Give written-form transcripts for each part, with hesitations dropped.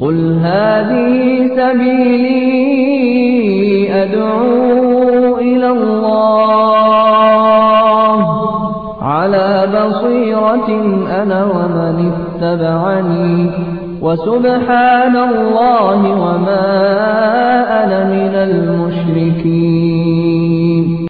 قل هذه سبيلي أدعو إلى الله على بصيرة أنا ومن اتبعني وسبحان الله وما أنا من المشركين.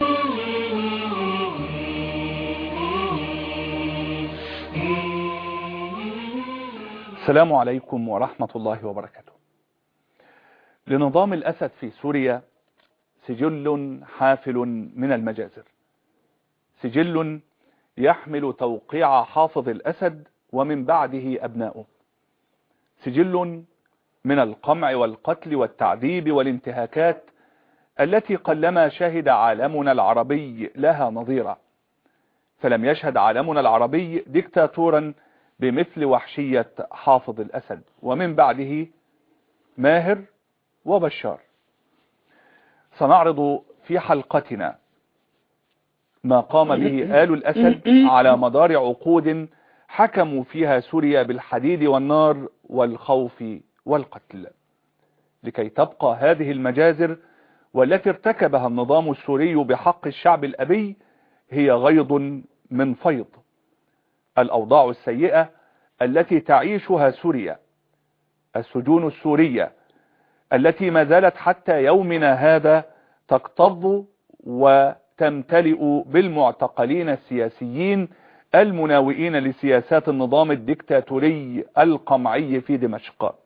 السلام عليكم ورحمة الله وبركاته. لنظام الأسد في سوريا سجل حافل من المجازر، سجل يحمل توقيع حافظ الأسد ومن بعده أبنائه، سجل من القمع والقتل والتعذيب والانتهاكات التي قلما شهد عالمنا العربي لها نظيرا، فلم يشهد عالمنا العربي ديكتاتورا بمثل وحشية حافظ الأسد ومن بعده ماهر وبشار. سنعرض في حلقتنا ما قام به آل الأسد على مدار عقود حكموا فيها سوريا بالحديد والنار والخوف والقتل، لكي تبقى هذه المجازر والتي ارتكبها النظام السوري بحق الشعب الأبي هي غيض من فيض. الأوضاع السيئة التي تعيشها سوريا، السجون السورية التي ما زالت حتى يومنا هذا تكتظ وتمتلئ بالمعتقلين السياسيين المناوئين لسياسات النظام الدكتاتوري القمعي في دمشق.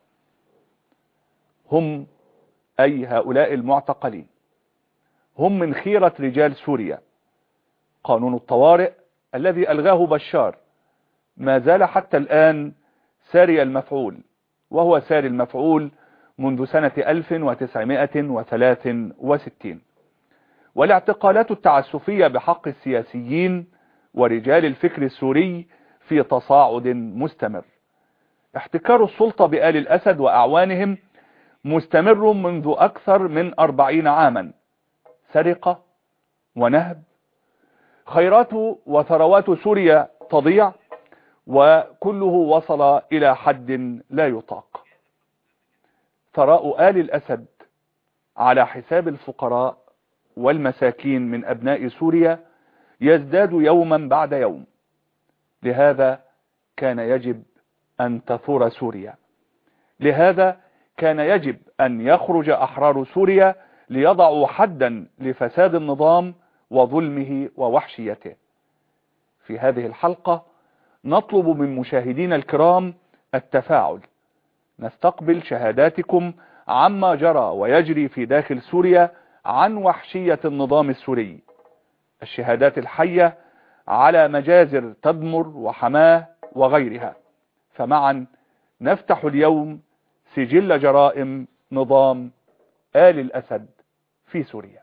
هم أي هؤلاء المعتقلين هم من خيرة رجال سوريا. قانون الطوارئ الذي ألغاه بشار ما زال حتى الآن ساري المفعول، وهو ساري المفعول منذ سنة 1963. والاعتقالات التعسفية بحق السياسيين ورجال الفكر السوري في تصاعد مستمر. احتكار السلطة بآل الأسد وأعوانهم مستمر منذ أكثر من 40 عاما، سرقة ونهب، خيرات وثروات سوريا تضيع، وكله وصل إلى حد لا يطاق. ثراء آل الأسد على حساب الفقراء والمساكين من أبناء سوريا يزداد يوما بعد يوم. لهذا كان يجب أن تثور سوريا، لهذا كان يجب أن يخرج أحرار سوريا ليضعوا حدا لفساد النظام وظلمه ووحشيته. في هذه الحلقة نطلب من مشاهدينا الكرام التفاعل، نستقبل شهاداتكم عما جرى ويجري في داخل سوريا عن وحشية النظام السوري، الشهادات الحية على مجازر تدمر وحماه وغيرها. فمعا نفتح اليوم سجل جرائم نظام آل الأسد في سوريا.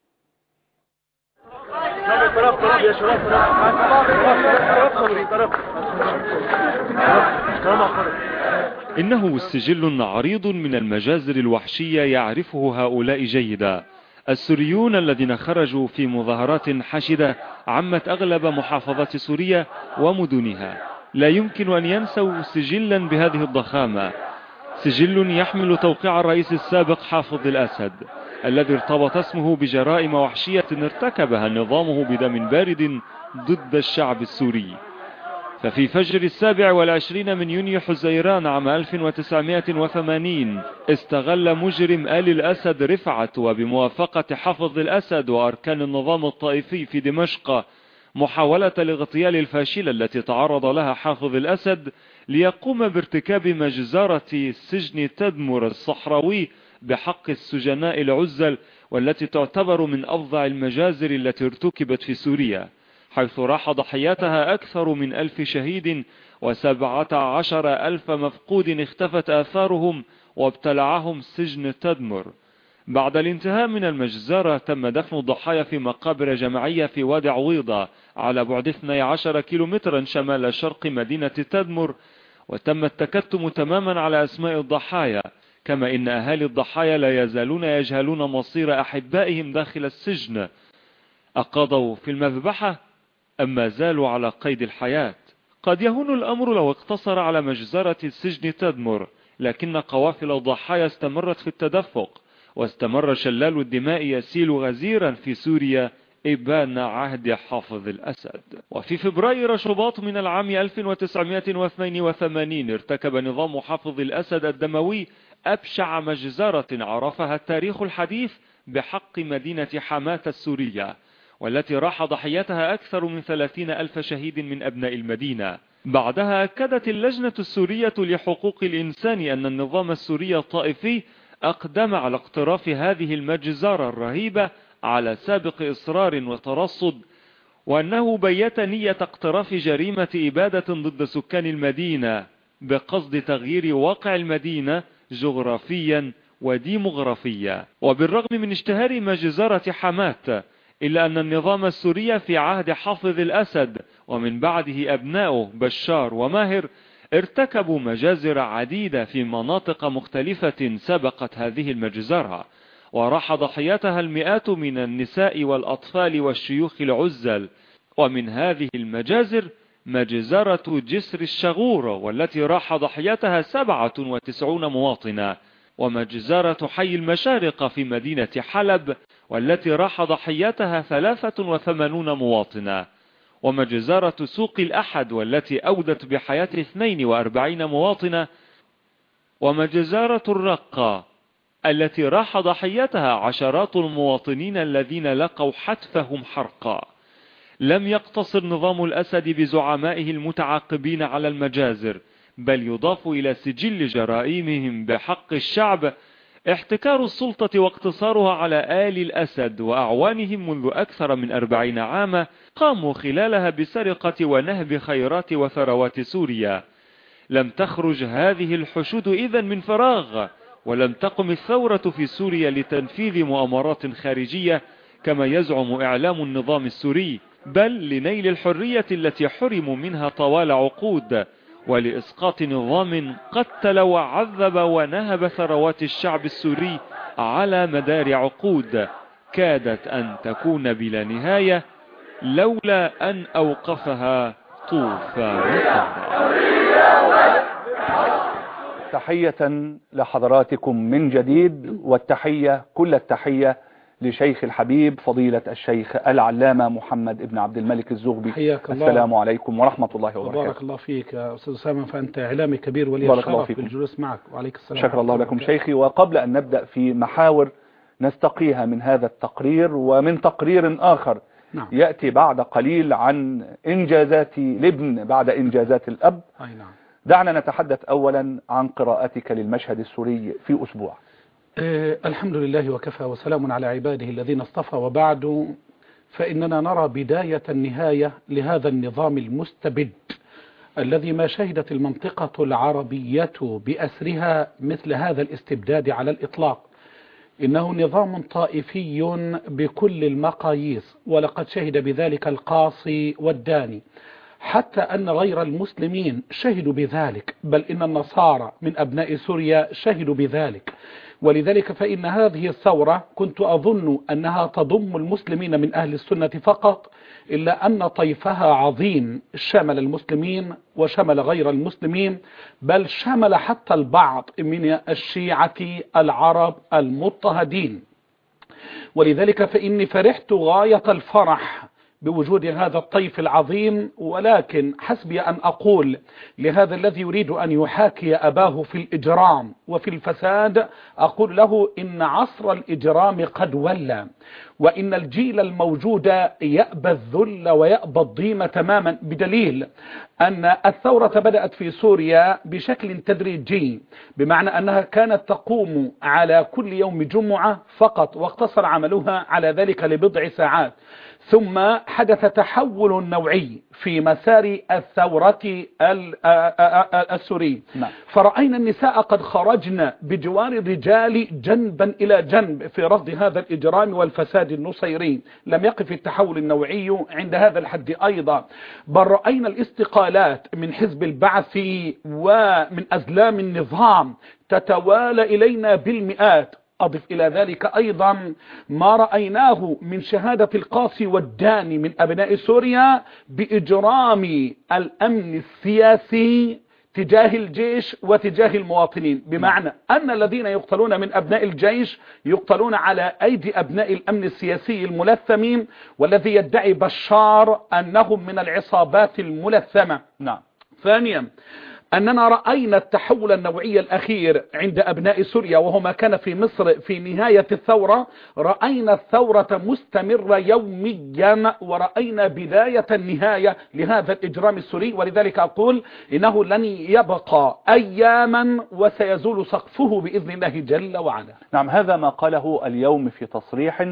إنه سجل عريض من المجازر الوحشية يعرفه هؤلاء جيدا. السوريون الذين خرجوا في مظاهرات حشدة عمت أغلب محافظات سوريا ومدنها لا يمكن أن ينسوا سجلا بهذه الضخامة، سجل يحمل توقيع الرئيس السابق حافظ الأسد الذي ارتبط اسمه بجرائم وحشية ارتكبها نظامه بدم بارد ضد الشعب السوري. ففي فجر 27 من يونيو حزيران عام 1980 استغل مجرم آل الأسد رفعت وبموافقة حافظ الأسد وأركان النظام الطائفي في دمشق محاولة الاغتيال الفاشلة التي تعرض لها حافظ الأسد ليقوم بارتكاب مجزرة سجن تدمر الصحراوي بحق السجناء العزل، والتي تعتبر من أفظع المجازر التي ارتكبت في سوريا، حيث راح ضحياتها أكثر من 1000 شهيد و17,000 مفقود اختفت آثارهم وابتلعهم سجن تدمر. بعد الانتهاء من المجزرة تم دفن الضحايا في مقابر جماعية في وادي عويضة على بعد 12 كيلومترا شمال شرق مدينة تدمر، وتم التكتم تماما على أسماء الضحايا، كما إن أهالي الضحايا لا يزالون يجهلون مصير أحبائهم داخل السجن. أقضوا في المذبحة أم ما زالوا على قيد الحياة؟ قد يهون الأمر لو اقتصر على مجزرة السجن تدمر، لكن قوافل الضحايا استمرت في التدفق، واستمر شلال الدماء يسيل غزيرا في سوريا إبان عهد حافظ الأسد. وفي فبراير شباط من العام 1982 ارتكب نظام حافظ الأسد الدموي أبشع مجزرة عرفها التاريخ الحديث بحق مدينة حماة السورية، والتي راح ضحيتها أكثر من 30,000 شهيد من أبناء المدينة. بعدها أكدت اللجنة السورية لحقوق الإنسان أن النظام السوري الطائفي أقدم على اقتراف هذه المجزرة الرهيبة على سابق إصرار وترصد، وأنه بيت نية اقتراف جريمة إبادة ضد سكان المدينة بقصد تغيير واقع المدينة جغرافيا وديمغرافيا. وبالرغم من اشتهار مجزرة حماة، إلا أن النظام السوري في عهد حافظ الأسد ومن بعده أبناؤه بشار وماهر ارتكبوا مجازر عديدة في مناطق مختلفة سبقت هذه المجزرة، وراح ضحيتها المئات من النساء والأطفال والشيوخ العزل. ومن هذه المجازر مجزرة جسر الشغور، والتي راح ضحيتها 97 مواطنا، ومجزرة حي المشارقة في مدينة حلب، والتي راح ضحيتها 83 مواطنا، ومجزرة سوق الأحد، والتي أودت بحياة 42 مواطنا، ومجزرة الرقة، التي راح ضحيتها عشرات المواطنين الذين لقوا حتفهم حرقا. لم يقتصر نظام الأسد بزعمائه المتعاقبين على المجازر، بل يضاف إلى سجل جرائمهم بحق الشعب احتكار السلطة واقتصارها على آل الأسد وأعوانهم منذ أكثر من 40 عاما، قاموا خلالها بسرقة ونهب خيرات وثروات سوريا. لم تخرج هذه الحشود إذن من فراغ، ولم تقم الثورة في سوريا لتنفيذ مؤامرات خارجية كما يزعم إعلام النظام السوري، بل لنيل الحرية التي حرموا منها طوال عقود، ولإسقاط نظام قتل وعذب ونهب ثروات الشعب السوري على مدار عقود كادت أن تكون بلا نهاية لولا أن أوقفها طوفان الثورة. تحية لحضراتكم من جديد، والتحية كل التحية لشيخ الحبيب فضيلة الشيخ العلامة محمد ابن عبد الملك الزغبي. حياك الله. السلام عليكم ورحمة الله وبركاته. بارك الله فيك يا أستاذ أسامة، فأنت إعلامي كبير ولي الشرف بالجلوس معك. وعليك السلام. شكر الله لكم شيخي. وقبل أن نبدأ في محاور نستقيها من هذا التقرير ومن تقرير آخر نعم. يأتي بعد قليل عن إنجازات الابن بعد إنجازات الأب، أي نعم. دعنا نتحدث أولا عن قراءتك للمشهد السوري في أسبوع. الحمد لله وكفى وسلام على عباده الذين اصطفى، وبعد فإننا نرى بداية النهاية لهذا النظام المستبد الذي ما شهدت المنطقة العربية بأسرها مثل هذا الاستبداد على الإطلاق. إنه نظام طائفي بكل المقاييس، ولقد شهد بذلك القاصي والداني، حتى أن غير المسلمين شهدوا بذلك، بل إن النصارى من أبناء سوريا شهدوا بذلك. ولذلك فإن هذه الثورة كنت أظن أنها تضم المسلمين من أهل السنة فقط، إلا أن طيفها عظيم، شمل المسلمين وشمل غير المسلمين، بل شمل حتى البعض من الشيعة العرب المضطهدين. ولذلك فإني فرحت غاية الفرح بوجود هذا الطيف العظيم، ولكن حسبي أن أقول لهذا الذي يريد أن يحاكي أباه في الإجرام وفي الفساد، أقول له إن عصر الإجرام قد ولى، وإن الجيل الموجود يأبى الذل ويأبى الضيم تماما، بدليل أن الثورة بدأت في سوريا بشكل تدريجي، بمعنى أنها كانت تقوم على كل يوم جمعة فقط، واقتصر عملها على ذلك لبضع ساعات، ثم حدث تحول نوعي في مسار الثورة السوري. فرأينا النساء قد خرجن بجوار الرجال جنبا إلى جنب في رفض هذا الإجرام والفساد النصيري. لم يقف التحول النوعي عند هذا الحد أيضا، بل رأينا الاستقالات من حزب البعث ومن أزلام النظام تتوالى إلينا بالمئات. أضف إلى ذلك أيضا ما رأيناه من شهادة القاصي والداني من أبناء سوريا بإجرام الأمن السياسي تجاه الجيش وتجاه المواطنين، بمعنى أن الذين يقتلون من أبناء الجيش يقتلون على أيدي أبناء الأمن السياسي الملثمين، والذي يدعي بشار أنهم من العصابات الملثمة. نعم. ثانيا أننا رأينا التحول النوعي الأخير عند أبناء سوريا، وهو ما كان في مصر في نهاية الثورة. رأينا الثورة مستمرة يوميا، ورأينا بداية النهاية لهذا الإجرام السوري. ولذلك أقول إنه لن يبقى أياما وسيزول سقفه بإذن الله جل وعلا. نعم، هذا ما قاله اليوم في تصريح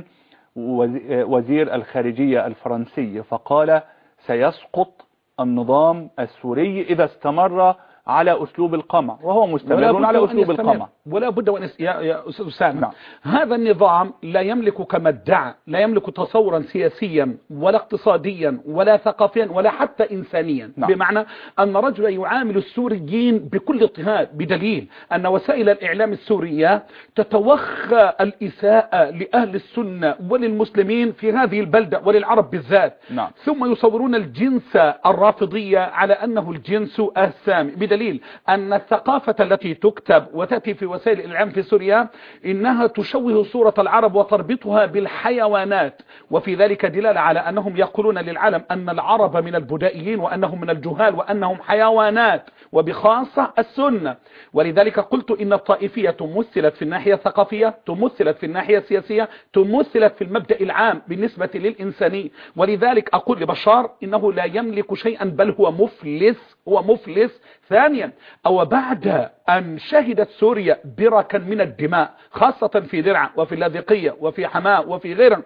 وزير الخارجية الفرنسي، فقال سيسقط النظام السوري إذا استمر على أسلوب القمع، وهو مستمر على أسلوب القمع. ولا بد وأن يا أستاذ أسامة، نعم. هذا النظام لا يملك كما ادعى، لا يملك تصورا سياسيا ولا اقتصاديا ولا ثقافيا ولا حتى إنسانيا. نعم. بمعنى أن رجلا يعامل السوريين بكل اضطهاد، بدليل أن وسائل الإعلام السورية تتوخى الإساءة لأهل السنة وللمسلمين في هذه البلدة وللعرب بالذات. نعم. ثم يصورون الجنس الرافضية على أنه الجنس السامي، بدليل أن الثقافة التي تكتب وتأتي في وسائل الإعلام في سوريا إنها تشوه صورة العرب وتربطها بالحيوانات، وفي ذلك دلالة على أنهم يقولون للعالم أن العرب من البدائيين وأنهم من الجهال وأنهم حيوانات، وبخاصة السنة. ولذلك قلت إن الطائفية تمثلت في الناحية الثقافية، تمثلت في الناحية السياسية، تمثلت في المبدأ العام بالنسبة للإنسانية. ولذلك أقول لبشار إنه لا يملك شيئا، بل هو مفلس، هو مفلس. ثانيا، أو بعد أن شهدت سوريا بركا من الدماء خاصة في درعا وفي اللاذقية وفي حماة وفي غيرها،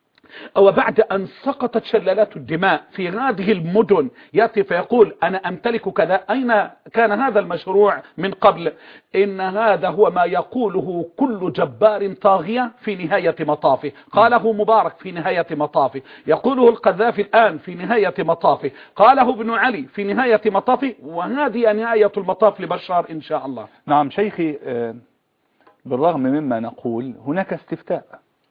أو بعد أن سقطت شلالات الدماء في هذه المدن، يأتي فيقول أنا أمتلك كذا. أين كان هذا المشروع من قبل؟ إن هذا هو ما يقوله كل جبار طاغية في نهاية مطافه. قاله مبارك في نهاية مطافه، يقوله القذافي الآن في نهاية مطافه، قاله ابن علي في نهاية مطافه، وهذه نهاية المطاف لبشار إن شاء الله. نعم شيخي، بالرغم مما نقول هناك استفتاء.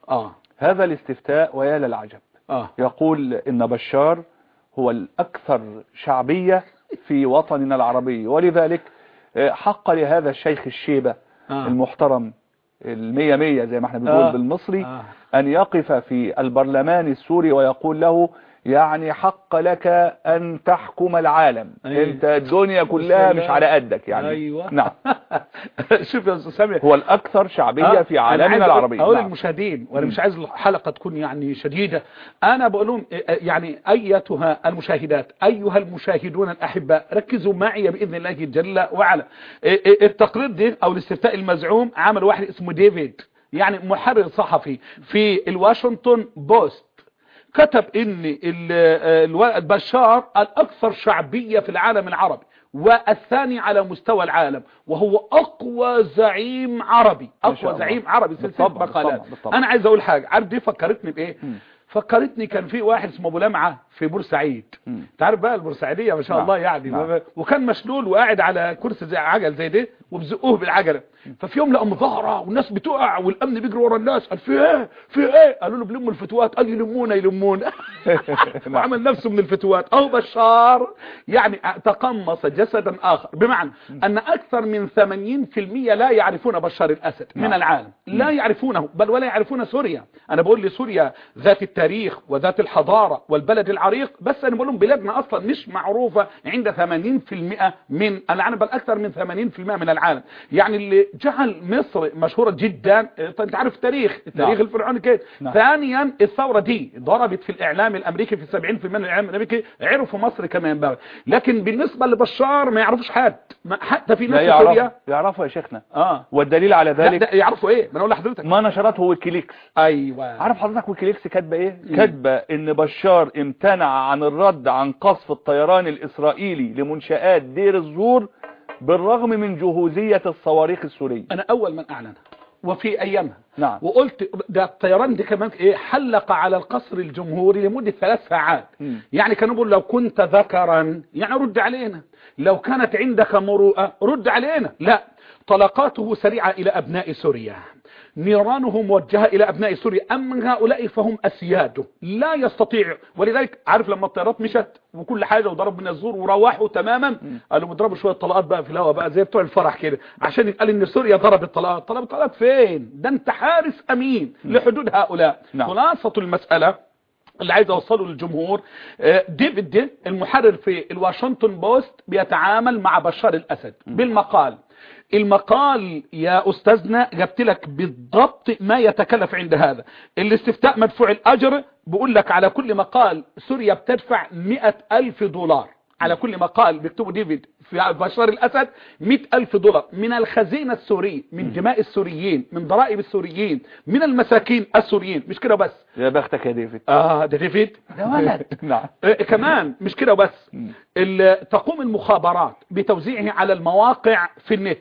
هذا الاستفتاء ويا للعجب، يقول إن بشار هو الأكثر شعبية في وطننا العربي، ولذلك حق لهذا الشيخ الشيبة المحترم 100 زي ما احنا بنقول بالمصري أن يقف في البرلمان السوري ويقول له يعني حق لك أن تحكم العالم. انت الدنيا كلها مش على قدك يعني. أيوة. نعم. شوف يا أستاذ سامي، هو الأكثر شعبية في عالمنا العربي. أقول للمشاهدين، وأنا مش عايز الحلقة تكون يعني شديدة، أنا بقول لهم يعني أيتها المشاهدات، أيها المشاهدون الأحباء، ركزوا معي بإذن الله جل وعلا. التقرير ده أو الاستفتاء المزعوم عمل واحد اسمه ديفيد، يعني محرر صحفي في الواشنطن بوست، كتب ان بشار الاكثر شعبية في العالم العربي والثاني على مستوى العالم، وهو اقوى زعيم عربي، اقوى زعيم عربي. سلسلة مقالات. انا عايز اقول حاجة، عارف دي فكرتني بايه؟ فكرتني كان في واحد اسمه ابو لمعة في بورسعيد، انت عارف بقى البورسعيدية ما شاء الله يعني، وكان مشلول وقاعد على كرسي زي عجل زي ده وبزقوه بالعجلة. ففي يوم لقى مظاهرة والناس بتقع والامن بيجري ورا الناس، قال في ايه في ايه؟ قالوا له بلموا الفتوات، قال يلمونا وعمل نفسه من الفتوات. او بشار يعني تقمص جسدا اخر، بمعنى ان اكثر من 80% لا يعرفون بشار الاسد من العالم، لا يعرفونه، بل ولا يعرفون سوريا. انا بقول لسوريا ذات التاريخ وذات الحضارة والبلد العريق، بس انا بقول لهم بلادنا اصلا مش معروفة عند 80% من العالم، بل اكثر من 80% من العالم. يعني اللي جعل مصر مشهورة جدا، انت عارف التاريخ الفرعوني كده. ثانيا الثورة دي ضربت في الاعلام الامريكي، في 70% من الاعلام الامريكي عرفوا مصر كمان بقى، لكن بالنسبة لبشار ما يعرفوش حتى في ناس في سوريا يعرفوا يا شيخنا. والدليل على ذلك يعرفوا ايه؟ ما انا اقول لحضرتك ما نشرته ويكيليكس. ايوه، عارف حضرتك ويكيليكس كاتبه ايه؟ كاتبه ان بشار امتنع عن الرد عن قصف الطيران الاسرائيلي لمنشآت دير الزور بالرغم من جهوزية الصواريخ السورية. انا اول من اعلنها وفي ايامها. نعم. وقلت ده الطيران دي كمان ايه، حلق على القصر الجمهوري لمدة 3 ساعات. يعني كانوا بيقولوا لو كنت ذكرا يعني رد علينا، لو كانت عندك مروءة رد علينا. لا، طلقاته سريعة الى ابناء سوريا، نيرانه موجهة إلى أبناء سوريا. أما هؤلاء فهم أسياده لا يستطيع. ولذلك عارف لما الطيارات مشت وكل حاجة وضرب من الزور وروحوا تماما، قالوا مضربوا شوية طلقات بقى في الهواء بقى زي بتوع الفرح كده عشان يتقال إن سوريا ضربت طلقات. طلبت طلقات فين؟ ده أنت حارس أمين لحدود هؤلاء. خلاصة المسألة اللي عايز اوصله للجمهور، ديفيد المحرر في الواشنطن بوست بيتعامل مع بشار الاسد بالمقال. المقال يا استاذنا جبت لك بالضبط ما يتكلف عند هذا. الاستفتاء مدفوع الاجر، بقول لك على كل مقال سوريا بتدفع $100,000 على كل مقال بيكتبوا ديفيد في بشار الأسد. $100,000 من الخزينة السورية، من دماء السوريين، من ضرائب السوريين، من المساكين السوريين. مش كده بس، يا بختك يا ديفيد. ده ديفيد ده ولد. نعم. كمان مش كده بس، تقوم المخابرات بتوزيعه على المواقع في النت.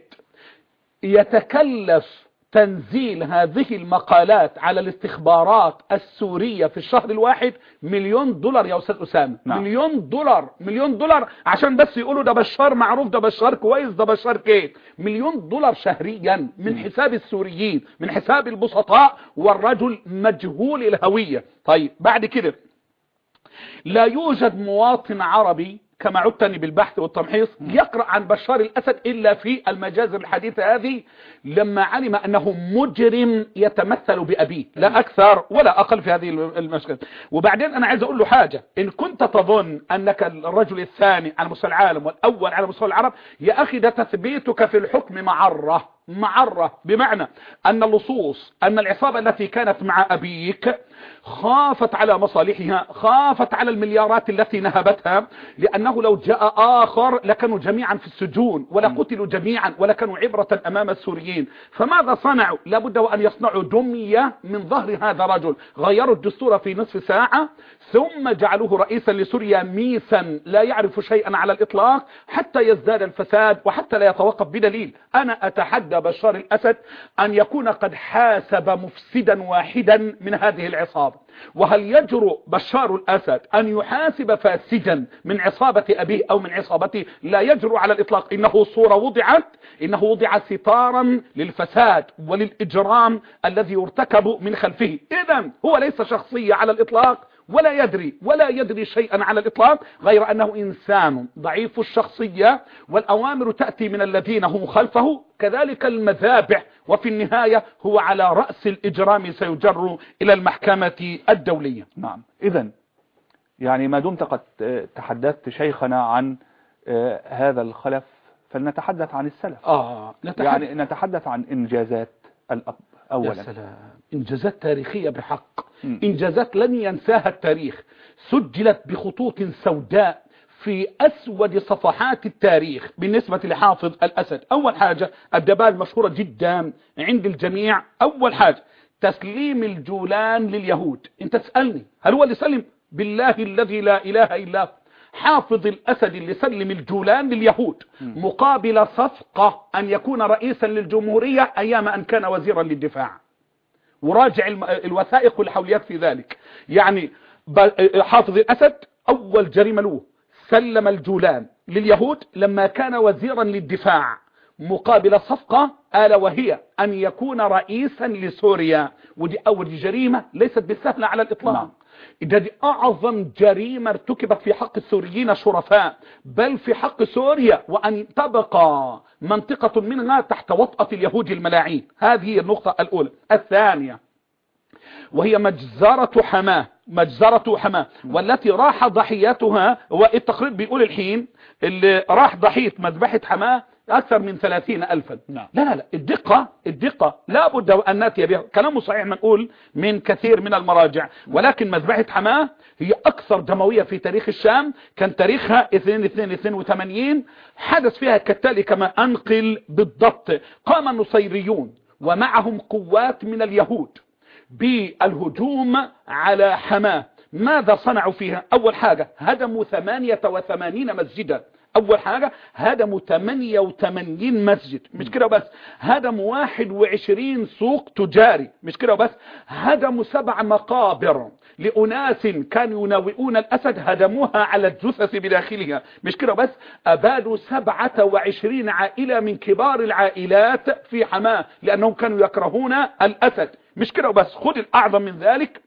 يتكلف تنزيل هذه المقالات على الاستخبارات السورية في الشهر الواحد $1,000,000 يا أستاذ أسامة. $1,000,000 عشان بس يقولوا ده بشار معروف، ده بشار كويس، ده بشار كيف. $1,000,000 شهريا من حساب السوريين، من حساب البسطاء، والرجل مجهول الهوية. طيب بعد كده لا يوجد مواطن عربي كما عدتني بالبحث والتمحيص يقرأ عن بشار الأسد إلا في المجازر الحديثة هذه، لما علم أنه مجرم يتمثل بأبيه، لا أكثر ولا أقل في هذه المشكلة. وبعدين أنا عايز أقول له حاجة، إن كنت تظن أنك الرجل الثاني على مستوى العالم والأول على مستوى العرب، يا أخي ده تثبيتك في الحكم معرة، بمعنى أن اللصوص، أن العصابة التي كانت مع أبيك خافت على مصالحها، خافت على المليارات التي نهبتها، لأنه لو جاء آخر لكانوا جميعا في السجون ولقتلوا جميعا ولكانوا عبرة أمام السوريين. فماذا صنعوا؟ لابد وأن يصنعوا دمية من ظهر هذا الرجل. غيروا الدستور في نصف ساعة، ثم جعلوه رئيسا لسوريا ميسا لا يعرف شيئا على الإطلاق، حتى يزداد الفساد وحتى لا يتوقف بدليل. أنا أتحدى بشار الأسد أن يكون قد حاسب مفسدا واحدا من هذه العصابة. وهل يجرؤ بشار الأسد أن يحاسب فاسدا من عصابة أبيه أو من عصابته؟ لا يجرؤ على الإطلاق. إنه صورة وضعت، إنه وضع ستارا للفساد وللإجرام الذي يرتكب من خلفه. إذن هو ليس شخصية على الإطلاق، ولا يدري شيئا على الإطلاق، غير أنه إنسان ضعيف الشخصية، والأوامر تأتي من الذين هم خلفه، كذلك المذابح، وفي النهاية هو على رأس الإجرام سيجر إلى المحكمة الدولية. نعم. إذن يعني ما دمت قد تحدثت شيخنا عن هذا الخلف، فلنتحدث عن السلف. يعني نتحدث عن إنجازات الأب أولا. يا سلام، إنجازات تاريخية بحق، إنجازات لن ينساها التاريخ، سجلت بخطوط سوداء في أسود صفحات التاريخ بالنسبة لحافظ الأسد. أول حاجة الدبال مشهورة جدا عند الجميع. أول حاجة تسليم الجولان لليهود. انت تسألني هل هو اللي سلم؟ بالله الذي لا إله إلا هو، حافظ الأسد اللي سلم الجولان لليهود مقابل صفقة أن يكون رئيسا للجمهورية أيام أن كان وزيرا للدفاع. وراجع الوثائق والحوليات في ذلك. يعني حافظ الأسد أول جريمة له سلم الجولان لليهود لما كان وزيرا للدفاع مقابل صفقة، ألا وهي أن يكون رئيسا لسوريا. ودي أول جريمة ليست بالسهلة على الإطلاق. دي أعظم جريمة ارتكبت في حق السوريين الشرفاء، بل في حق سوريا، وأن تبقى منطقة منها تحت وطأة اليهود الملاعين. هذه النقطة الأولى. الثانية وهي مجزرة حماه والتي راح ضحيتها، والتقرير بيقول الحين اللي راح ضحية مذبحة حماه أكثر من 30,000. لا الدقة لا بد أن نأتي بها. كلامه صحيح منقول من كثير من المراجع، ولكن مذبحة حماه هي أكثر دموية في تاريخ الشام. كان تاريخها 2282. حدث فيها كالتالي كما أنقل بالضبط. قام النصيريون ومعهم قوات من اليهود بالهجوم على حماه. ماذا صنعوا فيها؟ أول حاجة هدموا 88 مسجدا اول حاجة هدموا 88 مسجد، مش كده بس، هدموا 21 سوق تجاري، مش كده بس، هدموا 7 مقابر لأناس كانوا يناوئون الأسد، هدموها على الجثث بداخلها، مش كده بس، أبادوا 27 عائلة من كبار العائلات في حماة لأنهم كانوا يكرهون الأسد، مش كده بس. خذ الأعظم من ذلك،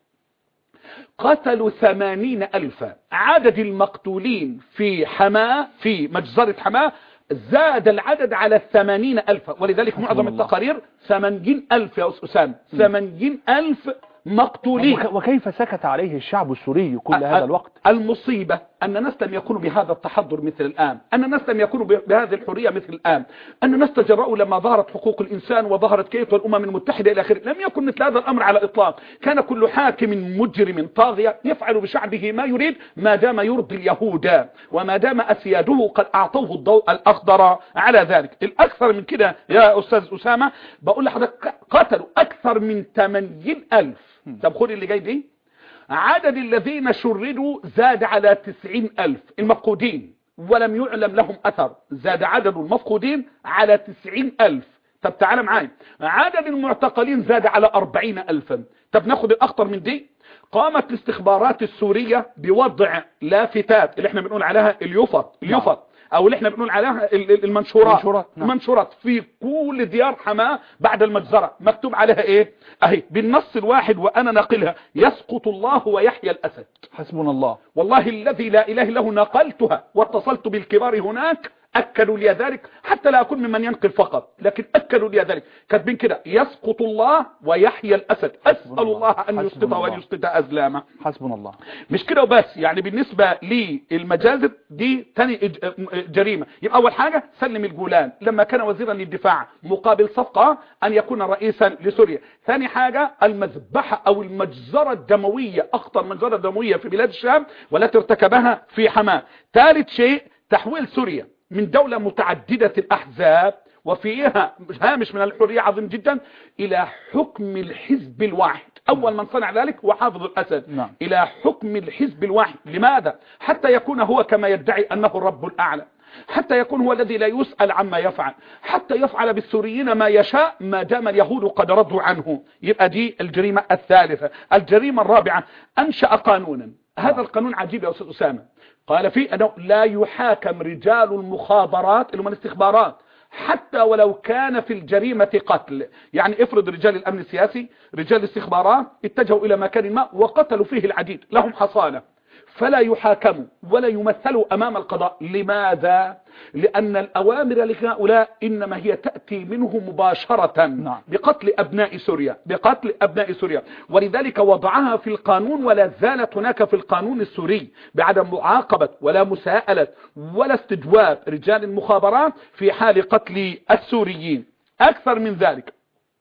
قتلوا 80,000. عدد المقتولين في حماة، في مجزرة حماة، زاد العدد على 80,000، ولذلك معظم التقارير 80,000 يا أسامة، 80,000 مقتولين. وكيف سكت عليه الشعب السوري كل هذا الوقت؟ المصيبة أن الناس لم يكونوا بهذا التحضر مثل الآن، أن الناس لم يكونوا بهذه الحرية مثل الآن، أن الناس تجرؤوا لما ظهرت حقوق الإنسان وظهرت كيف والأمم المتحدة إلى آخره. لم يكن مثل هذا الأمر على الإطلاق. كان كل حاكم مجرم طاغية يفعل بشعبه ما يريد ما دام يرضي اليهود وما دام أسياده قد أعطوه الضوء الأخضر على ذلك. الأكثر من كده يا أستاذ أسامة، بقول لحضرتك قتلوا أكثر من 80,000. طب خذ اللي جاي دي، عدد الذين شردوا زاد على 90,000 المفقودين ولم يعلم لهم أثر، زاد عدد المفقودين على 90,000. طب تعال معايا، عدد المعتقلين زاد على 40,000. طب ناخد الأخطر من دي، قامت الاستخبارات السورية بوضع لافتات اللي احنا بنقول عليها اليفط او اللي احنا بنقول عليها المنشورات في كل ديار حماة بعد المجزرة، مكتوب عليها ايه اهي بالنص الواحد وانا ناقلها: يسقط الله ويحيى الاسد. حسبنا الله. والله الذي لا اله الا هو نقلتها واتصلت بالكبار هناك، اكدوا لي ذلك، حتى لا اكون ممن ينقل فقط، لكن اكدوا لي ذلك، كاتبين كده: يسقط الله ويحيى الاسد. اسال الله ان يسقط وان يسقط ازلامه. حسبنا الله. مش كده وبس، يعني بالنسبه للمجازر دي ثاني جريمه. يبقى اول حاجه سلم الجولان لما كان وزيرا للدفاع مقابل صفقه ان يكون رئيسا لسوريا. ثاني حاجه المذبحه او المجزره الدمويه، اخطر مجزره دمويه في بلاد الشام والتي ارتكبها في حماة. ثالث شيء تحويل سوريا من دولة متعددة الأحزاب وفيها هامش من الحرية عظيم جدا إلى حكم الحزب الواحد. أول من صنع ذلك هو حافظ الأسد. إلى حكم الحزب الواحد. لماذا؟ حتى يكون هو كما يدعي أنه الرب الأعلى، حتى يكون هو الذي لا يسأل عما يفعل، حتى يفعل بالسوريين ما يشاء ما دام اليهود قد رضوا عنه. يبقى دي الجريمة الثالثة. الجريمة الرابعة، أنشأ قانونا. هذا القانون عجيب يا أستاذ أسامة. قال فيه أنه لا يحاكم رجال المخابرات اللي هم الاستخبارات حتى ولو كان في الجريمة قتل. يعني افرض رجال الأمن السياسي، رجال الاستخبارات اتجهوا إلى مكان ما وقتلوا فيه العديد، لهم حصانة، فلا يحاكموا ولا يمثلوا أمام القضاء. لماذا؟ لأن الأوامر لهؤلاء إنما هي تأتي منه مباشرة بقتل أبناء سوريا، ولذلك وضعها في القانون ولا زالت هناك في القانون السوري بعدم معاقبة ولا مساءلة ولا استجواب رجال المخابرات في حال قتل السوريين. أكثر من ذلك،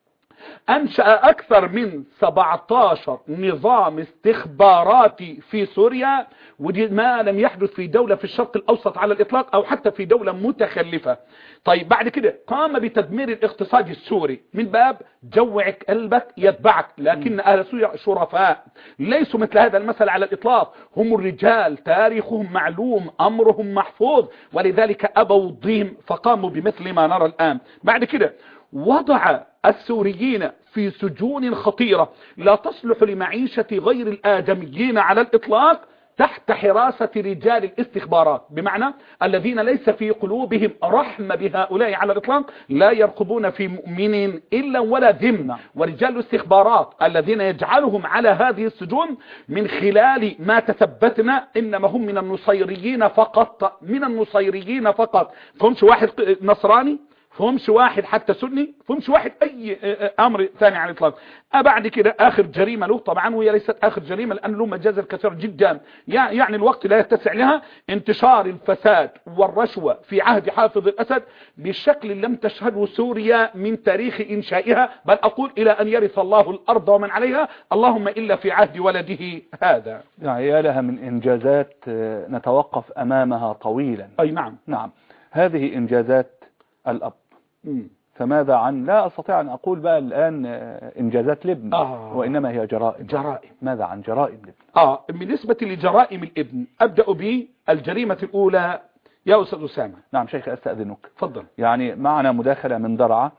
أنشأ أكثر من 17 نظام استخباراتي في سوريا، ودي ما لم يحدث في دولة في الشرق الأوسط على الإطلاق أو حتى في دولة متخلفة. طيب بعد كده قام بتدمير الاقتصاد السوري من باب جوعك قلبك يتبعك، لكن أهل سوريا شرفاء ليسوا مثل هذا المثل على الإطلاق. هم الرجال تاريخهم معلوم، أمرهم محفوظ، ولذلك أبوا الضيم فقاموا بمثل ما نرى الآن. بعد كده وضع السوريين في سجون خطيرة لا تصلح لمعيشة غير الآدميين على الإطلاق تحت حراسة رجال الاستخبارات، بمعنى الذين ليس في قلوبهم رحمة بهؤلاء على الإطلاق، لا يرقبون في مؤمن إلا ولا ذمة. ورجال الاستخبارات الذين يجعلهم على هذه السجون من خلال ما تثبتنا إنما هم من النصيريين فقط، فهمش واحد نصراني، فهمش واحد حتى سني، فهمش واحد اي امر ثاني على الاطلاق. بعد كده اخر جريمه له، طبعا وهي ليست اخر جريمه لان له مجازر كثير جدا، يعني الوقت لا يتسع لها، انتشار الفساد والرشوه في عهد حافظ الاسد بشكل لم تشهده سوريا من تاريخ انشائها، بل اقول الى ان يرث الله الارض ومن عليها، اللهم الا في عهد ولده هذا. يعني يا لها من انجازات نتوقف امامها طويلا. اي نعم. هذه انجازات الاب، فماذا عن، لا أستطيع أن أقول بقى الآن إنجازات الابن، وإنما هي جرائم. ماذا عن جرائم الابن؟ بالنسبة لجرائم الابن أبدأ بالجريمة الأولى، يا أستاذ أسامة. نعم شيخ أستأذنك. تفضل. يعني معنا مداخلة من درعا،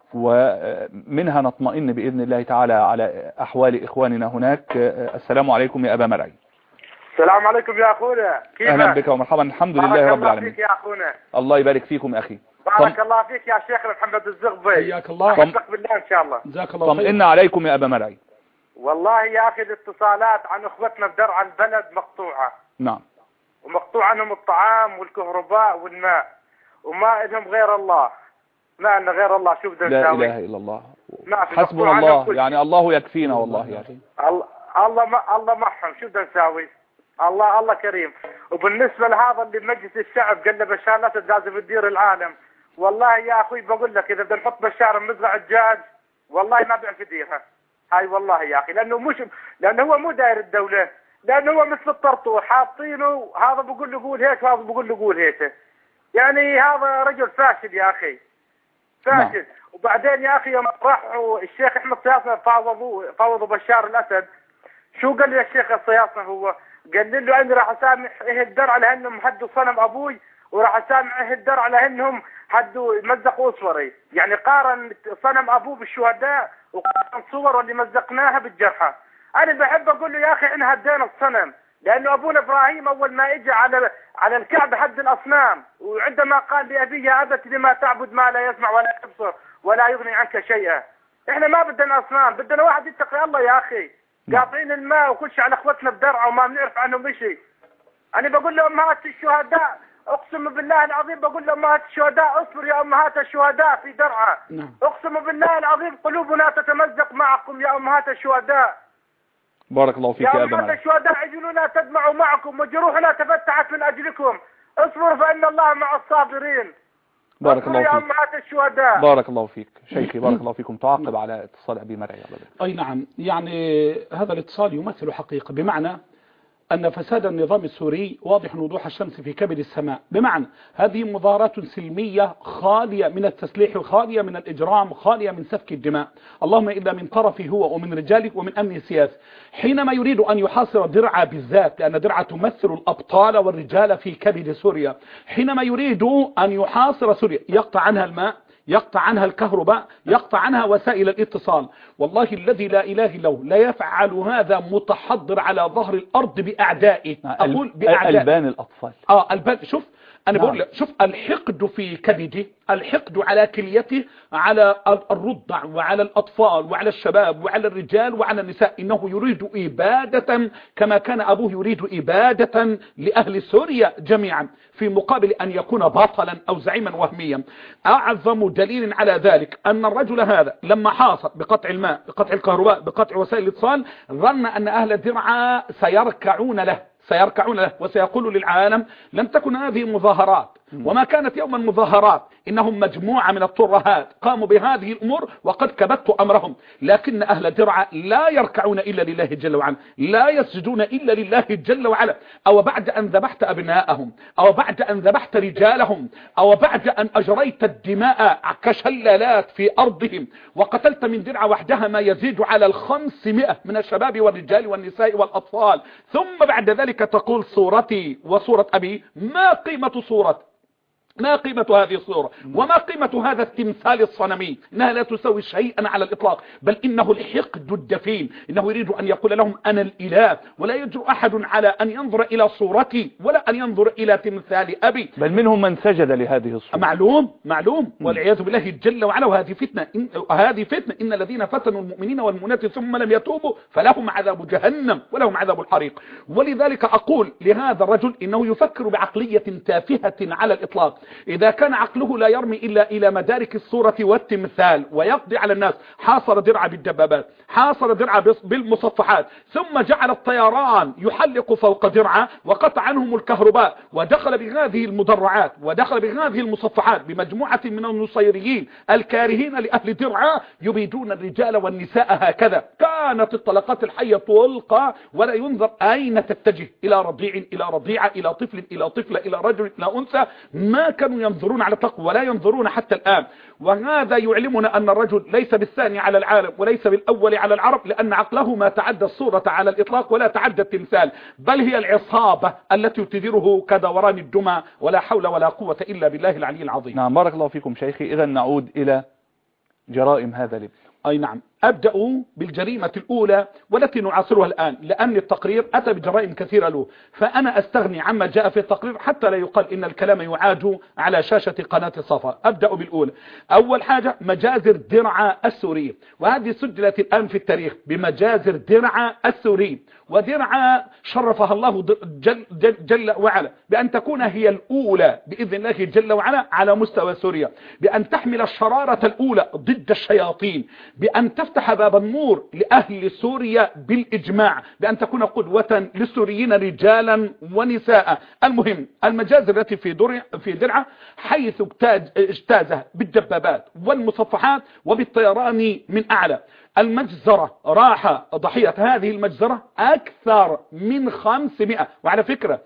ومنها نطمئن بإذن الله تعالى على أحوال إخواننا هناك. السلام عليكم يا أبا مرعي. السلام عليكم يا أخونا، كيفك؟ أهلا بك ومرحبا. الحمد لله رب العالمين. بارك الله فيك يا أخونا. الله يبارك فيكم يا أخي. بارك الله فيك يا شيخنا محمد الزغبي. حياك الله. أحبك بالله إن شاء الله. جزاك الله خير. طمئنا عليكم يا أبا مرعي. والله يا أخي الاتصالات عن أخوتنا بدرعا البلد مقطوعة. نعم. ومقطوع عنهم الطعام والكهرباء والماء، وما لهم غير الله، ما لنا غير الله. شوف ده لا إله إلا الله. ما في. حسبنا الله، يعني الله يكفينا والله يا أخي. الله معهم. شوف ده نساوي. الله كريم. وبالنسبة لهذا اللي مجلس الشعب قال له بشار الأسد لازم يدير العالم، والله يا أخوي بقول لك إذا بدنا نحط بشار بمزرعة الدجاج والله ما بيعرف يديرها. هاي والله يا أخي، لأنه هو مو داير الدولة، لأنه هو مثل الطرطور حاطينه، هذا بقول له قول هيك، هذا بقول له قول هيك. يعني هذا رجل فاشل يا أخي، فاشل. وبعدين يا أخي يوم راحوا الشيخ أحمد صياصنة فاوضوا بشار الأسد، شو قال لي الشيخ الصياصنة؟ هو قال له أنا راح أسامح أهل درعا لأنهم هدوا صنم أبوي، وراح أسامح أهل درعا لأنهم هدوا مزقوا أسوري. يعني قارن صنم أبوه بالشهداء، وقارن صور اللي مزقناها بالجرحى. أنا بحب أقول له يا أخي إحنا هدينا الصنم، لأنه أبونا إبراهيم أول ما إجى على الكعبة هد الأصنام، وعندما قال لأبي يا أبت لما تعبد ما لا يسمع ولا يبصر ولا يغني عنك شيئا. إحنا ما بدنا أصنام، بدنا واحد يتقي الله يا أخي. قاطعين الماء وكل شيء على اخوتنا بدرعا وما بنعرف عنهم شيء. انا بقول لامهات الشهداء، اقسم بالله العظيم بقول لامهات الشهداء اصبر يا امهات الشهداء في درعا. اقسم بالله العظيم قلوبنا تتمزق معكم يا امهات الشهداء. بارك الله فيك يا ابا مرعي. يا امهات الشهداء عجلونا تدمع معكم وجروحنا تفتحت من اجلكم، اصبروا فان الله مع الصابرين. بارك الله فيك يا امهات الشهداء. بارك الله فيك شيخي، بارك الله فيكم. تعقب على اتصال ابي مرعي. اي نعم، يعني هذا الاتصال يمثل حقيقة، بمعنى أن فساد النظام السوري واضح وضوح الشمس في كبد السماء. بمعنى هذه مظاهرات سلمية خالية من التسليح، خالية من الإجرام، خالية من سفك الدماء، اللهم إلا من طرفه هو ومن رجاله ومن أمن السياسي. حينما يريد أن يحاصر درعا بالذات، لأن درعا تمثل الأبطال والرجال في كبد سوريا، حينما يريد أن يحاصر سوريا يقطع عنها الماء، يقطع عنها الكهرباء، يقطع عنها وسائل الاتصال. والله الذي لا إله إلا هو لا يفعل هذا متحضر على ظهر الأرض بأعدائه. أقول بأعدائه. ألبان الأطفال. ألبان. شوف أنا بقول لك، شوف الحقد في كبده، الحقد على كليته، على الرضع وعلى الأطفال وعلى الشباب وعلى الرجال وعلى النساء. إنه يريد إبادة كما كان أبوه يريد إبادة لأهل سوريا جميعا، في مقابل أن يكون بطلا أو زعيما وهميا. أعظم دليل على ذلك أن الرجل هذا لما حاصر بقطع الماء، بقطع الكهرباء، بقطع وسائل الاتصال، ظن أن أهل درعا سيركعون له وسيقول للعالم لم تكن هذه مظاهرات، وما كانت يوما مظاهرات، إنهم مجموعة من الترهات قاموا بهذه الأمور وقد كبت أمرهم. لكن أهل درعا لا يركعون إلا لله جل وعلا، لا يسجدون إلا لله جل وعلا. أو بعد أن ذبحت أبناءهم، أو بعد أن ذبحت رجالهم، أو بعد أن أجريت الدماء كشلالات في أرضهم، وقتلت من درعا وحدها ما يزيد على 500 من الشباب والرجال والنساء والأطفال، ثم بعد ذلك تقول صورتي وصورة أبي، ما قيمة صورتي؟ ما قيمة هذه الصورة؟ وما قيمة هذا التمثال الصنمي؟ إنها لا تساوي شيئا على الإطلاق، بل إنه الحقد الدفين. إنه يريد أن يقول لهم أنا الإله، ولا يجرؤ أحد على أن ينظر إلى صورتي ولا أن ينظر إلى تمثال أبي. بل منهم من سجد لهذه الصورة. معلوم والعياذ بالله جل وعلا. وهذه فتنة، هذه فتنة. إن الذين فتنوا المؤمنين والمؤمنات ثم لم يتوبوا فلهم عذاب جهنم ولهم عذاب الحريق. ولذلك أقول لهذا الرجل إنه يفكر بعقلية تافهة على الإطلاق. إذا كان عقله لا يرمي إلا إلى مدارك الصورة والتمثال ويقضي على الناس، حاصر درعا بالدبابات، حاصر درعا بالمصفحات، ثم جعل الطيران يحلق فوق درعا وقطع عنهم الكهرباء، ودخل بهذه المدرعات ودخل بهذه المصفحات بمجموعة من النصيريين الكارهين لأهل درعا يبيدون الرجال والنساء هكذا. كانت الطلقات الحية تلقى ولا ينظر أين تتجه، إلى رضيع، إلى رضيعة، إلى طفل، إلى طفلة، إلى رجل، إلى أنثى. ما كانوا ينظرون على الإطلاق ولا ينظرون حتى الآن. وهذا يعلمنا أن الرجل ليس بالثاني على العالم وليس بالأول على العرب، لأن عقله ما تعدى الصورة على الإطلاق ولا تعدى التمثال، بل هي العصابة التي تديره كدوران الدمى، ولا حول ولا قوة إلا بالله العلي العظيم. نعم، بارك الله فيكم شيخي. إذا نعود إلى جرائم هذا الابن. أي نعم، أبدأ بالجريمة الأولى والتي نعاصرها الآن، لأن التقرير أتى بجرائم كثيرة له، فأنا أستغني عما جاء في التقرير حتى لا يقال إن الكلام يعاد على شاشة قناة صفا. أبدأ بالأولى. أول حاجة مجازر درعا السوري، وهذه سجلت الآن في التاريخ بمجازر درعا السوري. ودرعا شرفها الله جل وعلا بأن تكون هي الأولى بإذن الله جل وعلا على مستوى سوريا، بأن تحمل الشرارة الأولى ضد الشياطين، بأن تفتح باب النور لأهل سوريا بالإجماع، بأن تكون قدوة للسوريين رجالا ونساء. المهم المجازر التي في درعا حيث اجتازها بالدبابات والمصفحات وبالطيران من أعلى. المجزرة راح ضحية هذه المجزرة أكثر من 500، وعلى فكرة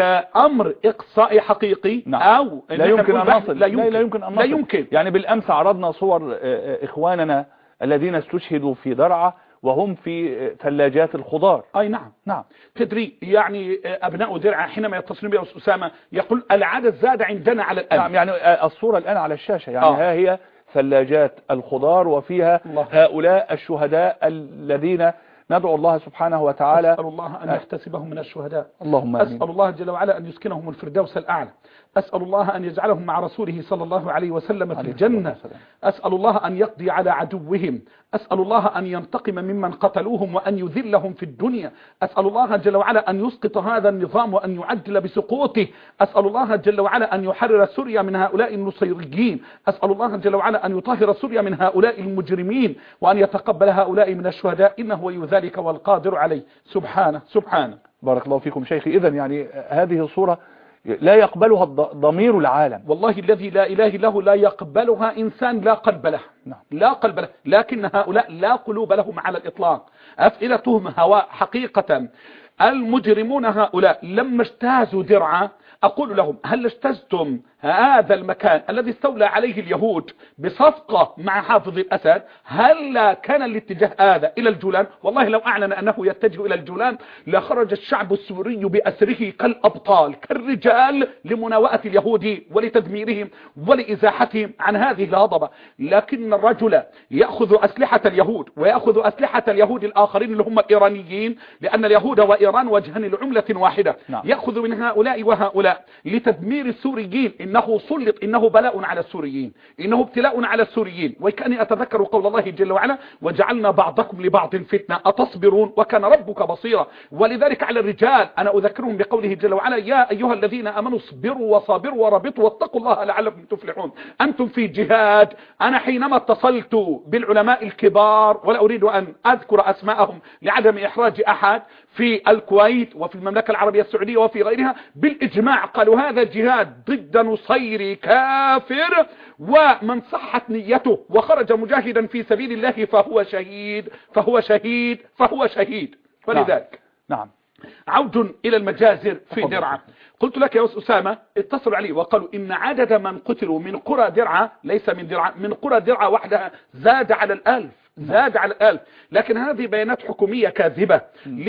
كأمر إقصائي حقيقي. نعم. أو لا يمكن أن نصل. لا يمكن. يعني بالأمس عرضنا صور إخواننا الذين استشهدوا في درعا وهم في ثلاجات الخضار. أي نعم. نعم. تدري يعني أبناء درعا حينما يتصلون بي أسامة يقول العدد زاد عندنا على الآن. نعم، يعني الصورة الآن على الشاشة، يعني ها هي ثلاجات الخضار وفيها هؤلاء الشهداء الذين ندعو الله سبحانه وتعالى. أسأل الله أن يحتسبهم من الشهداء. اللهم آمين. أسأل الله جل وعلا أن يسكنهم الفردوس الأعلى. أسأل الله أن يجعلهم مع رسوله صلى الله عليه وسلم في الجنة. أسأل الله أن يقضي على عدوهم. أسأل الله أن ينتقم ممن قتلوهم وأن يذلهم في الدنيا. أسأل الله جل وعلا أن يسقط هذا النظام وأن يعجل بسقوطه. أسأل الله جل وعلا أن يحرر سوريا من هؤلاء النصيريين. أسأل الله جل وعلا أن يطهر سوريا من هؤلاء المجرمين وأن يتقبل هؤلاء من الشهداء، إنه ولي ذلك والقادر عليه. سبحانه سبحانه. بارك الله فيكم شيخي. إذن يعني هذه الصورة لا يقبلها ضمير العالم، والله الذي لا إله له لا يقبلها إنسان لا قلب له. نعم. لا قلب له، لكن هؤلاء لا قلوب لهم على الإطلاق، أفئدتهم هواء حقيقة. المجرمون هؤلاء لما اجتازوا درعا أقول لهم هل اجتزتم هذا المكان الذي استولى عليه اليهود بصفقة مع حافظ الأسد؟ هل كان الاتجاه هذا إلى الجولان؟ والله لو أعلن أنه يتجه إلى الجولان لخرج الشعب السوري بأسره كالأبطال كالرجال لمناوئة اليهود ولتدميرهم ولإزاحتهم عن هذه الهضبة. لكن الرجل يأخذ أسلحة اليهود ويأخذ أسلحة اليهود الآخرين اللي هم الإيرانيين، لأن اليهود وإيران وجهان لعملة واحدة. نعم. يأخذ من هؤلاء وهؤلاء لتدمير السوريين. إنه سلط، إنه بلاء على السوريين، إنه ابتلاء على السوريين. وكأني أتذكر قول الله جل وعلا وجعلنا بعضكم لبعض فتنة أتصبرون وكان ربك بصيرا. ولذلك على الرجال أنا أذكرهم بقوله جل وعلا يا أيها الذين آمنوا اصبروا وصابروا وربطوا واتقوا الله لعلكم تفلحون. أنتم في جهاد. أنا حينما اتصلت بالعلماء الكبار ولا أريد أن أذكر أسماءهم لعدم إحراج أحد في الكويت وفي المملكة العربية السعودية وفي غيرها، بالإجماع قالوا هذا جهاد ضد نصيري كافر، ومن صحت نيته وخرج مجاهدا في سبيل الله فهو شهيد فهو شهيد فهو شهيد. ولذلك نعم. عود إلى المجازر في درعا. قلت لك يا أسامة اتصلوا علي وقالوا إن عدد من قتلوا من قرى درعا ليس من درعا، من قرى درعا وحدها زاد على 1000. زاد على 1000. لكن هذه بيانات حكومية كاذبة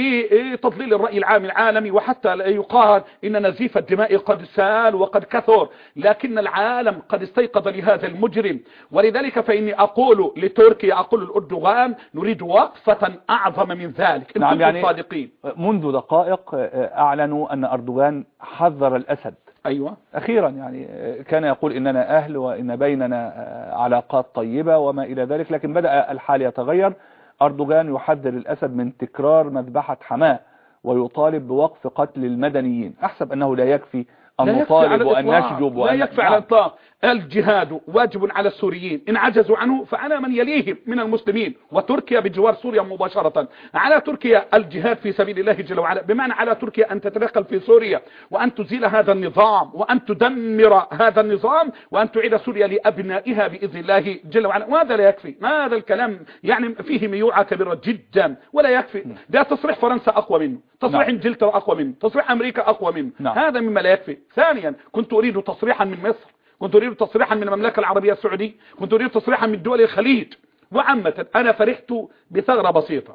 لتضليل الرأي العام العالمي، وحتى يقال إن نزيف الدماء قد سال وقد كثر، لكن العالم قد استيقظ لهذا المجرم. ولذلك فإني أقول لتركيا أقول لأردوغان نريد وقفة أعظم من ذلك إن كنتم يعني صادقين. منذ دقائق أعلنوا أن أردوغان حذر الأسد. أيوة. أخيرا يعني كان يقول إننا أهل وإن بيننا علاقات طيبة وما إلى ذلك، لكن بدأ الحال يتغير. أردوغان يحذر الأسد من تكرار مذبحة حماة ويطالب بوقف قتل المدنيين. أحسب أنه لا يكفي أن نطالب وأن نشجب لا يكفي على الإطلاق. الجهاد واجب على السوريين، إن عجزوا عنه فأنا من يليهم من المسلمين، وتركيا بجوار سوريا مباشرة. على تركيا الجهاد في سبيل الله جل وعلا، بمعنى على تركيا أن تتدخل في سوريا وأن تزيل هذا النظام وأن تدمر هذا النظام وأن تعيد سوريا لأبنائها بإذن الله جل وعلا. وهذا لا يكفي، هذا الكلام يعني فيه ميوعة كبيرة جدا ولا يكفي. ده تصريح فرنسا أقوى منه، تصريح انجلترا أقوى منه، تصريح أمريكا أقوى منه. هذا مما لا يكفي. ثانيا كنت أريد تصريحا من مصر، كنت أريد تصريحا من المملكة العربية السعودية، كنت أريد تصريحا من دول الخليج. وعامة أنا فرحت بثغرة بسيطة.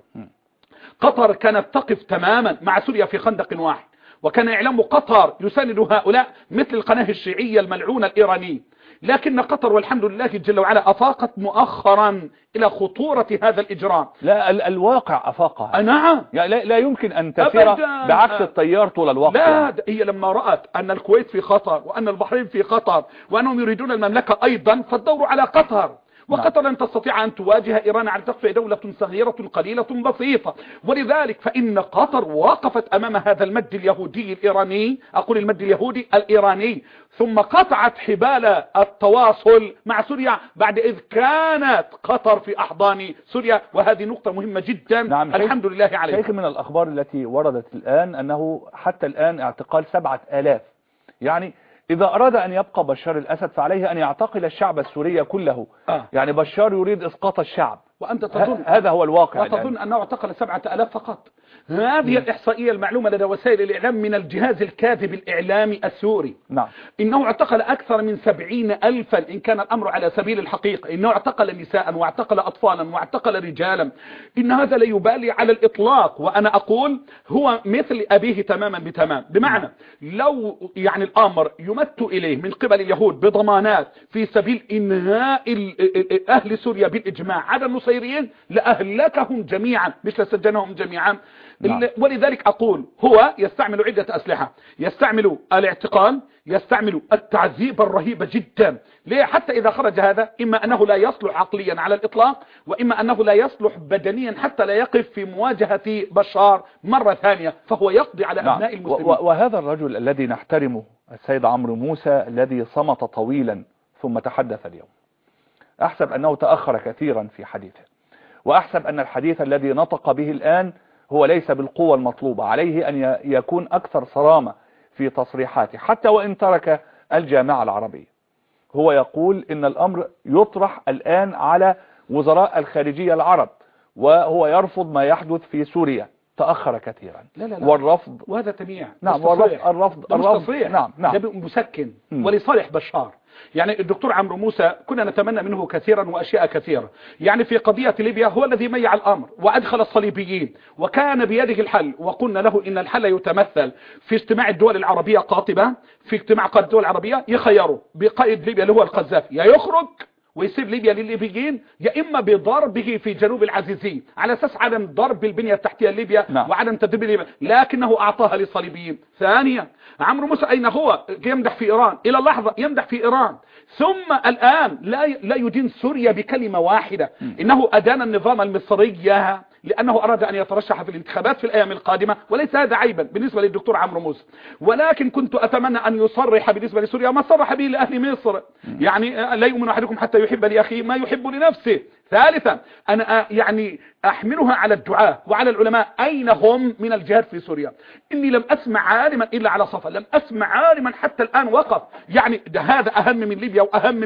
قطر كانت تقف تماما مع سوريا في خندق واحد، وكان إعلام قطر يساند هؤلاء مثل القناة الشيعية الملعونة الإيرانية. لكن قطر والحمد لله جل وعلا أفاقت مؤخرا إلى خطورة هذا الإجرام. لا الواقع أفاقها. نعم، يعني لا يمكن أن تسير بعكس التيار طول الوقت. لا، هي لما رأت أن الكويت في خطر وأن البحرين في خطر وأنهم يريدون المملكة أيضا فالدور على قطر. وقطر لن تستطيع أن تواجه إيران على تقفى دولة صغيرة قليلة بسيطة. ولذلك فإن قطر وقفت أمام هذا المد اليهودي الإيراني، أقول المد اليهودي الإيراني، ثم قطعت حبال التواصل مع سوريا بعد إذ كانت قطر في أحضان سوريا. وهذه نقطة مهمة جدا. الحمد لله عليها. شيخ، من الأخبار التي وردت الآن أنه حتى الآن اعتقال 7000. يعني إذا أراد أن يبقى بشار الأسد فعليه أن يعتقل الشعب السوري كله. يعني بشار يريد إسقاط الشعب، وأنت تظن هذا هو الواقع، وتظن أنه اعتقل 7000 فقط. هذه الإحصائية المعلومة لدى وسائل الإعلام من الجهاز الكاذب الإعلامي السوري. إنه اعتقل أكثر من 70,000 إن كان الأمر على سبيل الحقيقة. إنه اعتقل نساء واعتقل أطفالا واعتقل رجالا. إن هذا لا يبالي على الإطلاق. وأنا أقول هو مثل أبيه تماما بتمام. بمعنى لو يعني الأمر يمت إليه من قبل اليهود بضمانات في سبيل إنهاء أهل سوريا بالإجماع على النصيريين لأهلكهم جميعا مش لسجنهم جميعا. ولذلك أقول هو يستعمل عدة أسلحة، يستعمل الاعتقال، يستعمل التعذيب الرهيب جدا. ليه؟ حتى إذا خرج هذا إما أنه لا يصلح عقليا على الإطلاق، وإما أنه لا يصلح بدنيا حتى لا يقف في مواجهة بشار مرة ثانية، فهو يقضي على أبناء المسلمين. وهذا الرجل الذي نحترمه السيد عمرو موسى الذي صمت طويلا ثم تحدث اليوم، أحسب أنه تأخر كثيرا في حديثه، وأحسب أن الحديث الذي نطق به الآن هو ليس بالقوة المطلوبة. عليه أن يكون أكثر صرامة في تصريحاته حتى وإن ترك الجامعة العربية. هو يقول إن الأمر يطرح الآن على وزراء الخارجية العرب، وهو يرفض ما يحدث في سوريا. تأخر كثيرا. لا. والرفض وهذا تمييع. نعم، والرفض نعم. ده مسكن ولصالح بشار. يعني الدكتور عمرو موسى كنا نتمنى منه كثيرا وأشياء كثيرة. يعني في قضية ليبيا هو الذي ميع الأمر وأدخل الصليبيين وكان بيده الحل، وقلنا له إن الحل يتمثل في اجتماع الدول العربية قاطبة، في اجتماع قائد الدول العربية يخيروا بقائد ليبيا اللي هو القذافي يا يخرج ويسيب ليبيا للليبيين، يا إما بضربه في جنوب العزيزين على أساس عدم ضرب البنية التحتية ليبيا وعدم تدريب ليبيا، لكنه أعطاها للصليبيين. ثانيا عمرو موسى أين هو؟ يمدح في إيران إلى اللحظة، يمدح في إيران، ثم الآن لا يدين سوريا بكلمة واحدة. إنه أدان النظام المصري لأنه أراد أن يترشح في الانتخابات في الأيام القادمة، وليس هذا عيبا بالنسبة للدكتور عمرو موسى، ولكن كنت أتمنى أن يصرح بالنسبة لسوريا ما صرح به لأهل مصر. يعني لا يؤمن أحدكم حتى يحب لأخيه ما يحب لنفسه. ثالثا أنا يعني أحملها على الدعاة وعلى العلماء أين هم من الجهاد في سوريا. إني لم أسمع عالما إلا على صفا، لم أسمع عالما حتى الآن وقف. يعني هذا أهم من ليبيا وأهم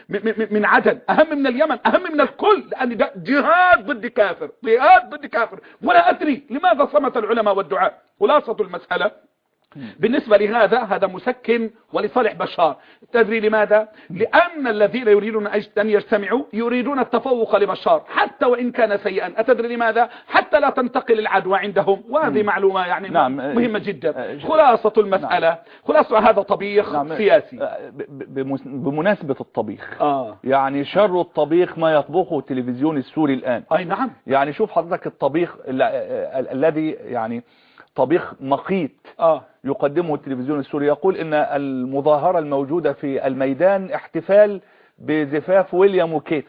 من عدن، أهم من اليمن، أهم من الكل، لأن ده جهاد ضد كافر، جهاد ضد كافر. ولا أدري لماذا صمت العلماء والدعاة. خلاصة المسألة بالنسبة لهذا هذا مسكن ولصالح بشار. تدري لماذا؟ لأن الذين يريدون أن يجتمعوا يريدون التفوق لبشار حتى وإن كان سيئا. أتدري لماذا؟ حتى لا تنتقل العدوى عندهم، وهذه معلومة يعني مهمة جدا. خلاصة المسألة، خلاصة هذا طبيخ سياسي. بمناسبة الطبيخ، يعني شر الطبيخ ما يطبخه التلفزيون السوري الآن. أي نعم. يعني شوف حضرتك الطبيخ الذي يعني طبيخ مقيت يقدمه التلفزيون السوري، يقول ان المظاهرة الموجودة في الميدان احتفال بزفاف ويليام وكيت.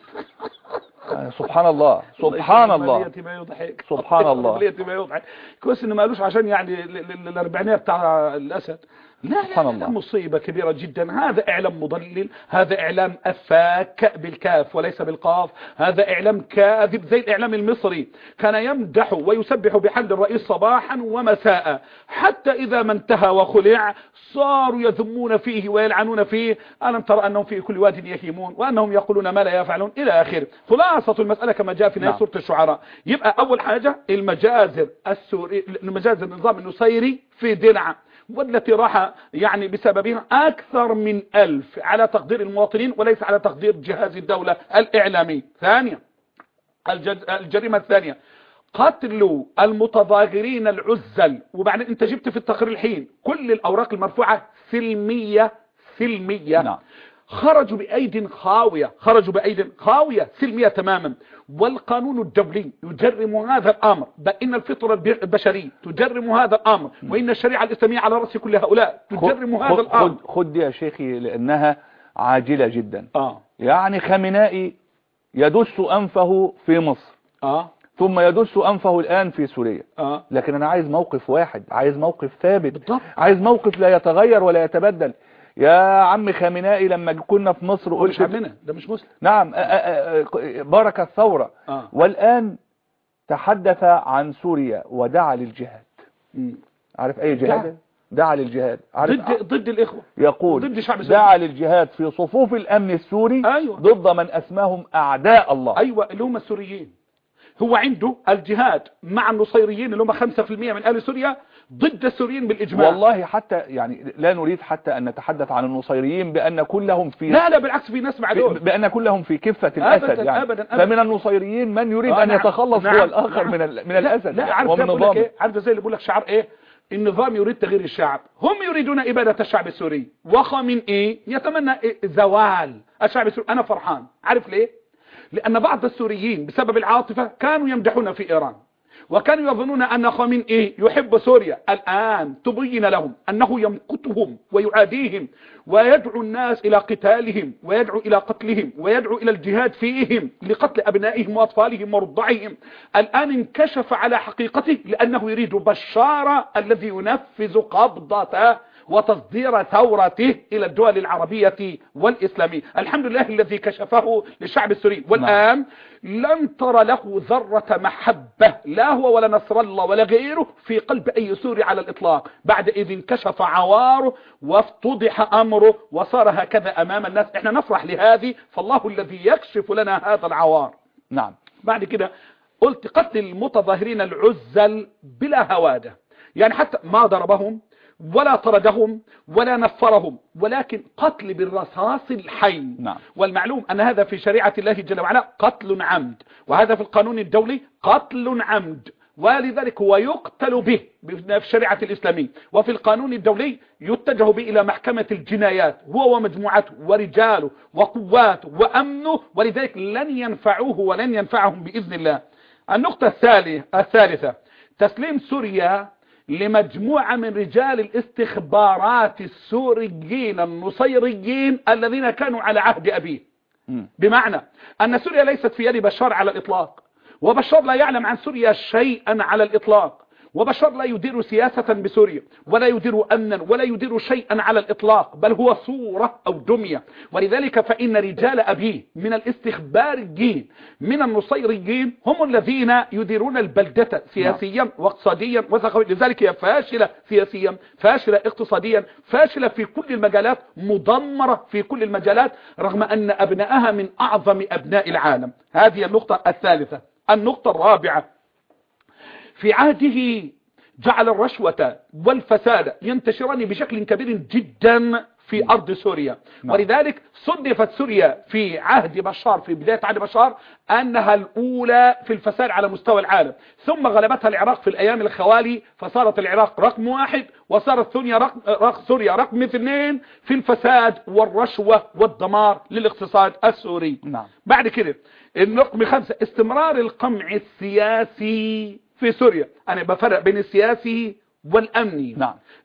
سبحان الله سبحان الله سبحان الله. كويس انه ما قالوش عشان يعني الاربعينية بتاع الاسد. سبحان الله. مصيبة كبيرة جدا. هذا إعلام مضلل، هذا إعلام أفاك بالكاف وليس بالقاف، هذا إعلام كاذب زي الإعلام المصري، كان يمدح ويسبح بحمد الرئيس صباحا ومساء، حتى إذا ما انتهى وخلع صاروا يذمون فيه ويلعنون فيه. ألم ترى أنهم في كل واد يهيمون وأنهم يقولون ما لا يفعلون إلى آخر. خلاصة المسألة كما جاء في نهاية سورة الشعراء. يبقى أول حاجة المجازر السوري، المجازر النظام النصيري في درعا، والتي راح يعني بسببها أكثر من 1000 على تقدير المواطنين وليس على تقدير جهاز الدولة الإعلامي. ثانيا الجريمة الثانية قتل المتظاهرين العزل. وبعدين انت جبت في التقرير الحين كل الأوراق المرفوعة سلمية. نعم. خرجوا بأيد خاوية، خرجوا بأيد خاوية سلمية تماما. والقانون الدولي يجرم هذا الأمر، بل إن الفطرة البشرية تجرم هذا الأمر، وإن الشريعة الإسلامية على رأس كل هؤلاء تجرم هذا الأمر. خد يا شيخي لأنها عاجلة جدا. يعني خامنائي يدس أنفه في مصر، ثم يدس أنفه الآن في سوريا. لكن أنا عايز موقف واحد، عايز موقف ثابت بالضبط. عايز موقف لا يتغير ولا يتبدل. يا عم خامنائي لما كنا في مصر قلت مش عمنا ده مش مسلم. نعم بارك الثورة. والآن تحدث عن سوريا ودعا للجهاد. عارف أي جهاد؟ دعا للجهاد. ضد الإخوة، يقول ضد شعب سوريا. دعا للجهاد في صفوف الأمن السوري. أيوة. ضد من أسماهم أعداء الله. أيوة اللي هم السوريين. هو عنده الجهاد مع النصيريين اللي هم 5% من أهل سوريا ضد السوريين بالإجماع. والله حتى يعني لا نريد حتى أن نتحدث عن النصيريين بأن كلهم في لا بالعكس في ناس مع دول بأن كلهم في كفة الأسد يعني. أبداً. فمن النصيريين من يريد أن يتخلص هو الآخر من الأسد. لا عارف ومن إيه؟ عارف زي اللي بقول لك شعار إيه؟ النظام يريد تغيير الشعب، هم يريدون إبادة الشعب السوري. وخامن إيه؟ يتمنى زوال الشعب السوري. أنا فرحان. عارف ليه؟ لأن بعض السوريين بسبب العاطفة كانوا يمدحون في إيران، وكانوا يظنون أن خامنئي يحب سوريا. الآن تبين لهم أنه يمقتهم ويعاديهم ويدعو الناس إلى قتالهم ويدعو إلى قتلهم ويدعو إلى الجهاد فيهم لقتل أبنائهم وأطفالهم ورضعهم. الآن انكشف على حقيقته، لأنه يريد بشار الذي ينفذ قبضته وتصدير ثورته إلى الدول العربية والإسلامية. الحمد لله الذي كشفه للشعب السوري. والآن لن ترى له ذرة محبة لا هو ولا نصر الله ولا غيره في قلب أي سوري على الإطلاق، بعد إذ انكشف عواره وافتضح أمره وصار هكذا أمام الناس. احنا نفرح لهذه، فالله الذي يكشف لنا هذا العوار. نعم. بعد كده قلت قتل المتظاهرين العزل بلا هوادة، يعني حتى ما ضربهم ولا طردهم ولا نفرهم، ولكن قتل بالرصاص الحي. نعم. والمعلوم أن هذا في شريعة الله جل وعلا قتل عمد، وهذا في القانون الدولي قتل عمد، ولذلك هو يقتل به في الشريعة الإسلامية. وفي القانون الدولي يتجه به إلى محكمة الجنايات هو ومجموعته ورجاله وقواته وأمنه، ولذلك لن ينفعوه ولن ينفعهم بإذن الله. النقطة الثالثة تسليم سوريا لمجموعة من رجال الاستخبارات السوريين النصيريين الذين كانوا على عهد أبيه. بمعنى أن سوريا ليست في يد بشار على الإطلاق، وبشار لا يعلم عن سوريا شيئا على الإطلاق، وبشار لا يدير سياسة بسوريا ولا يدير أمنا ولا يدير شيئا على الإطلاق، بل هو صورة أو دمية. ولذلك فإن رجال أبيه من الاستخباريين من النصيريين هم الذين يديرون البلدة سياسيا واقتصاديا وثقافيا. لذلك هي فاشلة سياسيا، فاشلة اقتصاديا، فاشلة في كل المجالات، مدمرة في كل المجالات، رغم أن أبنائها من أعظم أبناء العالم. هذه النقطة الثالثة. النقطة الرابعة، في عهده جعل الرشوة والفساد ينتشران بشكل كبير جدا في أرض سوريا. ولذلك صنفت سوريا في عهد بشار، في بداية عهد بشار، أنها الأولى في الفساد على مستوى العالم، ثم غلبتها العراق في الأيام الخوالي، فصارت العراق رقم 1، وصارت سوريا رقم 2 في الفساد والرشوة والدمار للاقتصاد السوري. بعد كده الرقم 5 استمرار القمع السياسي في سوريا. أنا بفرق بين السياسي والأمني.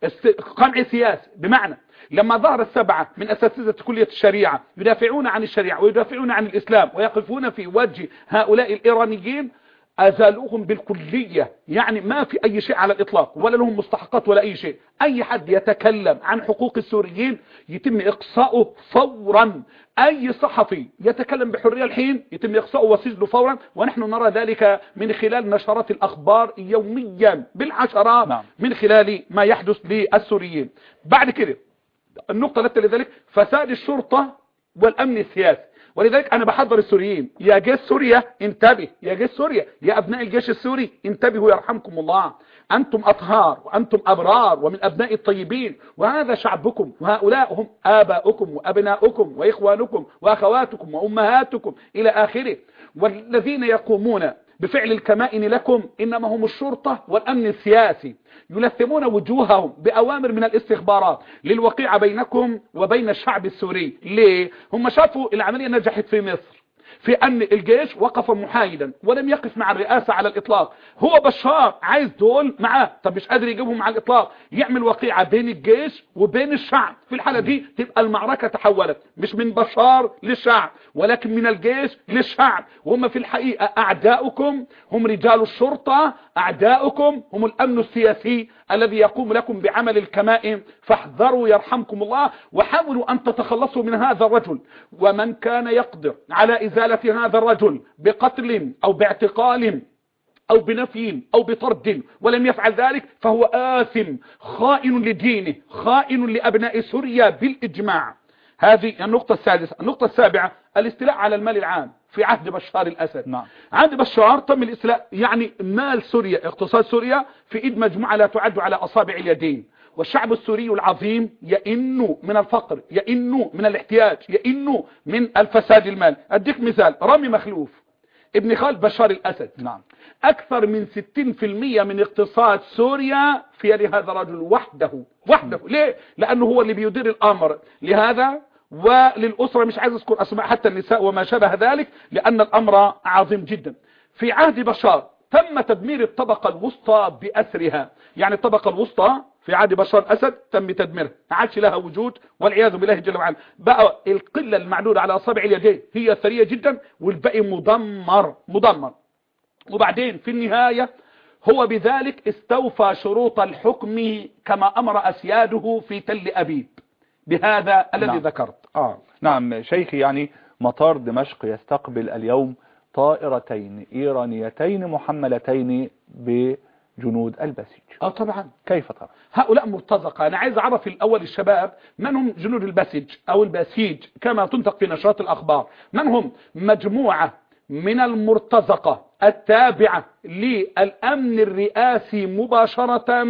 قمع سياسي بمعنى لما ظهر 7 من أساتذة كلية الشريعة يدافعون عن الشريعة ويدافعون عن الإسلام ويقفون في وجه هؤلاء الإيرانيين، أزالوهم بالكلية، يعني ما في أي شيء على الإطلاق، ولا لهم مستحقات ولا أي شيء. أي حد يتكلم عن حقوق السوريين يتم إقصاؤه فورا. أي صحفي يتكلم بحرية الحين يتم إقصاؤه وسجنه فورا، ونحن نرى ذلك من خلال نشرات الأخبار يوميا بالعشرات من خلال ما يحدث للسوريين. بعد كده النقطة التي لذلك فساد الشرطة والأمن السياسي. ولذلك أنا بحضر السوريين، يا جيش سوريا انتبه، يا جيش سوريا، يا أبناء الجيش السوري انتبهوا يرحمكم الله. أنتم أطهار وأنتم أبرار ومن أبناء الطيبين، وهذا شعبكم، وهؤلاء هم آباؤكم وأبناؤكم وإخوانكم وأخواتكم وأمهاتكم إلى آخره. والذين يقومون بفعل الكمائن لكم إنما هم الشرطة والأمن السياسي، يلثمون وجوههم بأوامر من الاستخبارات للوقيعة بينكم وبين الشعب السوري. ليه؟ هم شافوا العملية نجحت في مصر في أن الجيش وقف محايدا ولم يقف مع الرئاسة على الإطلاق. هو بشار عايز دول معاه، طب مش قادر يجيبهم على الإطلاق، يعمل وقيعة بين الجيش وبين الشعب. في الحالة دي تبقى المعركة تحولت مش من بشار للشعب ولكن من الجيش للشعب. وهم في الحقيقة أعداؤكم هم رجال الشرطة، أعداؤكم هم الأمن السياسي الذي يقوم لكم بعمل الكمائن. فاحذروا يرحمكم الله، وحاولوا أن تتخلصوا من هذا الرجل. ومن كان يقدر على إزالة هذا الرجل بقتل أو باعتقال أو بنفي أو بطرد ولم يفعل ذلك فهو آثم، خائن لدينه، خائن لأبناء سوريا بالإجماع. هذه النقطة السادسة. النقطة السابعة الاستيلاء على المال العام في عهد بشار الأسد. عهد بشار تم الاستيلاء، يعني مال سوريا، اقتصاد سوريا في إيد مجموعة لا تعد على أصابع اليدين. والشعب السوري العظيم يئن من الفقر، يئن من الاحتياج، يئن من الفساد المال. أديك مثال، رامي مخلوف ابن خال بشار الأسد، أكثر من 60% من اقتصاد سوريا في يد هذا الرجل وحده. ليه؟ لأنه هو اللي بيدير الأمر. لهذا وللأسرة مش عايز أذكر أسماء حتى النساء وما شابه ذلك لأن الأمر عظيم جدا. في عهد بشار تم تدمير الطبقة الوسطى بأسرها، يعني الطبقة الوسطى في عهد بشار الأسد تم تدميرها، ما عادش لها وجود والعياذ بالله جل وعلا. بقى القلة المعدودة على أصابع اليدين هي ثرية جدا والباقي مدمر. وبعدين في النهاية هو بذلك استوفى شروط الحكم كما أمر أسياده في تل أبيب بهذا الذي ذكرت. نعم شيخي، يعني مطار دمشق يستقبل اليوم طائرتين إيرانيتين محملتين بجنود البسيج. طبعا. كيف ترى؟ هؤلاء مرتزقة. أنا عايز أعرف الأول الشباب من هم جنود البسيج أو البسيج كما تنطق في نشرات الأخبار. من هم؟ مجموعة من المرتزقة التابعة للأمن الرئاسي مباشرة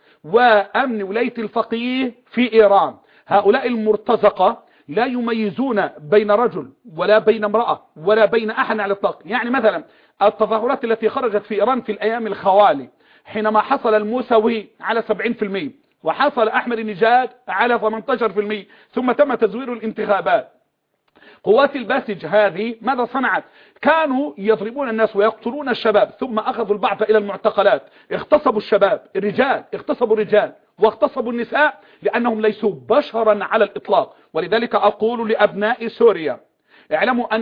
وأمن ولاية الفقيه في إيران. هؤلاء المرتزقة لا يميزون بين رجل ولا بين امرأة ولا بين أحد على الإطلاق. يعني مثلا التظاهرات التي خرجت في إيران في الأيام الخوالي حينما حصل الموسوي على 70% وحصل أحمد النجاد على 18%، ثم تم تزوير الانتخابات. قوات الباسج هذه ماذا صنعت؟ كانوا يضربون الناس ويقتلون الشباب، ثم أخذوا البعض إلى المعتقلات، اغتصبوا الشباب، الرجال اغتصبوا الرجال واغتصبوا النساء لأنهم ليسوا بشرا على الإطلاق. ولذلك أقول لأبناء سوريا اعلموا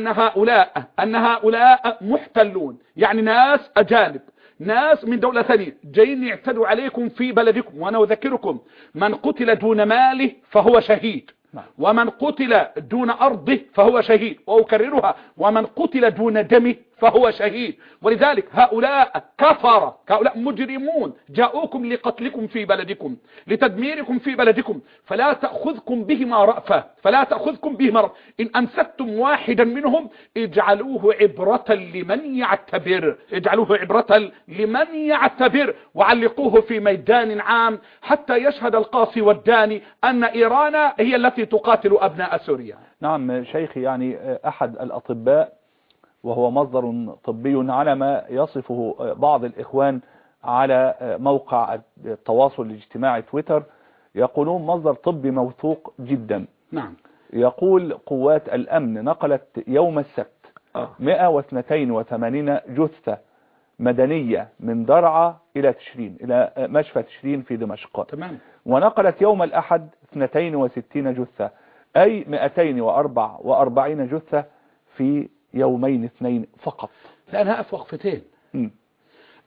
أن هؤلاء محتلون، يعني ناس أجانب، ناس من دولة ثانية جايين يعتدوا عليكم في بلدكم. وأنا أذكركم من قتل دون ماله فهو شهيد، ومن قتل دون أرضه فهو شهيد، وأكررها ومن قتل دون دمه فهو شهيد. ولذلك هؤلاء كفرة، هؤلاء مجرمون جاءوكم لقتلكم في بلدكم، لتدميركم في بلدكم، فلا تأخذكم بهما رأفة، فلا تأخذكم بهما رأفة. إن أمسكتم واحدا منهم اجعلوه عبرة لمن يعتبر، اجعلوه عبرة لمن يعتبر، وعلقوه في ميدان عام حتى يشهد القاصي والداني أن إيران هي التي تقاتل أبناء سوريا. نعم شيخي، يعني أحد الأطباء وهو مصدر طبي على ما يصفه بعض الإخوان على موقع التواصل الاجتماعي تويتر، يقولون مصدر طبي موثوق جدا. نعم. يقول قوات الأمن نقلت يوم السبت 182 جثة مدنية من درعا إلى تشرين، إلى مشفى تشرين في دمشق. تمام. ونقلت يوم الأحد 62 جثة، أي 244 جثة في يومين اثنين فقط. لا أنا هقف وقفتين.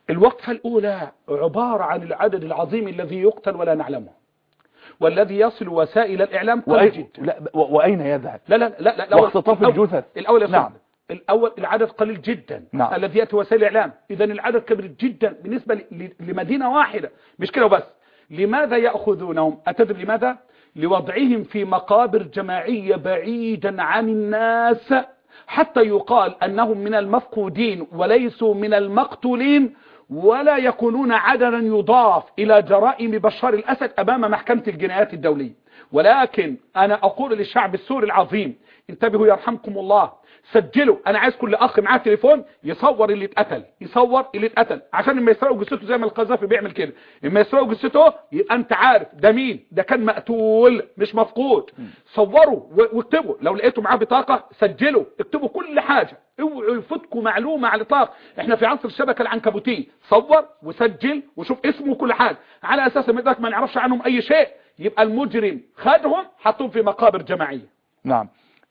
الوقفة الأولى عبارة عن العدد العظيم الذي يقتل ولا نعلمه، والذي يصل وسائل الإعلام قليل جدا. وأين يذهب؟ لا واختطاف الجثث. الأول نعم. الأول العدد قليل جدا. نعم. الذي يأتي وسائل الإعلام، إذن العدد كبير جدا بالنسبة لمدينة واحدة، مش كده وبس. لماذا يأخذونهم؟ أتدري لماذا؟ لوضعهم في مقابر جماعية بعيدا عن الناس، حتى يقال أنهم من المفقودين وليسوا من المقتولين، ولا يكونون عددا يضاف إلى جرائم بشار الأسد أمام محكمة الجنايات الدولية. ولكن أنا أقول للشعب السوري العظيم، انتبهوا يرحمكم الله، سجلوا. أنا عايز كل أخ معاه تليفون يصور اللي اتقتل، عشان لما يسرقوا جثته زي ما القذافي بيعمل كده، لما يسرقوا جثته يبقى أنت عارف ده مين، ده كان مقتول مش مفقود. صوروا واكتبوا، لو لقيتوا معاه بطاقة سجلوا، اكتبوا كل حاجة، اوعوا يفوتكم معلومة على الإطلاق. احنا في عصر الشبكة العنكبوتية، صور وسجل وشوف اسمه وكل حاجة، على أساس ما نعرفش عنهم أي شيء، يبقى المجرم خدهم حطهم في مقابر جماعية. نعم.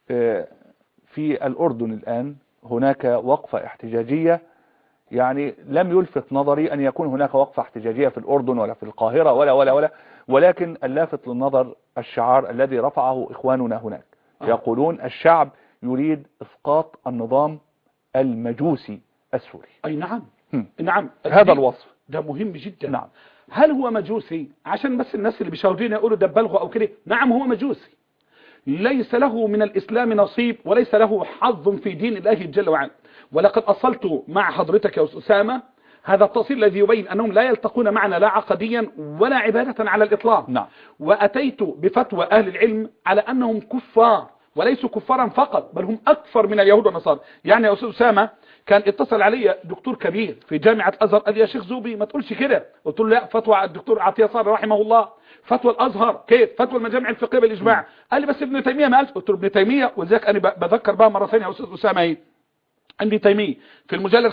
في الأردن الآن هناك وقفة احتجاجية، يعني لم يلفت نظري أن يكون هناك وقفة احتجاجية في الأردن ولا في القاهرة ولا ولكن اللافت للنظر الشعار الذي رفعه إخواننا هناك. يقولون الشعب يريد إسقاط النظام المجوسي السوري. أي نعم. نعم، هذا الوصف ده مهم جدا. نعم. هل هو مجوسي؟ عشان بس الناس اللي بيشاهدون يقولوا ده بلغوا أو كده. نعم هو مجوسي، ليس له من الإسلام نصيب وليس له حظ في دين الله جل وعلا. ولقد أصلت مع حضرتك يا أسامة هذا التأصيل الذي يبين أنهم لا يلتقون معنا لا عقديا ولا عبادة على الإطلاق. نعم. وأتيت بفتوى أهل العلم على أنهم كفار، وليسوا كفارا فقط بل هم أكثر من اليهود والنصارى. يعني يا أستاذ أسامة كان اتصل علي دكتور كبير في جامعة الأزهر، قال يا شيخ زوبي ما تقولش كده. قلت له لا، فتوى الدكتور عطية صار رحمه الله، فتوى الأزهر كيف، فتوى المجامع الفقهية بالإجماع. قال لي بس ابن تيمية ما قالش. قلت له ابن تيمية، وذلك أنا بذكر بها مرة ثانية يا أستاذ أسامة، ابن تيمية في المجلد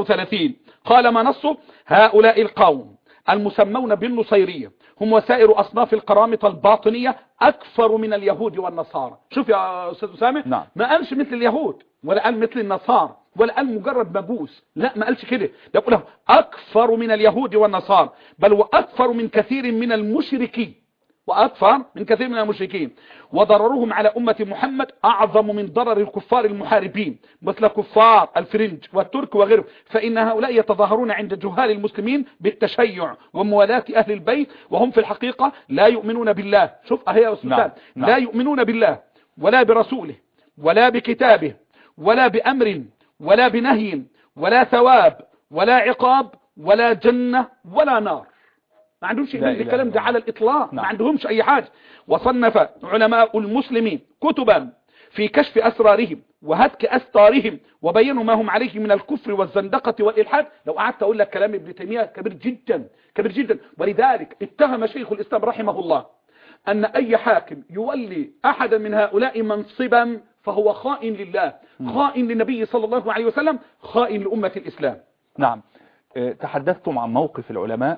35 قال ما نصه: هؤلاء القوم المسمون بالنصيرية هم وسائر أصناف القرامطة الباطنية أكثر من اليهود والنصارى. شوف يا أستاذ أسامة، نعم. ما قالش مثل اليهود ولا قال مثل النصارى ولا قال مجرد مجوس، لا ما قالش كده، يقول أكثر من اليهود والنصارى، بل وأكثر من كثير من المشركين، وأكثر من كثير من المشركين، وضررهم على أمة محمد أعظم من ضرر الكفار المحاربين مثل كفار الفرنج والترك وغيرهم، فإن هؤلاء يتظاهرون عند جهال المسلمين بالتشيع وموالاة أهل البيت، وهم في الحقيقة لا يؤمنون بالله. شوف أهي يا أستاذ، لا يؤمنون بالله ولا برسوله ولا بكتابه ولا بأمر ولا بنهي ولا ثواب ولا عقاب ولا جنة ولا نار. ما عندهمش شيء من الكلام ده على الإطلاق. ما عندهمش أي حاجة. وصنف علماء المسلمين كتبا في كشف أسرارهم وهتك أستارهم وبينوا ما هم عليه من الكفر والزندقة والإلحاد. لو قعدت أقول لك كلام ابن تيمية كبير جدا كبير جدا. ولذلك اتهم شيخ الإسلام رحمه الله أن أي حاكم يولي أحدا من هؤلاء منصبا فهو خائن لله، خائن للنبي صلى الله عليه وسلم، خائن لأمة الإسلام. نعم. تحدثتم عن موقف العلماء،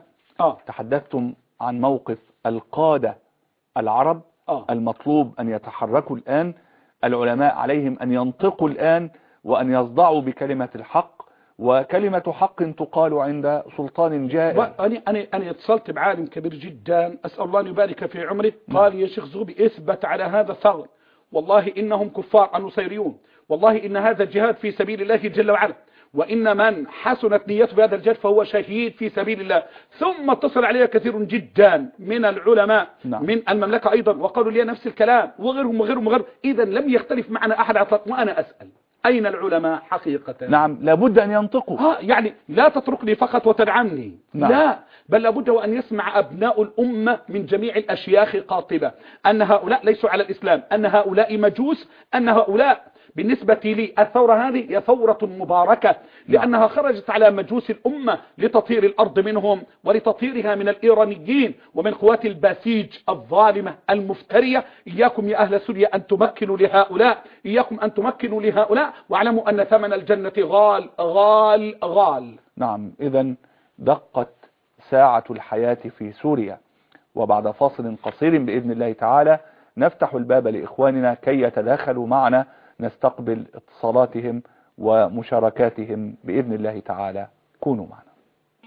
تحدثتم عن موقف القادة العرب. المطلوب أن يتحركوا الآن، العلماء عليهم أن ينطقوا الآن وأن يصدعوا بكلمة الحق، وكلمة حق تقال عند سلطان جائر. أنا اتصلت بعالم كبير جدا أسأل الله أن يبارك في عمره، قال يا شيخ زوبي اثبت على هذا الثغر، والله إنهم كفار النصيريون، والله إن هذا جهاد في سبيل الله جل وعلا، وإن من حسنت نيته بهذا الجهاد فهو شهيد في سبيل الله. ثم اتصل علي كثير جدا من العلماء من المملكة أيضا وقالوا لي نفس الكلام، وغيرهم. إذا لم يختلف معنا أحد عطلق. وأنا أسأل أين العلماء حقيقة؟ نعم، لابد أن ينطقوا. يعني لا تتركني فقط وتدعمني، لا، بل لابد وأن يسمع أبناء الأمة من جميع الأشياخ قاطبة أن هؤلاء ليسوا على الإسلام، أن هؤلاء مجوس، أن هؤلاء بالنسبة لي الثورة هذه هي ثورة مباركة، لأنها خرجت على مجوس الأمة لتطهير الأرض منهم ولتطهيرها من الإيرانيين ومن قوات الباسيج الظالمة المفترية. إياكم يا أهل سوريا أن تمكنوا لهؤلاء، إياكم أن تمكنوا لهؤلاء، واعلموا أن ثمن الجنة غال غال غال. نعم. إذن دقت ساعة الحياة في سوريا، وبعد فاصل قصير بإذن الله تعالى نفتح الباب لإخواننا كي يتداخلوا معنا، نستقبل اتصالاتهم ومشاركاتهم بإذن الله تعالى. كونوا معنا.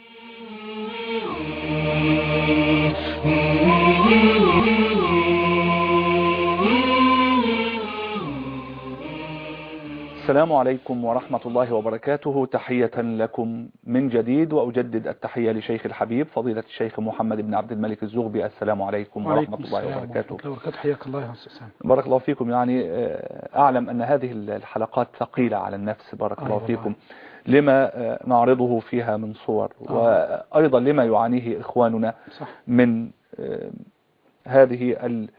السلام عليكم ورحمة الله وبركاته. تحية لكم من جديد، وأجدد التحية لشيخ الحبيب فضيلة الشيخ محمد بن عبد الملك الزغبي. السلام عليكم ورحمة الله وبركاته. حياك الله يا أستاذ سامي. بارك الله فيكم. يعني أعلم أن هذه الحلقات ثقيلة على النفس، بارك الله فيكم، لما نعرضه فيها من صور، وأيضا لما يعانيه إخواننا من هذه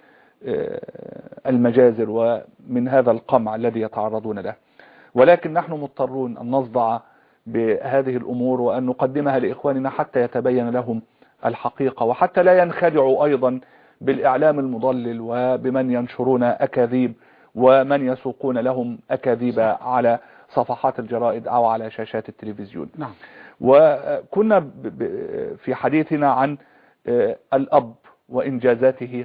المجازر ومن هذا القمع الذي يتعرضون له. ولكن نحن مضطرون أن نصدع بهذه الأمور وأن نقدمها لإخواننا حتى يتبين لهم الحقيقة، وحتى لا ينخدعوا أيضا بالإعلام المضلل وبمن ينشرون أكاذيب ومن يسوقون لهم أكاذيب على صفحات الجرائد أو على شاشات التلفزيون. نعم. وكنا في حديثنا عن الأب وإنجازاته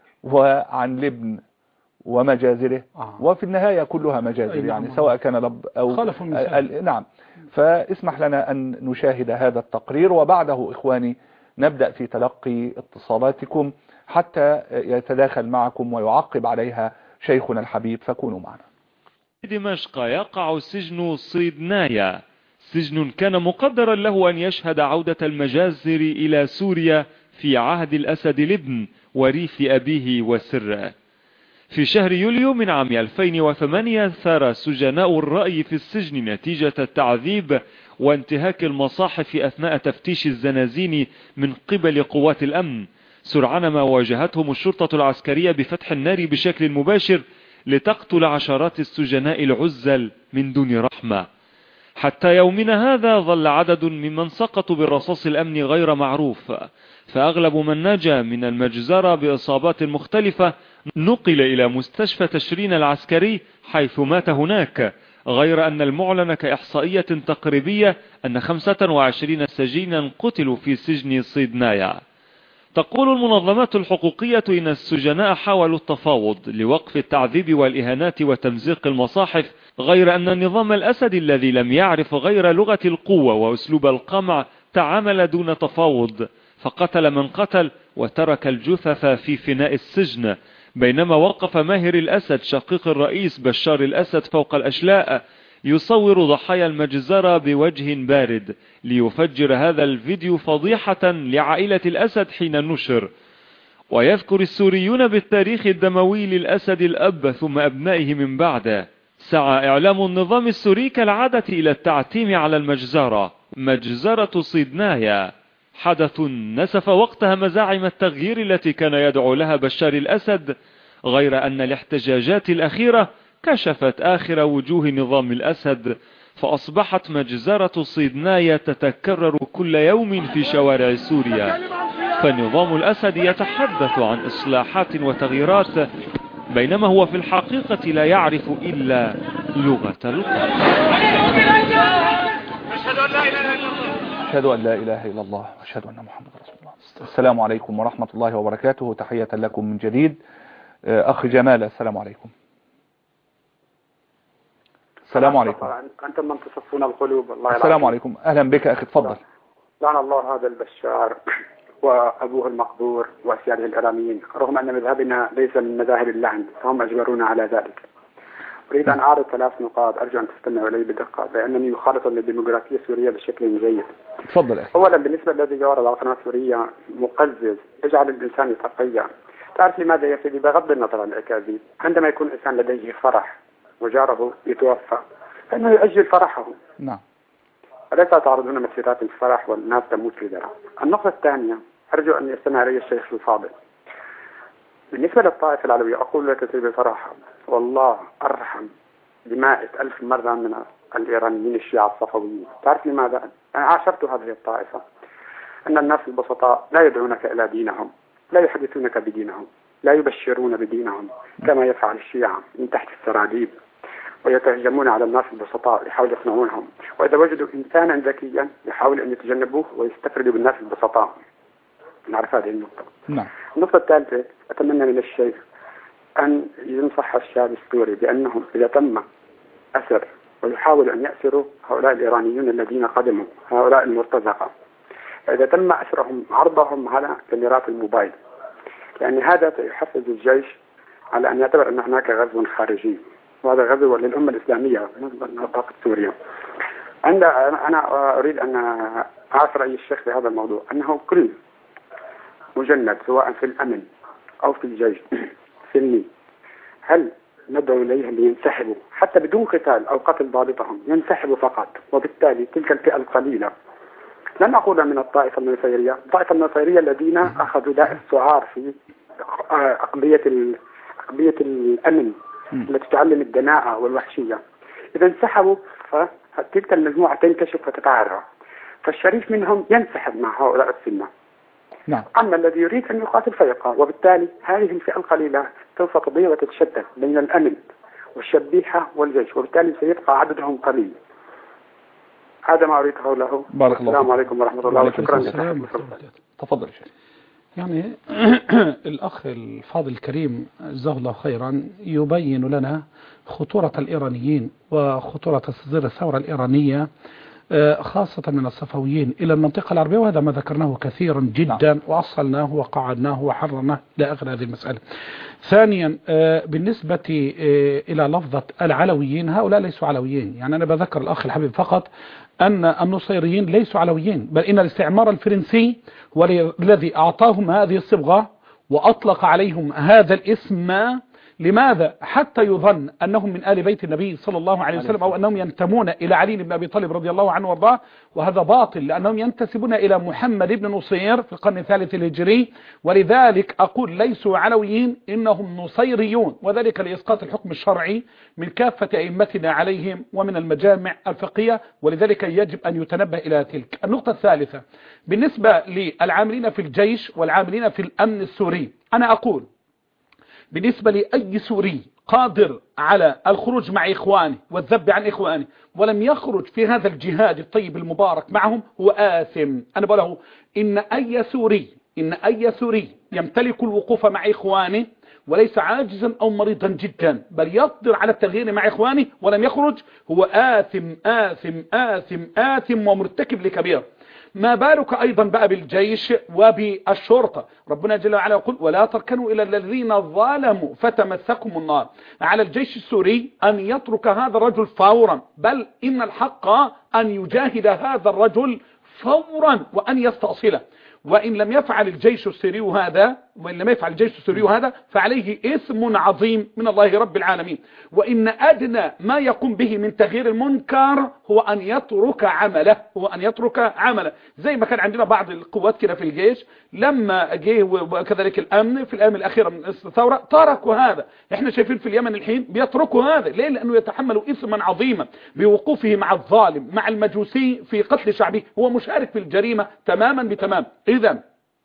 وعن الابن ومجازره، وفي النهاية كلها مجازر، يعني سواء كان الأب أو نعم. فاسمح لنا أن نشاهد هذا التقرير، وبعده إخواني نبدأ في تلقي اتصالاتكم حتى يتداخل معكم ويعقب عليها شيخنا الحبيب، فكونوا معنا. دمشق يقع سجن صيدنايا، سجن كان مقدرا له أن يشهد عودة المجازر إلى سوريا في عهد الأسد الابن وريث أبيه وسره. في شهر يوليو من عام 2008 ثار سجناء الرأي في السجن نتيجة التعذيب وانتهاك المصاحف أثناء تفتيش الزنازين من قبل قوات الأمن، سرعان ما واجهتهم الشرطة العسكرية بفتح النار بشكل مباشر لتقتل عشرات السجناء العزل من دون رحمة. حتى يومنا هذا ظل عدد ممن سقطوا بالرصاص الأمن غير معروف، فأغلب من نجا من المجزرة بإصابات مختلفة نقل إلى مستشفى تشرين العسكري حيث مات هناك، غير أن المعلن كإحصائية تقريبية أن 25 سجينا قتلوا في سجن صيدنايا. تقول المنظمات الحقوقية إن السجناء حاولوا التفاوض لوقف التعذيب والإهانات وتمزيق المصاحف، غير أن نظام الأسد الذي لم يعرف غير لغة القوة وأسلوب القمع تعامل دون تفاوض، فقتل من قتل وترك الجثث في فناء السجن، بينما وقف ماهر الأسد شقيق الرئيس بشار الأسد فوق الأشلاء يصور ضحايا المجزرة بوجه بارد ليفجر هذا الفيديو فضيحة لعائلة الأسد حين نشر. ويذكر السوريون بالتاريخ الدموي للأسد الأب ثم أبنائه من بعده. سعى إعلام النظام السوري كالعادة إلى التعتيم على المجزرة، مجزرة صيدنايا، حدث نسف وقتها مزاعم التغيير التي كان يدعو لها بشار الأسد، غير أن الاحتجاجات الأخيرة كشفت آخر وجوه نظام الأسد، فأصبحت مجزرة صيدنايا تتكرر كل يوم في شوارع سوريا. فنظام الأسد يتحدث عن إصلاحات وتغييرات، بينما هو في الحقيقة لا يعرف إلا لغة القتل. أشهد أن لا إله إلا الله وأشهد أن محمد رسول الله. السلام عليكم ورحمة الله وبركاته. تحية لكم من جديد. أخي جمال، السلام عليكم. السلام عليكم. أنتم من تصفون القلوب. الله السلام عليكم. أهلا بك أخي، تفضل. لعن الله هذا البشار وأبوه المقبور وأسياده الإراميين، رغم أن مذهبنا ليس من مذاهب اللعن فهم أجبرونا على ذلك. أريد أن أعرض 3 نقاط أرجو أن تستمعوا إلي بدقة، لأنني مخالط للديمقراطية السورية بشكل جيد. تفضل أخي. أولا، بالنسبة الذي يعرض على القناة السورية مقزز يجعل الإنسان يتقيأ. تعرف لماذا يا سيدي؟ بغض النظر عن الأكاذيب، عندما يكون الإنسان لديه فرح وجاره يتوفى فإنه يؤجل فرحه. نعم. أليس تعرضون مسيرات الفرح والناس تموت في ذرة؟ النقطة الثانية أرجو أن يستمع إلي الشيخ الفاضل. بالنسبة للطائفة العلوية أقول لك بصراحة، والله أرحم ب100,000 مرة من الإيرانيين الشيعة الصفويين. تعرف لماذا؟ أنا عاشرت هذه الطائفة. أن الناس البسطاء لا يدعونك إلى دينهم، لا يحدثونك بدينهم، لا يبشرون بدينهم كما يفعل الشيعة من تحت السراديب، ويتهجمون على الناس البسطاء يحاولوا يقنعونهم، وإذا وجدوا إنسانا ذكيا يحاولوا أن يتجنبوه ويستفردوا بالناس البسطاء. نعرف هذه النقطة. نعم. النقطة الثالثة، أتمنى من الشيخ أن ينصح الشعب السوري بأنهم إذا تم أسر ويحاول أن يأسروا هؤلاء الإيرانيون الذين قدموا، هؤلاء المرتزقة، إذا تم أسرهم عرضهم على كاميرات الموبايل، لأن هذا يحفز الجيش على أن يعتبر أن هناك غزو خارجي. وهذا غزو للأمة الإسلامية بالنسبة للنطاق السورية. أنا أريد أن أعرف رأي الشيخ في هذا الموضوع، أنه كل مجند سواء في الأمن أو في الجيش سلمي، هل ندعو إليهم لينسحبوا حتى بدون قتال أو قتل ضابطهم، ينسحبوا فقط، وبالتالي تلك الفئة القليلة، لن أقول من الطائفة النصيرية، الطائفة النصيرية الذين أخذوا داء السعار في قضية الأمن التي تعلم الدناءة والوحشية، إذا انسحبوا فتلك المجموعة تنكشف وتتعرى، فالشريف منهم ينسحب مع هؤلاء السنة. نعم. أما الذي يريد أن يقاتل فيقع، وبالتالي هذه الفئة القليلة سوف تضيع وتتشتت بين الأمن والشبيحة والجيش، وبالتالي سيبقى عددهم قليل. هذا ما أريد قوله. بارك الله. السلام عليكم ورحمة الله وشكرا. تفضل شيخ. يعني الأخ الفاضل الكريم جزاه الله خيرا يبين لنا خطورة الإيرانيين وخطورة تصدير الثورة الإيرانية خاصة من الصفويين إلى المنطقة العربية، وهذا ما ذكرناه كثيرا جدا وأصلناه وقعدناه وحررناه إلى آخر هذه المسألة. ثانيا بالنسبة إلى لفظة العلويين، هؤلاء ليسوا علويين. يعني أنا بذكر الأخ الحبيب فقط أن النصيريين ليسوا علويين، بل إن الاستعمار الفرنسي هو الذي أعطاهم هذه الصبغة وأطلق عليهم هذا الاسم. لماذا؟ حتى يظن أنهم من آل بيت النبي صلى الله عليه وسلم، أو أنهم ينتمون إلى علي بن أبي طالب رضي الله عنه وارضاه، وهذا باطل، لأنهم ينتسبون إلى محمد بن نصير في القرن الثالث الهجري. ولذلك أقول ليسوا علويين، إنهم نصيريون، وذلك لإسقاط الحكم الشرعي من كافة أئمتنا عليهم ومن المجامع الفقهية، ولذلك يجب أن يتنبه إلى تلك. النقطة الثالثة بالنسبة للعاملين في الجيش والعاملين في الأمن السوري، أنا أقول بالنسبة لأي سوري قادر على الخروج مع إخوانه والذب عن إخوانه ولم يخرج في هذا الجهاد الطيب المبارك معهم هو آثم. أنا بقوله إن أي سوري يمتلك الوقوف مع إخوانه وليس عاجزا أو مريضا جدا، بل يقدر على التغيير مع إخوانه ولم يخرج، هو آثم آثم آثم آثم ومرتكب لكبير. ما بالك أيضا بقى بالجيش وبالشرطة؟ ربنا جل وعلا يقول ولا تركنوا إلى الذين ظلموا فتمسكهم النار. على الجيش السوري أن يترك هذا الرجل فورا، بل إن الحق أن يجاهد هذا الرجل فورا وأن يستأصله. وإن لم يفعل الجيش السوري هذا فعليه إثم عظيم من الله رب العالمين. وإن أدنى ما يقوم به من تغيير المنكر هو أن يترك عمله، زي ما كان عندنا بعض القوات كده في الجيش لما جه، وكذلك الأمن في الأيام الأخيرة من الثورة تركوا هذا. احنا شايفين في اليمن الحين بيتركوا هذا. ليه؟ لأنه يتحمل إثما عظيما بوقوفه مع الظالم مع المجوسي في قتل شعبه، هو مشارك في الجريمة تماما بتمام. إذن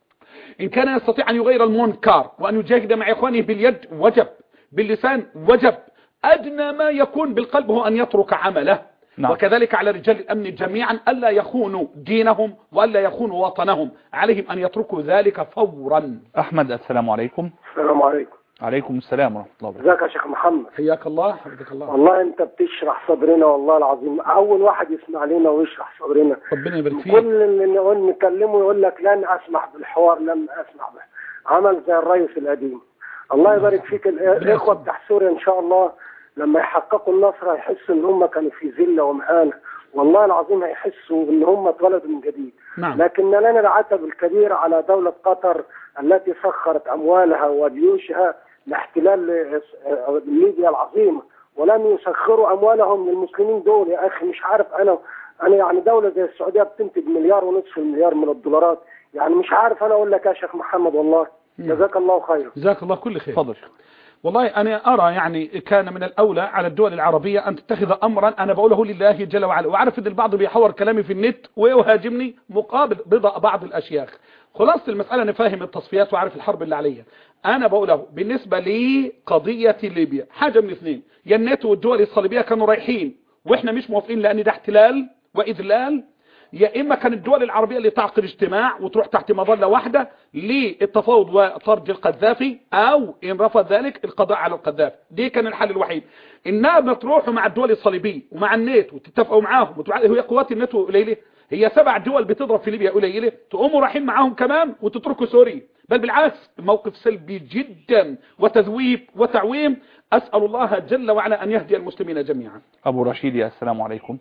إن كان يستطيع أن يغير المنكر وأن يجاهد مع إخوانه باليد وجب، باللسان وجب، أدنى ما يكون بالقلب هو أن يترك عمله. نعم. وكذلك على رجال الأمن جميعا ألا يخونوا دينهم وألا يخونوا وطنهم، عليهم أن يتركوا ذلك فورا. أحمد السلام عليكم. السلام عليكم. عليكم السلام ورحمة الله وبركاته. ازيك يا شيخ محمد؟ حياك الله حفظك الله. والله انت بتشرح صدرنا والله العظيم، اول واحد يسمع لنا ويشرح صدرنا. ربنا يبارك فيك. كل اللي نكلمه يقول لك لن اسمح بالحوار، لن اسمح به، عمل زي الرئيس القديم. الله يبارك فيك. الاخوه بتاع سوريا ان شاء الله لما يحققوا النصر هيحسوا ان هم كانوا في ذله ومهانه، والله العظيم هيحسوا ان هم اتولدوا من جديد. نعم. لكن لنا العتب الكبير على دولة قطر التي سخرت اموالها وجيوشها لاحتلال ليبيا العظيمة، ولم يسخروا اموالهم للمسلمين دول. يا اخي مش عارف انا يعني دولة زي السعودية بتنتج 1.5 مليار من الدولارات، يعني مش عارف انا اقول لك يا شيخ محمد والله. جزاك الله خير. جزاك الله كل خير. تفضل. والله أنا أرى يعني كان من الأولى على الدول العربية أن تتخذ أمرا، أنا بقوله لله جل وعلا، وعارف أن البعض بيحور كلامي في النت ويهاجمني مقابل رضا بعض الأشياخ. خلاص المسألة أنا فاهم التصفيات وعارف الحرب اللي عليها. أنا بقوله بالنسبة لقضية ليبيا حاجة من اثنين، يا الناتو والدول الصليبية كانوا رايحين وإحنا مش موافقين لأن ده احتلال وإذلال، يا إما كان الدول العربية اللي تعقد اجتماع وتروح تحت مظلة واحدة للتفاوض وطرد القذافي، أو إن رفض ذلك القضاء على القذافي. دي كان الحل الوحيد. إنها تروحوا مع الدول الصليبية ومع الناتو وتتفقوا معاهم، هي قوات الناتو قليلة، هي 7 دول بتضرب في ليبيا قليلة، تقوموا رايحين معاهم كمان وتتركوا سوريا. بل بالعكس موقف سلبي جدا وتذويب وتعويم. أسأل الله جل وعلا أن يهدي المسلمين جميعا. أبو رشيد، السلام عليكم.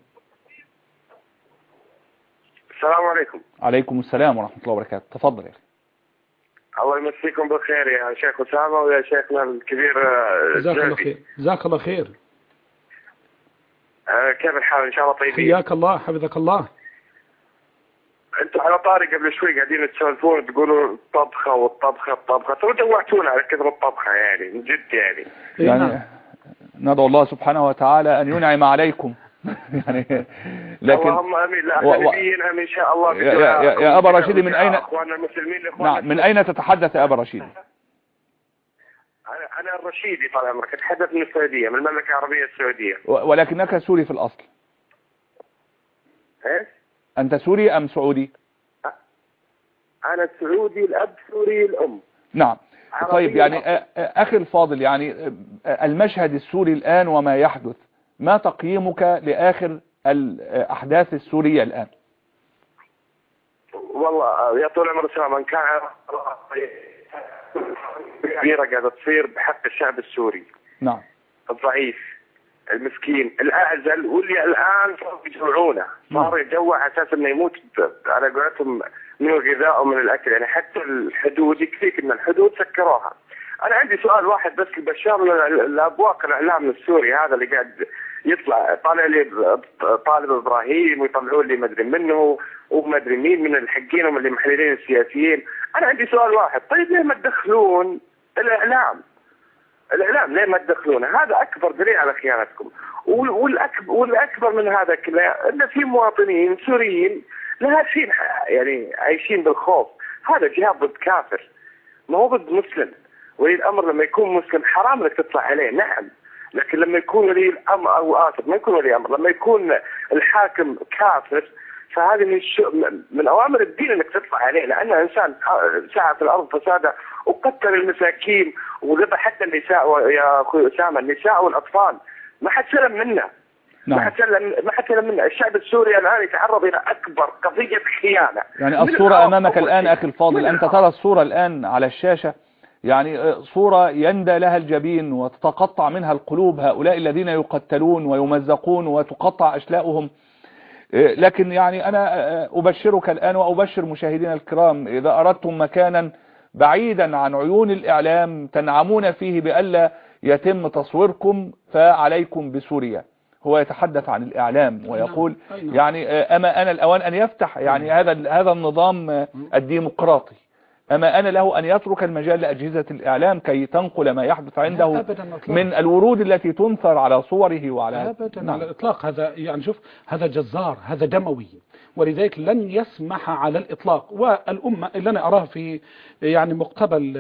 السلام عليكم. عليكم السلام ورحمة الله وبركاته. تفضل يا أخي. الله يمسيكم بالخير يا شيخ أسامة ويا شيخنا الكبير جزاك الله خير. جزاك الله خير. كيف الحال؟ إن شاء الله طيبين. حياك الله، حفظك الله. أنتم على طاري قبل شوي قاعدين تسولفون تقولوا الطبخة والطبخة ترى جوعتونا على كثر الطبخة يعني من جد يعني ندعو الله سبحانه وتعالى أن ينعم عليكم يعني لكن اللهم امين. لا نبينا ان شاء الله. يا ابا رشيد، من اين اخواننا المسلمين نعم من اين تتحدث يا ابا رشيد؟ انا الرشيدي طال عمرك، اتحدث من السعوديه، من المملكه العربيه السعوديه. ولكنك سوري في الاصل. ايش؟ انت سوري ام سعودي؟ انا سعودي الاب، سوري الام. نعم. طيب يعني اخي الفاضل، يعني المشهد السوري الان وما يحدث، ما تقييمك لآخر الأحداث السورية الآن؟ والله يا طول عمر السلام، من كان كبيرة قاعدة تصير بحق الشعب السوري. نعم. الضعيف، المسكين، الأعزل، واللي الآن صاروا يجوعونه، صار يجوع أساس إنه يموت على قولتهم من الغذاء ومن الأكل، يعني حتى الحدود يكفيك إن الحدود سكروها. أنا عندي سؤال واحد بس لبشار، الأبواق الإعلام السوري هذا اللي قاعد يطلع طالع لي طالب إبراهيم ويطلعوا لي مدري منه ومدري مين من الحقين ومن المحللين السياسيين. أنا عندي سؤال واحد، طيب ليه ما تدخلون الإعلام ليه ما تدخلونه؟ هذا أكبر دليل على خيانتكم. والأكبر من هذا كله إن في مواطنين سوريين لهاشين يعني عايشين بالخوف. هذا جهاد ضد كافر، ما هو ضد مسلم. ولي الأمر لما يكون مسلم حرام انك تطلع عليه، نعم، لكن لما يكون ولي الأمر أو آسف ما يكون ولي أمر، لما يكون الحاكم كافر فهذه من أوامر الدين انك تطلع عليه، لأنه إنسان سعى في الأرض فسادا وقتل المساكين وذبح حتى النساء. يا أخوي أسامة، النساء والأطفال ما حد سلم منه. نعم. ما حد سلم منه. الشعب السوري الآن يتعرض إلى أكبر قضية خيانة. يعني الصورة أمامك الآن أخي الفاضل، أنت ترى الصورة الآن على الشاشة، يعني صورة يندى لها الجبين وتتقطع منها القلوب، هؤلاء الذين يقتلون ويمزقون وتقطع أشلاؤهم. لكن يعني أنا أبشرك الآن وأبشر مشاهدينا الكرام، إذا أردتم مكانا بعيدا عن عيون الإعلام تنعمون فيه بألا يتم تصويركم فعليكم بسوريا. هو يتحدث عن الإعلام ويقول يعني أما أنا الأوان أن يفتح يعني هذا النظام الديمقراطي، أما أنا له أن يترك المجال لأجهزة الإعلام كي تنقل ما يحدث عنده من الورود التي تنثر على صوره وعلى أبدا على الإطلاق. هذا يعني شوف، هذا جزار، هذا دموي، ولذلك لن يسمح على الإطلاق. والأمة اللي أنا أراه في يعني مقتبل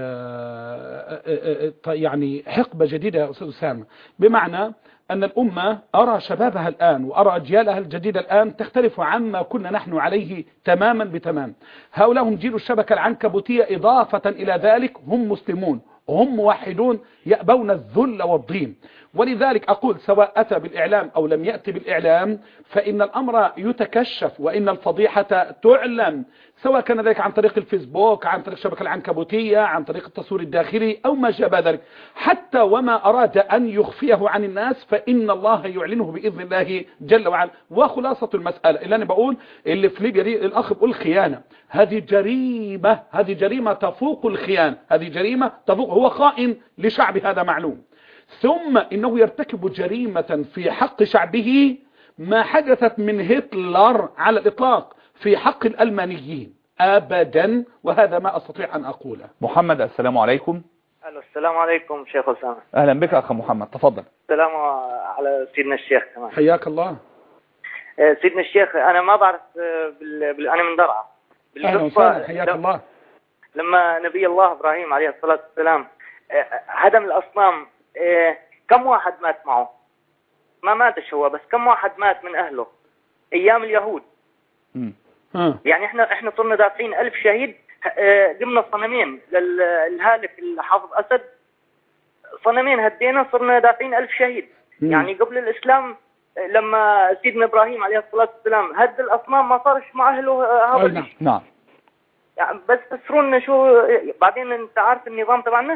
يعني حقبة جديدة يا أستاذ أسامة، بمعنى أن الأمة أرى شبابها الآن وأرى أجيالها الجديدة الآن تختلف عما كنا نحن عليه تماما بتمام. هؤلاء هم جيل الشبكة العنكبوتية، إضافة إلى ذلك هم مسلمون، هم موحدون يأبون الذل والضيم. ولذلك أقول سواء أتى بالإعلام أو لم يأتي بالإعلام فإن الأمر يتكشف وإن الفضيحة تعلن، سواء كان ذلك عن طريق الفيسبوك، عن طريق الشبكة العنكبوتية، عن طريق التصوير الداخلي أو ما شابه ذلك. حتى وما أراد أن يخفيه عن الناس فإن الله يعلنه بإذن الله جل وعلا. وخلاصة المسألة اللي أنا بقول، اللي في ليبيا دي الأخ بيقول خيانة، هذه جريمة، هذه جريمة تفوق الخيانة، هذه جريمة تفوق. هو خائن لشعب، هذا معلوم، ثم إنه يرتكب جريمة في حق شعبه ما حدثت من هتلر على الإطلاق في حق الألمانيين أبدا، وهذا ما أستطيع أن أقوله. محمد، السلام عليكم. السلام عليكم شيخ أسامة. أهلا بك أخ محمد، تفضل. السلام على سيدنا الشيخ كمان. حياك الله. سيدنا الشيخ، أنا ما بعرف أنا من درعا. حياك الله. لما نبي الله إبراهيم عليه الصلاة والسلام هدم الأصنام، كم واحد مات معه؟ ما ماتش هو بس، كم واحد مات من أهله أيام اليهود؟ يعني احنا صرنا دافعين 1000 شهيد. ضمن صنمين للهالك الحافظ أسد، صنمين هدينا صرنا دافعين 1000 شهيد. يعني قبل الإسلام لما سيدنا إبراهيم عليه الصلاة والسلام هد الأصنام ما صارش مع أهله هذا الشيء. نعم. يعني بس تسرون شو بعدين، انت عارف النظام تبعنا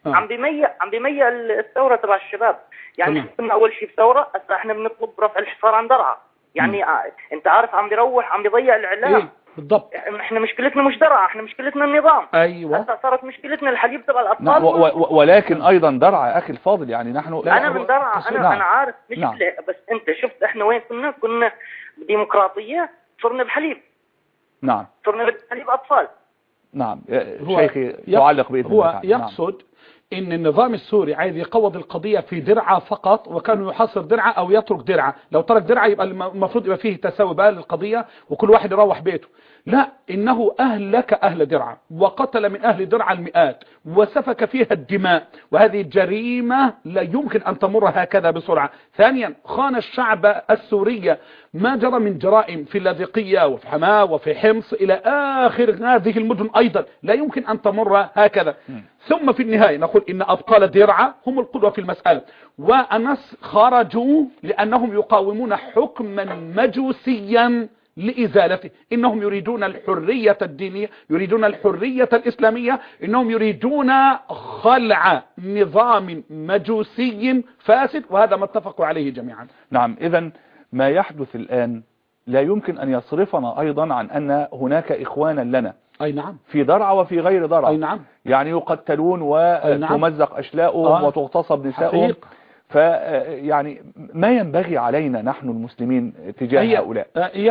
عم بيميع الثوره تبع الشباب. يعني كنا اول شيء بثوره، هسه احنا بنطلب رفع الحصار عن درعا. يعني انت عارف عم بيضيع الاعلام. بالضبط. احنا مشكلتنا مش درعا، احنا مشكلتنا النظام. ايوه هسه صارت مشكلتنا الحليب تبع الاطفال. ولكن ايضا درعا اخي الفاضل، يعني نحن انا من درعا، انا عارف مشكله. بس انت شفت احنا وين كنا ديمقراطيه، صرنا بحليب. نعم صرنا بحليب اطفال. نعم شيخي تعلق بإذن الله. هو يقصد ان النظام السوري عايز يقوض القضية في درعا فقط، وكان يحاصر درعا او يترك درعا. لو ترك درعا يبقى المفروض يبقى فيه تساوي بقى للقضية وكل واحد يروح بيته. لا، انه اهلك اهل درعا وقتل من اهل درعا المئات وسفك فيها الدماء، وهذه جريمة لا يمكن ان تمر هكذا بسرعة. ثانيا خان الشعب السوري، ما جرى من جرائم في اللاذقية وفي حماة وفي حمص الى اخر هذه المدن ايضا لا يمكن ان تمر هكذا. ثم في النهاية نقول ان ابطال درعا هم القدوة في المسألة، والناس خرجوا لانهم يقاومون حكما مجوسيا لإزالته. إنهم يريدون الحرية الدينية، يريدون الحرية الإسلامية، إنهم يريدون خلع نظام مجوسي فاسد، وهذا ما اتفقوا عليه جميعا. نعم، إذن ما يحدث الآن لا يمكن أن يصرفنا أيضا عن أن هناك إخوانا لنا. أي نعم. في درعا وفي غير درعا. أي نعم. يعني يقتلون وتمزق أشلاؤهم وتغتصب نساؤهم. فيعني ما ينبغي علينا نحن المسلمين تجاه هؤلاء؟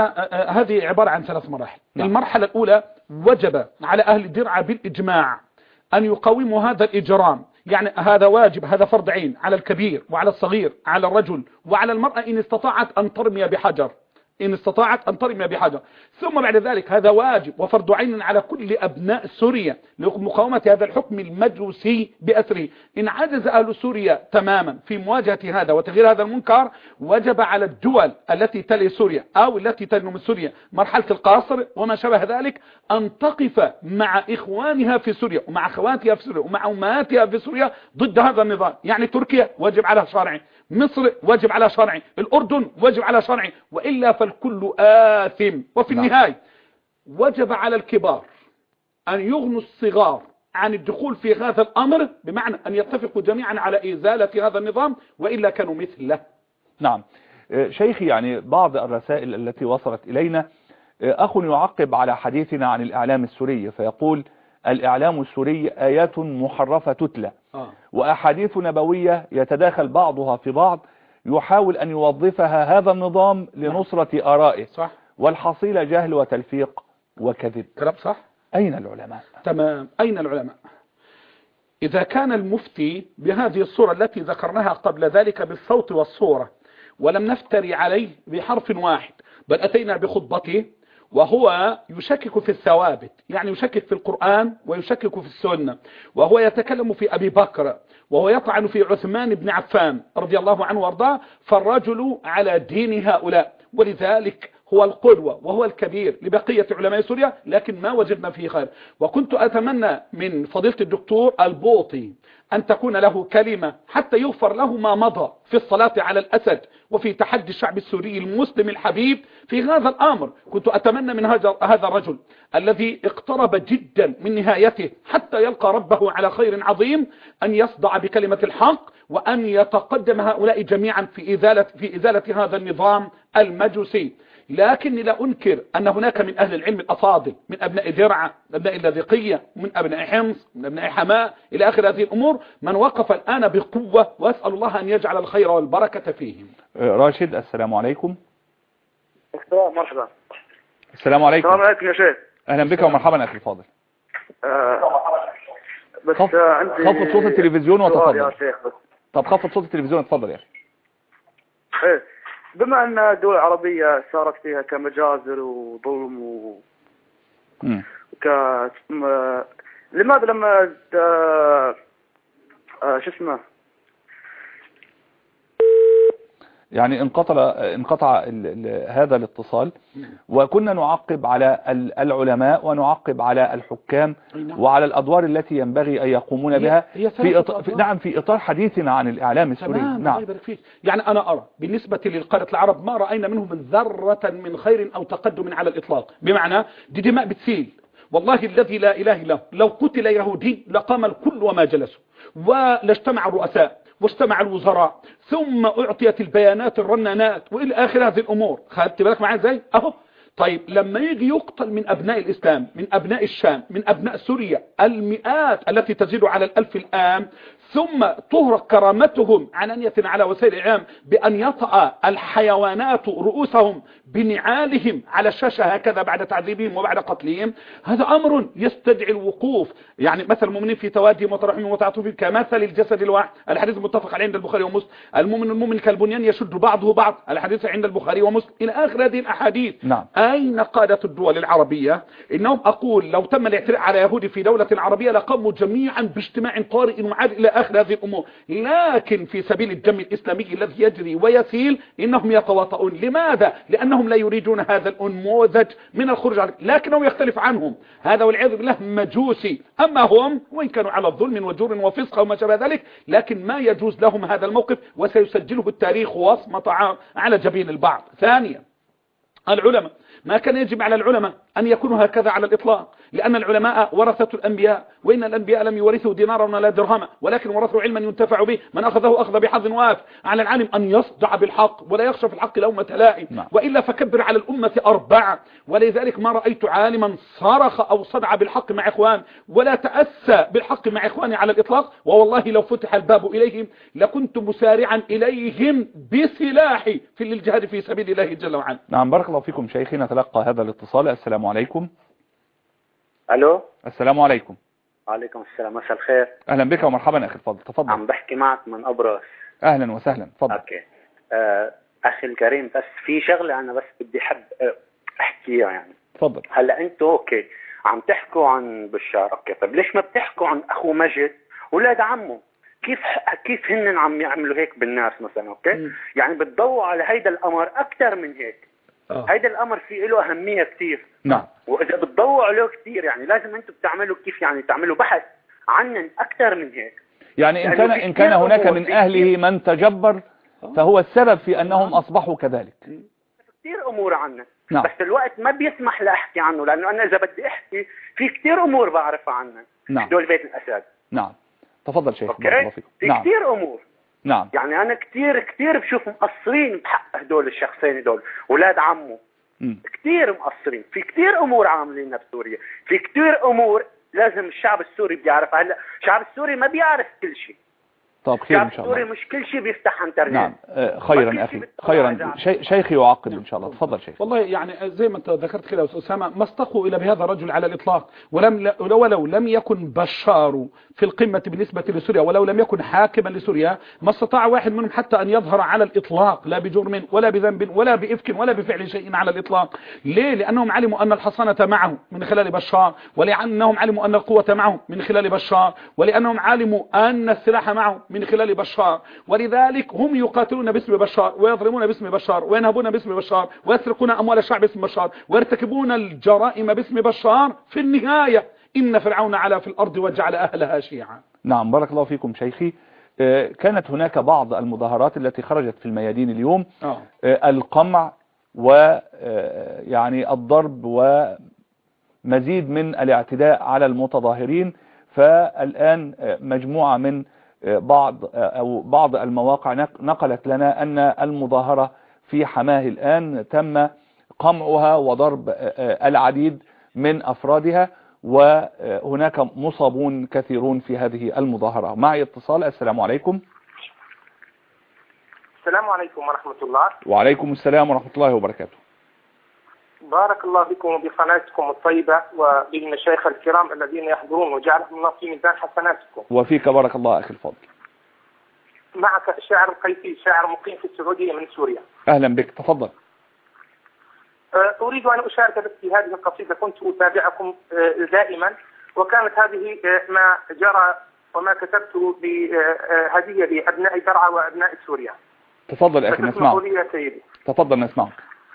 هذه عبارة عن 3 مراحل. المرحلة الأولى وجب على أهل درعا بالإجماع أن يقاوموا هذا الإجرام. يعني هذا واجب، هذا فرض عين على الكبير وعلى الصغير، على الرجل وعلى المرأة إن استطاعت أن ترمي بحجر، إن استطاعت أن ترمي بحجر. ثم بعد ذلك هذا واجب وفرض عين على كل أبناء سوريا لمقاومة هذا الحكم المجوسي بأسره. إن عجز أهل سوريا تماما في مواجهة هذا وتغيير هذا المنكر، وجب على الدول التي تلي سوريا أو التي تلي من سوريا مرحلة القاصر وما شابه ذلك أن تقف مع إخوانها في سوريا ومع أخواتها في سوريا ومع أمهاتها في سوريا ضد هذا النظام. يعني تركيا واجب على شرعي، مصر واجب على شرعي، الأردن واجب على شرعي، وإلا فالكل آثم. وفي النهاية وجب على الكبار أن يغنوا الصغار عن الدخول في هذا الأمر، بمعنى أن يتفقوا جميعا على إزالة هذا النظام، وإلا كانوا مثله. نعم شيخي، يعني بعض الرسائل التي وصلت إلينا، أخ يعقب على حديثنا عن الإعلام السوري فيقول: الإعلام السوري آيات محرفة تتلى وأحاديث نبوية يتداخل بعضها في بعض، يحاول أن يوظفها هذا النظام لنصرة آرائه. صح. والحصيلة جهل وتلفيق وكذب. كلام صح. أين العلماء؟ تمام، أين العلماء؟ إذا كان المفتي بهذه الصورة التي ذكرناها قبل ذلك بالصوت والصورة، ولم نفتري عليه بحرف واحد، بل أتينا بخطبته وهو يشكك في الثوابت، يعني يشكك في القرآن ويشكك في السنة، وهو يتكلم في أبي بكر وهو يطعن في عثمان بن عفان رضي الله عنه وارضاه، فالرجل على دين هؤلاء، ولذلك هو القدوة وهو الكبير لبقية علماء سوريا، لكن ما وجدنا فيه خير. وكنت أتمنى من فضيلة الدكتور البوطي أن تكون له كلمة حتى يغفر له ما مضى في الصلاة على الأسد وفي تحدي الشعب السوري المسلم الحبيب في هذا الأمر. كنت أتمنى من هذا الرجل الذي اقترب جدا من نهايته حتى يلقى ربه على خير عظيم أن يصدع بكلمة الحق، وأن يتقدم هؤلاء جميعا في إزالة هذا النظام المجوسي. لكني لا أنكر أن هناك من أهل العلم الأفاضل، من أبناء درعا، من أبناء اللاذقية، من أبناء حمص، من أبناء حماة إلى آخر هذه الأمور، من وقف الآن بقوة، وأسأل الله أن يجعل الخير والبركة فيهم. راشد، السلام عليكم. مرحبا. السلام عليكم. السلام عليكم يا شيخ. أهلا بك ومرحبا أخي الفاضل. بس عندي خفض صوت التلفزيون وتفضل يا شيخ. طب خفض صوت التلفزيون وتفضل يا أخي. إيه، بما أن الدول العربية صارت فيها كمجازر وظلم لماذا لما شو اسمه يعني انقطع هذا الاتصال، وكنا نعقب على العلماء ونعقب على الحكام وعلى الأدوار التي ينبغي أن يقومون بها في إطار حديثنا عن الإعلام السوري. نعم. يعني أنا أرى بالنسبة للقارة العرب ما رأينا منهم ذرة من خير أو تقدم على الإطلاق، بمعنى دي دماء بتسيل والله الذي لا إله إلا هو لو قتل يهودي لقام الكل وما جلسوا، ولاجتمع الرؤساء واجتمع الوزراء، ثم أعطيت البيانات الرنانات وإلى آخر هذه الأمور. خدت بالك معايا ازاي؟ أهو. طيب لما يجي يقتل من أبناء الإسلام، من أبناء الشام، من أبناء سوريا المئات التي تزيد على 1000 الآن، ثم تهرق كرامتهم علانية على وسائل الإعلام بأن يطأ الحيوانات رؤوسهم بنعالهم على الشاشة هكذا بعد تعذيبهم وبعد قتلهم، هذا أمر يستدعي الوقوف. يعني مثل المؤمنين في توادهم وتراحمهم وتعاطفهم كمثل الجسد الواحد، الحديث المتفق عليه عند البخاري ومسلم. المؤمن كالبنيان يشد بعضه بعض، الحديث عند البخاري ومسلم، إلى آخر هذه الأحاديث. نعم. أين قادة الدول العربية؟ إنهم أقول لو تم الاعتراء على يهودي في دولة عربية لقاموا جميعا باجتماع طارئ وعاد إلى آخر هذه الأمور، لكن في سبيل الدم الإسلامي الذي يجري ويسيل إنهم يتواطؤون. لماذا؟ لأنهم لا يريدون هذا الأنموذج من الخروج عليه، لكنه يختلف عنهم، هذا والعياذ بالله مجوسي. أما هم وإن كانوا على الظلم وجور وفسق وما شابه ذلك، لكن ما يجوز لهم هذا الموقف، وسيسجله التاريخ وصمة على جبين البعض. ثانيا، العلماء ما كان يجب على العلماء أن يكونوا هكذا على الإطلاق، لأن العلماء ورثة الأنبياء، وإن الأنبياء لم يورثوا دينارا ولا درهما، ولكن ورثوا علما ينتفع به، من أخذه أخذ بحظ واف. على العالم أن يصدع بالحق ولا يخشى في الحق لومة لائم، وإلا فكبر على الأمة 4. ولذلك ما رأيت عالما صرخ أو صدع بالحق مع إخوان ولا تأسى بالحق مع إخواني على الإطلاق، ووالله لو فتح الباب إليهم لكنت مسارعا إليهم بسلاحي في الجهاد في سبيل الله جل وعلا. نعم، بارك الله فيكم شيخي. نتلقى هذا الاتصال. السلام عليكم. الو، السلام عليكم. وعليكم السلام، مساء الخير. اهلا بك ومرحبا اخي الفاضل، تفضل. عم بحكي معك من ابرز. اهلا وسهلا، تفضل. اوكي. اخي الكريم، بس في شغله انا بس بدي حب احكيها يعني. تفضل. هلا انتوا اوكي عم تحكوا عن بشار، اوكي، طيب ليش ما بتحكوا عن اخو مجد ولاد عمه؟ كيف هن عم يعملوا هيك بالناس مثلا؟ اوكي. يعني بتضووا على هيدا الامر اكثر من هيك. هيدا الامر فيه له اهميه كثير. نعم. واذا بتضووا عليه كثير يعني لازم انتم بتعملوا كيف يعني تعملوا بحث عنن اكثر من هيك. يعني ان كان هناك من اهله من تجبر فهو السبب في انهم اصبحوا كذلك. كثير امور عنه. نعم. بس الوقت ما بيسمح لاحكي عنه، لانه انا اذا بدي احكي في كثير امور بعرفها عنه. نعم. دول بيت الاسد. نعم. تفضل شيخ. اوكي. في نعم. كثير امور. نعم. يعني انا كثير بشوف مقصرين بحق هدول الشخصين دول ولاد عمه. كثير مقصرين في كثير امور عاملينها بسوريا، في كثير امور لازم الشعب السوري بيعرفها. هلا الشعب السوري ما بيعرف كل شيء. طب خير ان شاء الله. الشعب السوري مش كل شيء بيفتح انترنت. نعم. خيرا اخي، خيرا. شيخي يعقب ان شاء الله. تفضل شيخ. والله يعني زي ما انت ذكرت كده يا استاذ اسامه، ما استقوا الى بهذا الرجل على الاطلاق، ولو لم يكن بشار في القمه بالنسبه لسوريا، ولو لم يكن حاكما لسوريا، ما استطاع واحد منهم حتى ان يظهر على الاطلاق، لا بجرم ولا بذنب ولا بافك ولا بفعل شيء على الاطلاق. ليه؟ لانهم علموا ان الحصانه معه من خلال بشار، ولانهم علموا ان القوه معه من خلال بشار، ولانهم علموا ان السلاح معه من خلال بشار، ولذلك هم يقاتلون باسم بشار ويظلمون باسم بشار وينهبون باسم بشار ويسرقون أموال الشعب باسم بشار ويرتكبون الجرائم باسم بشار. في النهاية إن فرعون علا في الأرض وجعل أهلها شيعا. نعم، بارك الله فيكم شيخي. كانت هناك بعض المظاهرات التي خرجت في الميادين اليوم، القمع ويعني الضرب ومزيد من الاعتداء على المتظاهرين. فالآن مجموعة من بعض المواقع نقلت لنا أن المظاهرة في حماه الآن تم قمعها وضرب العديد من أفرادها، وهناك مصابون كثيرون في هذه المظاهرة. معي اتصال. السلام عليكم. السلام عليكم ورحمة الله. وعليكم السلام ورحمة الله وبركاته. بارك الله بكم وبقناتكم الطيبة وبالمشايخ الكرام الذين يحضرون، وجعلهم الله في ميزان حسناتكم. وفيك بارك الله أخي الفاضل. معك الشاعر القيسي، شاعر مقيم في السعودية من سوريا. أهلا بك، تفضل. أريد أن أشارك بك في هذه القصيدة. كنت أتابعكم دائما، وكانت هذه ما جرى وما كتبته بهدية لأبناء درعا وأبناء سوريا. تفضل أخي نسمعك. يا سيدي. تفضل نسمعك.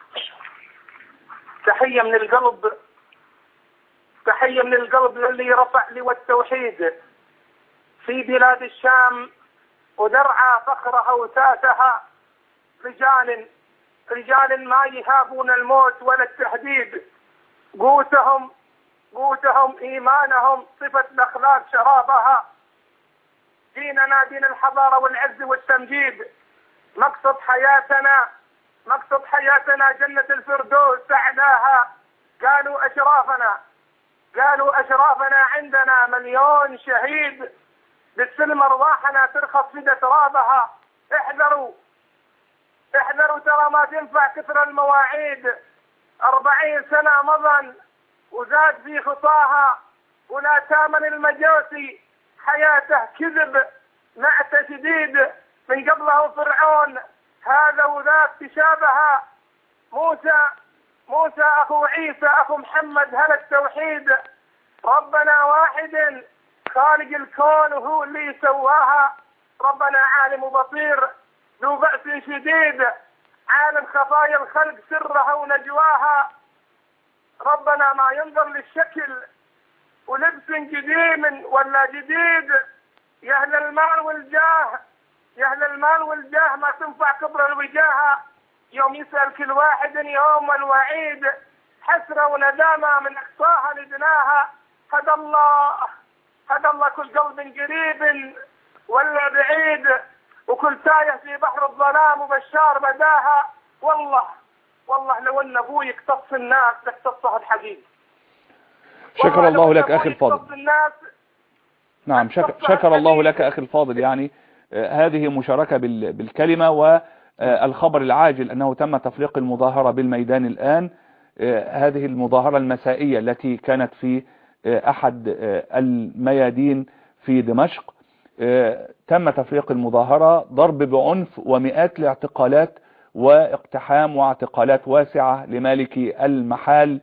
تحية من القلب، تحية من القلب للي رفع لي التوحيد في بلاد الشام ودرعا فخرها وساسها. رجال ما يهابون الموت ولا التهديد، قوتهم إيمانهم، صفة الأخلاق شرابها. ديننا دين الحضارة والعز والتمجيد، مقصد حياتنا جنة الفردوس أعلاها. قالوا أشرافنا عندنا مليون شهيد، بالسلم أرواحنا ترخص في ترابها. احذروا ترى ما تنفع كثر المواعيد. 40 سنة مضى وزاد في خطاها، ولا تامن المجوسي حياته كذب نعت شديد. من قبله فرعون هذا وذاك تشابها. موسى أخو عيسى أخو محمد هل التوحيد. ربنا واحد خالق الكون وهو اللي سواها. ربنا عالم بصير ذو بأس شديد، عالم خفايا الخلق سرها ونجواها. ربنا ما ينظر للشكل ولبس قديم ولا جديد. يا أهل المال والجاه ما تنفع كبر الوجاهة. يوم يسأل كل واحد يوم الوعيد، حسرة وندامة من أقصاها لدناها. هدى الله كل قلب قريب ولا بعيد، وكل تايه في بحر الظلام وبشار بداها. والله لو ان ابوي يقتص الناس لاقتصها الحقيقي. شكر الله لك اخي الفاضل. نعم شكر الله لك اخي الفاضل. يعني هذه مشاركة بالكلمة والخبر العاجل انه تم تفريق المظاهرة بالميدان الان. هذه المظاهرة المسائية التي كانت في احد الميادين في دمشق، تم تفريق المظاهرة، ضرب بعنف ومئات الاعتقالات واقتحام واعتقالات واسعة لمالكي المحال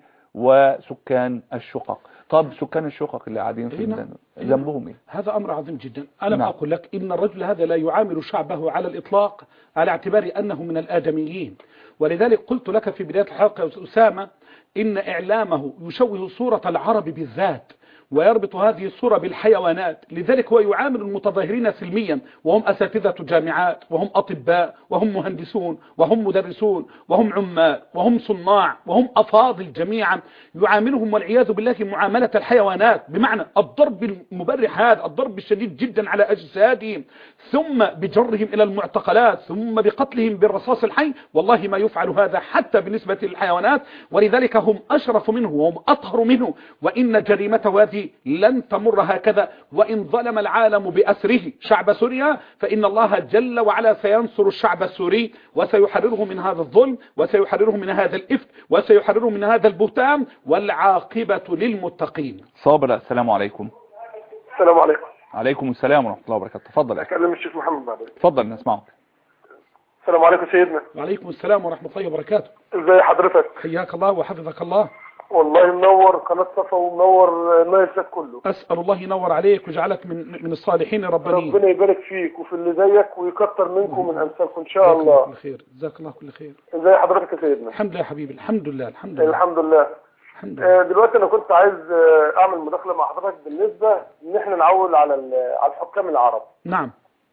وسكان الشقق. طب سكان الشقق اللي قاعدين في ذنبهم ايه؟ هذا امر عظيم جدا. انا اقول لك ان الرجل هذا لا يعامل شعبه على الاطلاق على اعتبار انه من الادميين، ولذلك قلت لك في بداية الحلقة يا أسامة إن إعلامه يشوه صورة العرب بالذات ويربط هذه الصورة بالحيوانات. لذلك هو يعامل المتظاهرين سلميا وهم أساتذة جامعات وهم أطباء وهم مهندسون وهم مدرسون وهم عمال وهم صناع وهم أفاضل جميعا، يعاملهم والعياذ بالله معاملة الحيوانات، بمعنى الضرب المبرح هذا، الضرب الشديد جدا على أجسادهم، ثم بجرهم إلى المعتقلات، ثم بقتلهم بالرصاص الحي. والله ما يفعل هذا حتى بالنسبة للحيوانات، ولذلك هم أشرف منه وهم أطهر منه، وإن جريمته هذه لن تمر هكذا. وإن ظلم العالم بأسره شعب سوريا فإن الله جل وعلا سينصر الشعب السوري وسيحرره من هذا الظلم وسيحرره من هذا الإفك وسيحرره من هذا البهتان، والعاقبة للمتقين. صابر، السلام عليكم. السلام عليكم. عليكم السلام ورحمة الله وبركاته. تفضل. أكلم الشيخ محمد بعد. تفضل نسمعك. السلام عليكم سيدنا. وعليكم السلام ورحمة الله وبركاته. ازي حضرتك؟ حياك الله وحفظك الله. والله منور قناة صفا ومنور الناس كله. أسأل الله ينور عليك ويجعلك من الصالحين ربانيين. ربنا يبارك فيك وفي اللي زيك ويكتر منكم من أمثالكم إن شاء الله. كل خير، جزاك الله كل خير. ازي حضرتك يا سيدنا؟ الحمد لله يا حبيبي، الحمد لله الحمد لله الحمد لله. دلوقتي أنا كنت عايز أعمل مداخلة مع حضرتك بالنسبة إن إحنا نعول على الحكام العرب. نعم.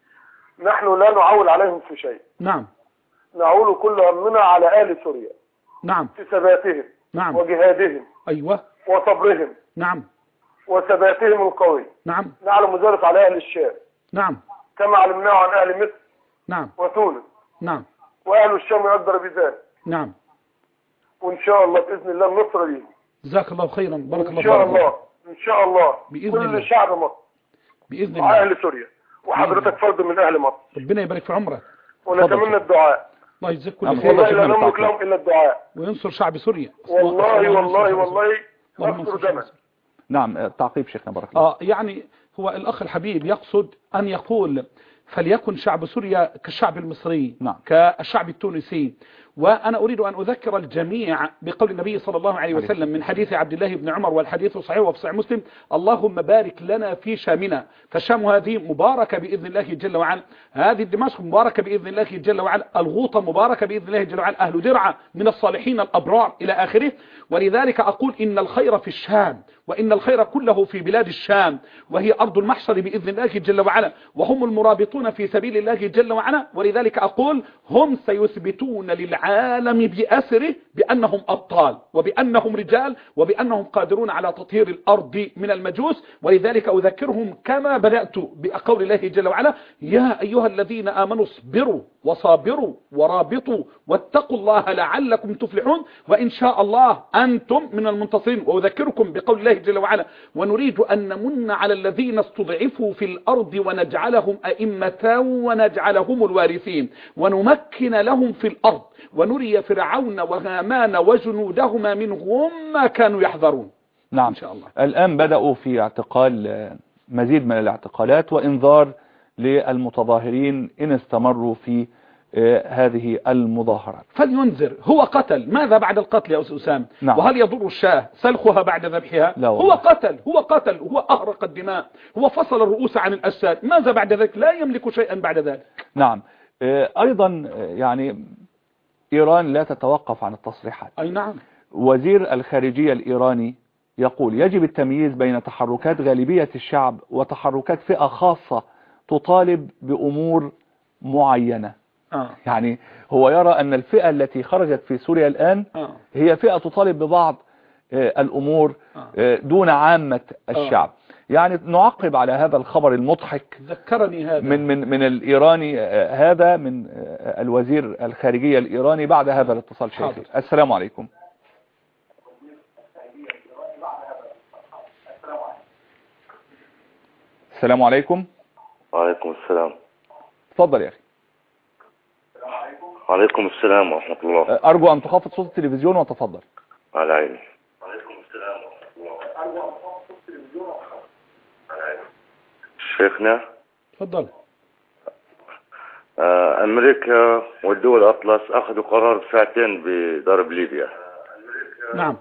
نحن لا نعول عليهم في شيء. نعم. نعول كل همنا على آل سوريا. نعم. في ثباتهم. نعم. وجهادهم. أيوة. وصبرهم. نعم. وثباتهم القوي. نعم. نعلم ذلك على أهل الشام. نعم. كما علمناه عن أهل مصر. نعم. وتونس. نعم. وأهل الشام يقدر بذلك. نعم. وإن شاء الله بإذن الله النصر ليه. جزاك الله خيرا، بارك الله فيك. إن شاء الله إن شاء الله بإذن كل الله. شعب مصر بإذن الله. أهل سوريا وحضرتك فرد من أهل مصر. ربنا يبارك في عمرك. ونتمنى الدعاء. الله يجزاك كل خير. والله لا نملك لهم إلا الدعاء. وينصر شعب سوريا. والله نصر دمه. نعم تعقيب شيخنا بارك الله. يعني هو الأخ الحبيب يقصد أن يقول فليكن شعب سوريا كالشعب المصري. نعم. كالشعب التونسي. وأنا أريد أن أذكر الجميع بقول النبي صلى الله عليه وسلم من حديث عبد الله بن عمر، والحديث صحيح وفي صحيح مسلم: اللهم بارك لنا في شامنا. فالشام هذه مباركة بإذن الله جل وعلا، هذه دمشق مباركة بإذن الله جل وعلا، الغوطة مباركة بإذن الله جل وعلا، أهل درعا من الصالحين الأبرار إلى آخره. ولذلك أقول إن الخير في الشام، وإن الخير كله في بلاد الشام، وهي أرض المحشر بإذن الله جل وعلا، وهم المرابطون في سبيل الله جل وعلا. ولذلك أقول هم سيثبتون للعالم العالم بأسره بأنهم أبطال وبأنهم رجال وبأنهم قادرون على تطهير الأرض من المجوس. ولذلك أذكرهم كما بدأت بقول الله جل وعلا: يا أيها الذين آمنوا اصبروا وصابروا ورابطوا واتقوا الله لعلكم تفلحون وإن شاء الله أنتم من المنتصرين. وأذكركم بقول الله جل وعلا: ونريد أن نمن على الذين استضعفوا في الأرض ونجعلهم أئمة ونجعلهم الوارثين ونمكن لهم في الأرض ونري فرعون وهامان وجنودهما منهم ما كانوا يحذرون. نعم إن شاء الله. الآن بدأوا في اعتقال مزيد من الاعتقالات وإنذار للمتظاهرين إن استمروا في هذه المظاهرات. فلينذر. هو قتل، ماذا بعد القتل يا أستاذ أسامة؟ نعم. وهل يضر الشاة سلخها بعد ذبحها؟ هو قتل هو أهرق الدماء، هو فصل الرؤوس عن الأجساد، ماذا بعد ذلك؟ لا يملك شيئا بعد ذلك. نعم. أيضا يعني إيران لا تتوقف عن التصريحات. أي نعم. وزير الخارجية الإيراني يقول: يجب التمييز بين تحركات غالبية الشعب وتحركات فئة خاصة تطالب بأمور معينة. يعني هو يرى أن الفئة التي خرجت في سوريا الآن هي فئة تطالب ببعض الأمور دون عامة الشعب. يعني نعقب على هذا الخبر المضحك. ذكرني هذا من الإيراني هذا من الوزير الخارجية الإيراني بعد هذا الاتصال شيخي. السلام عليكم. السلام عليكم. وعليكم السلام. تفضل يا أخي. وعليكم السلام ورحمة الله. أرجو أن تخفض صوت التلفزيون وتفضل. على عيني. وعليكم السلام ورحمة الله. شيخنا تفضل. أمريكا والدول الأطلس أخذوا قرار ساعتين بضرب ليبيا. نعم.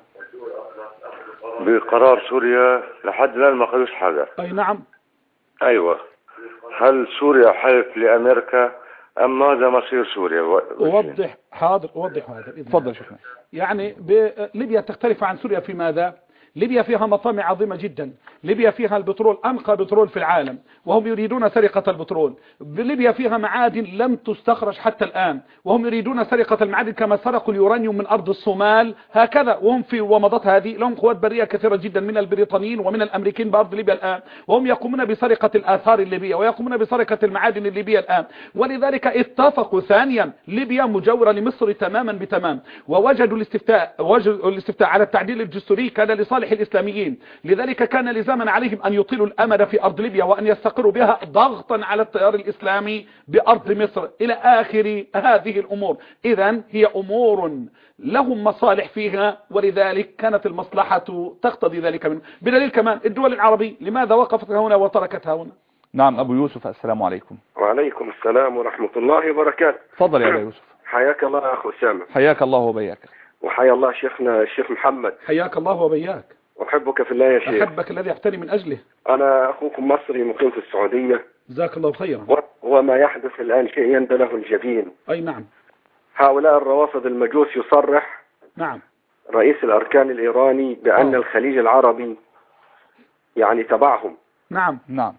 بقرار سوريا لحد الآن ما أخذوش حاجة. أي نعم. أيوة. هل سوريا حلف لأمريكا أم ماذا مصير سوريا؟ أوضح. حاضر أوضح هذا. تفضل شيخنا. يعني ليبيا تختلف عن سوريا في ماذا؟ ليبيا فيها مطامع عظيمة جدا، ليبيا فيها البترول أنقى بترول في العالم وهم يريدون سرقة البترول. ليبيا فيها معادن لم تستخرج حتى الآن وهم يريدون سرقة المعادن كما سرقوا اليورانيوم من أرض الصومال هكذا. وهم في ومضات هذه لهم قوات برية كثيرة جدا من البريطانيين ومن الأمريكيين بأرض ليبيا الآن، وهم يقومون بسرقة الآثار الليبية ويقومون بسرقة المعادن الليبية الآن. ولذلك اتفقوا. ثانيا ليبيا مجاورة لمصر تماما بتمام، ووجدوا الاستفتاء على التعديل الدستوري كان لصالح الإسلاميين. لذلك كان لزاما عليهم أن يطيلوا الأمد في أرض ليبيا وأن يستقروا بها ضغطا على التيار الإسلامي بأرض مصر إلى آخر هذه الأمور. إذن هي أمور لهم مصالح فيها، ولذلك كانت المصلحة تقتضي ذلك منه. بدليل كمان الدول العربية لماذا وقفت هنا وتركتها هنا؟ نعم. أبو يوسف السلام عليكم. وعليكم السلام ورحمة الله وبركاته. تفضل يا أبو يوسف. حياك الله يا أخو أسامة. حياك الله وبياك. وحيا الله شيخنا الشيخ محمد. حياك الله وبياك. أحبك في الله يا شيخ. أحبك الذي أحتري من أجله. أنا أخوكم مصري مقيم في السعودية. جزاك الله خيرا. وما يحدث الآن شيء يندى له الجبين. أي نعم. هؤلاء الروافض المجوس يصرح نعم رئيس الأركان الإيراني بأن الخليج العربي يعني تبعهم. نعم نعم.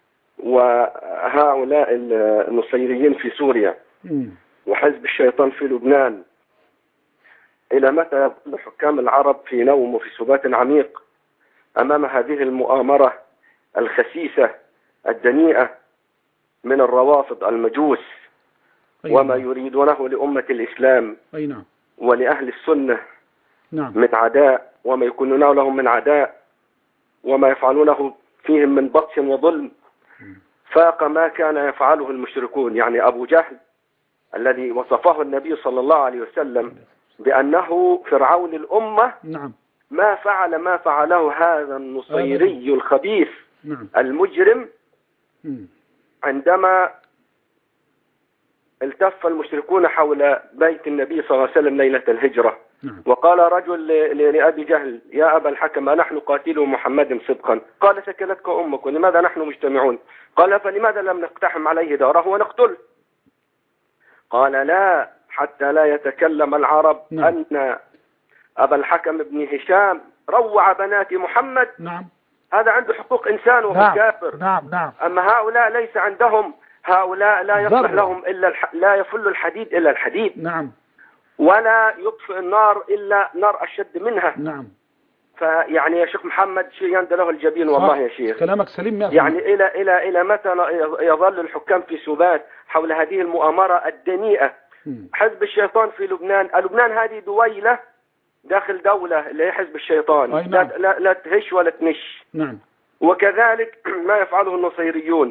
وهؤلاء النصيريين في سوريا وحزب الشيطان في لبنان، إلى متى يظل حكام العرب في نوم وفي سبات عميق أمام هذه المؤامرة الخسيسة الدنيئة من الروافض المجوس وما يريدونه لأمة الإسلام ولأهل السنة من عداء، وما يكونونه لهم من عداء، وما يفعلونه فيهم من بطش وظلم فاق ما كان يفعله المشركون. يعني أبو جهل الذي وصفه النبي صلى الله عليه وسلم بأنه فرعون الأمة ما فعل ما فعله هذا النصيري الخبيث المجرم عندما التف المشركون حول بيت النبي صلى الله عليه وسلم ليلة الهجرة. وقال رجل لأبي جهل: يا أبا الحكم أنحن قاتلوا محمد صدقا؟ قال: سكلتك أمك، ولماذا نحن مجتمعون؟ قال: فلماذا لم نقتحم عليه داره ونقتله؟ قال: لا، حتى لا يتكلم العرب أن أبا الحكم بن هشام روع بنات محمد. هذا عنده حقوق إنسان وهو كافر. أما هؤلاء ليس عندهم، هؤلاء لا يصلح لهم إلا لا يفل الحديد إلا الحديد. ولا يطفئ النار إلا نار أشد منها. نعم. فيعني يا شيخ محمد شيء يندى له الجبين والله يا شيخ. كلامك سليم 100%. يعني إلى متى يظل الحكام في سبات حول هذه المؤامرة الدنيئة؟ حزب الشيطان في لبنان هذه دويلة داخل دولة اللي هي حزب الشيطان. نعم. لا تهش ولا تنش. نعم. وكذلك ما يفعله النصيريون.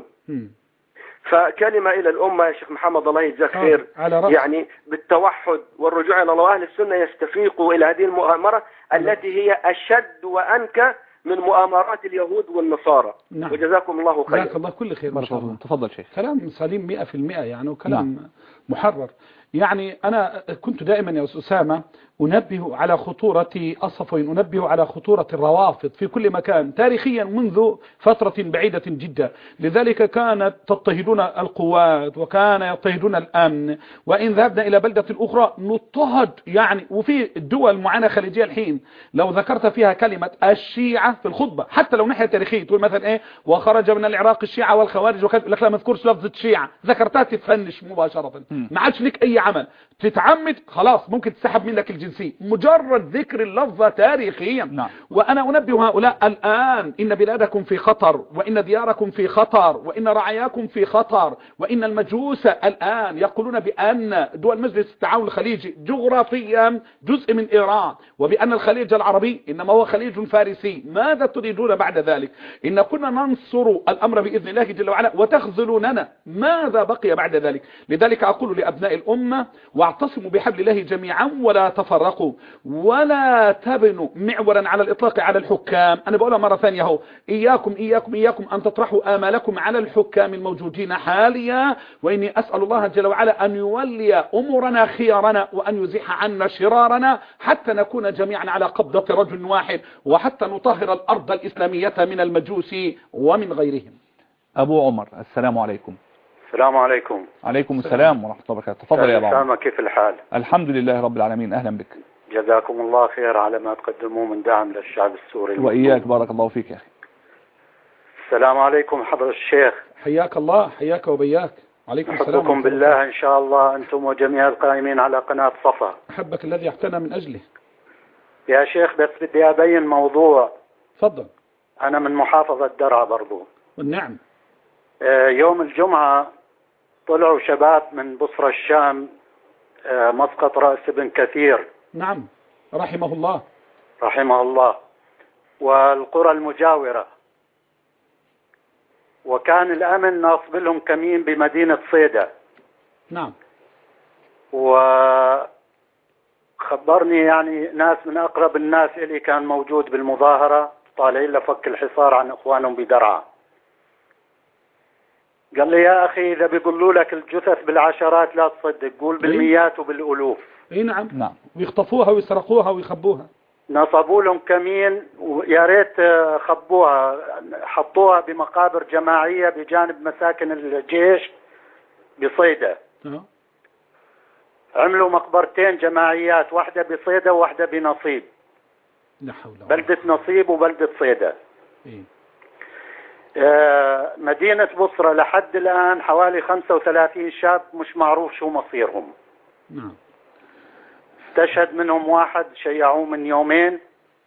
فكلمة إلى الأمة يا شيخ محمد الله يجزاك خير، يعني بالتوحد والرجوع إلى الله. أهل السنة يستفيقوا إلى هذه المؤامرة التي هي أشد وأنكى من مؤامرات اليهود والنصارى. نعم. وجزاكم الله خير. جزاك الله كل خير. بارك الله. تفضل شيخ. كلام سليم 100% يعني، وكلام محرر. يعني أنا كنت دائما يا أسامة أنبه على خطورة الصفوين، أنبه على خطورة الروافض في كل مكان تاريخيا منذ فترة بعيدة جدا. لذلك كانت تضطهدون القوات وكان يضطهدون الأمن، وإن ذهبنا إلى بلدة أخرى نضطهد يعني. وفي الدول معانا خليجية الحين لو ذكرت فيها كلمة الشيعة في الخطبة حتى لو ناحية تاريخية تقول مثلا إيه وخرج من العراق الشيعة والخوارج وكذا، لك لا مذكورش لفظة شيعة، ذكرتها تتفنش مباشرة، ما عادش لك أي عمل، تتعمد خلاص ممكن تسحب منك الجنسية مجرد ذكر اللفظة تاريخيا. نعم. وأنا أنبه هؤلاء الآن إن بلادكم في خطر، وإن دياركم في خطر، وإن رعاياكم في خطر، وإن المجوس الآن يقولون بأن دول مجلس التعاون الخليجي جغرافيا جزء من إيران، وبأن الخليج العربي إنما هو خليج فارسي. ماذا تريدون بعد ذلك؟ إن كنا ننصر الأمر بإذن الله جل وعلا وتخذلوننا، ماذا بقي بعد ذلك؟ لذلك أقول لأبناء الأمة واعتصموا بحبل الله جميعا ولا تفرقوا، ولا تبنوا معولا على الإطلاق على الحكام. أنا بقولها مرة ثانية اهو، إياكم أن تطرحوا آمالكم على الحكام الموجودين حاليا، وإني أسأل الله جل وعلا أن يولي أمورنا خيارنا وأن يزيح عنا شرارنا حتى نكون جميعا على قبضة رجل واحد، وحتى نطهر الأرض الإسلامية من المجوس ومن غيرهم. أبو عمر السلام عليكم. السلام عليكم. عليكم السلام ورحمة الله وبركاته. تفضل يا أبو عمر. كيف الحال؟ الحمد لله رب العالمين. أهلا بك. جزاكم الله خير على ما تقدموه من دعم للشعب السوري. وإياك بارك الله فيك يا أخي. السلام عليكم حضرة الشيخ. حياك الله. حياك وبياك. عليكم السلام. أحبكم بالله إن شاء الله أنتم وجميع القائمين على قناة صفا. أحبك الذي احتنى من أجله. يا شيخ بس بدي أبين موضوع. تفضل. أنا من محافظة درعا برضو. والنعم. يوم الجمعة طلعوا شباب من بصرة الشام مسقط رأس ابن كثير. نعم رحمه الله. رحمه الله. والقرى المجاورة، وكان الأمن ناصب لهم كمين بمدينة صيدا. نعم. وخبرني يعني ناس من أقرب الناس إلي كان موجود بالمظاهرة طالعين لفك الحصار عن إخوانهم بدرعا. قال لي يا أخي إذا بيقولوا لك الجثث بالعشرات لا تصدق، قول بالمئات وبالألوف. اي نعم. ويخطفوها ويسرقوها ويخبوها. نصبوا لهم كمين ويا ريت خبوها، حطوها بمقابر جماعية بجانب مساكن الجيش بصيدا. عملوا مقبرتين جماعيات، واحدة بصيدا وواحدة بنصيب. لا حول ولا قوة. بلدة نصيب وبلدة صيدا. مدينة بصرة لحد الآن حوالي 35 شاب مش معروف شو مصيرهم. نعم. استشهد منهم واحد شيعوه من يومين،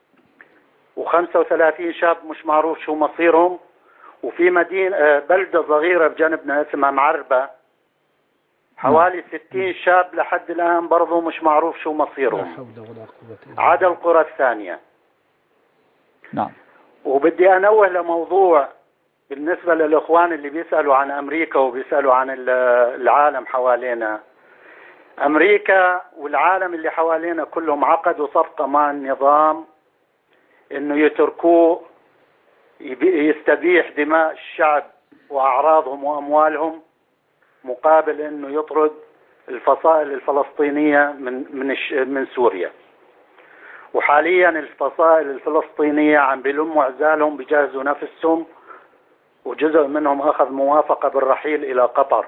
و35 شاب مش معروف شو مصيرهم. وفي مدينة بلدة صغيرة بجنبنا اسمها معربة حوالي 60 شاب لحد الآن برضو مش معروف شو مصيرهم. لا حول ولا قوة. عدا القرى الثانية. نعم. وبدي أنوه لموضوع بالنسبة للإخوان اللي بيسألوا عن أمريكا وبيسألوا عن العالم حوالينا. أمريكا والعالم اللي حوالينا كلهم عقدوا صفقة مع النظام إنه يتركوه يستبيح دماء الشعب وأعراضهم وأموالهم مقابل إنه يطرد الفصائل الفلسطينية من سوريا. وحاليا الفصائل الفلسطينية عم بيلموا عزالهم بيجهزوا نفسهم، وجزء منهم أخذ موافقة بالرحيل إلى قطر.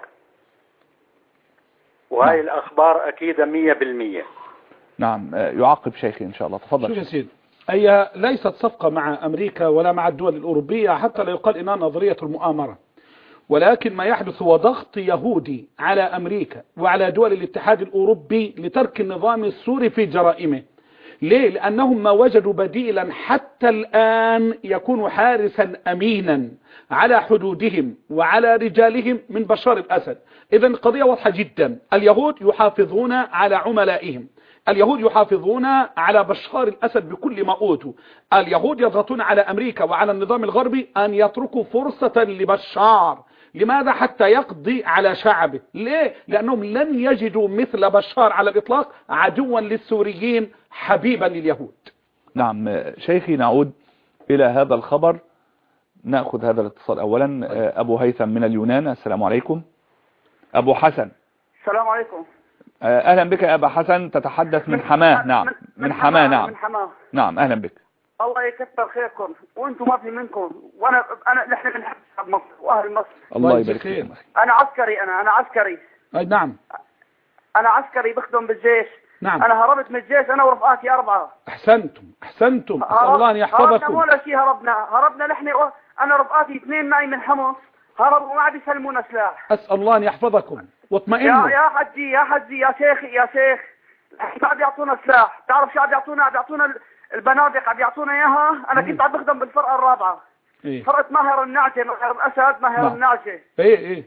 وهي الأخبار أكيدة 100%. نعم. يعقب شيخي إن شاء الله. تفضل. شوف يا سيدي، هي ليست صفقة مع أمريكا ولا مع الدول الأوروبية حتى لا يقال إنها نظرية المؤامرة، ولكن ما يحدث هو ضغط يهودي على أمريكا وعلى دول الاتحاد الأوروبي لترك النظام السوري في جرائمه. ليه؟ لأنهم ما وجدوا بديلا حتى الآن يكون حارسا أمينا على حدودهم وعلى رجالهم من بشار الأسد. إذن القضية واضحة جدا، اليهود يحافظون على عملائهم، اليهود يحافظون على بشار الأسد بكل ما أوتوا، اليهود يضغطون على أمريكا وعلى النظام الغربي أن يتركوا فرصة لبشار. لماذا؟ حتى يقضي على شعبه. ليه؟ لأنهم لن يجدوا مثل بشار على الإطلاق عدوا للسوريين حبيبا لليهود. نعم شيخي، نعود إلى هذا الخبر، نأخذ هذا الاتصال أولا. أبو هيثم من اليونان، السلام عليكم. أبو حسن، السلام عليكم. أهلا بك يا أبا حسن، تتحدث من حماه. نعم من حماه. نعم من حماه. نعم أهلا بك. الله يكثر خيركم، وانتم ما في منكم، نحن بنحب مصر واهل مصر. الله يبارك فيك. انا عسكري، انا عسكري. نعم انا عسكري بخدم بالجيش. نعم. انا هربت من الجيش انا ورفقاتي 4. احسنتم احسنتم، اسال الله ان يحفظكم. هربنا ولا شيء، هربنا نحن، انا رفقاتي 2 معي من حمص هربوا وما عاد يسلمونا سلاح. اسال الله ان يحفظكم واطمئنوا. يا حجي يا شيخ ما عاد يعطونا سلاح. تعرف شو عاد يعطونا؟ عاد يعطونا البنادق، عاد يعطونا اياها. انا كنت عم بخدم بالفرقه الرابعه. فرقه ماهر النعجه، ماهر الاسد، ماهر النعجه. ايه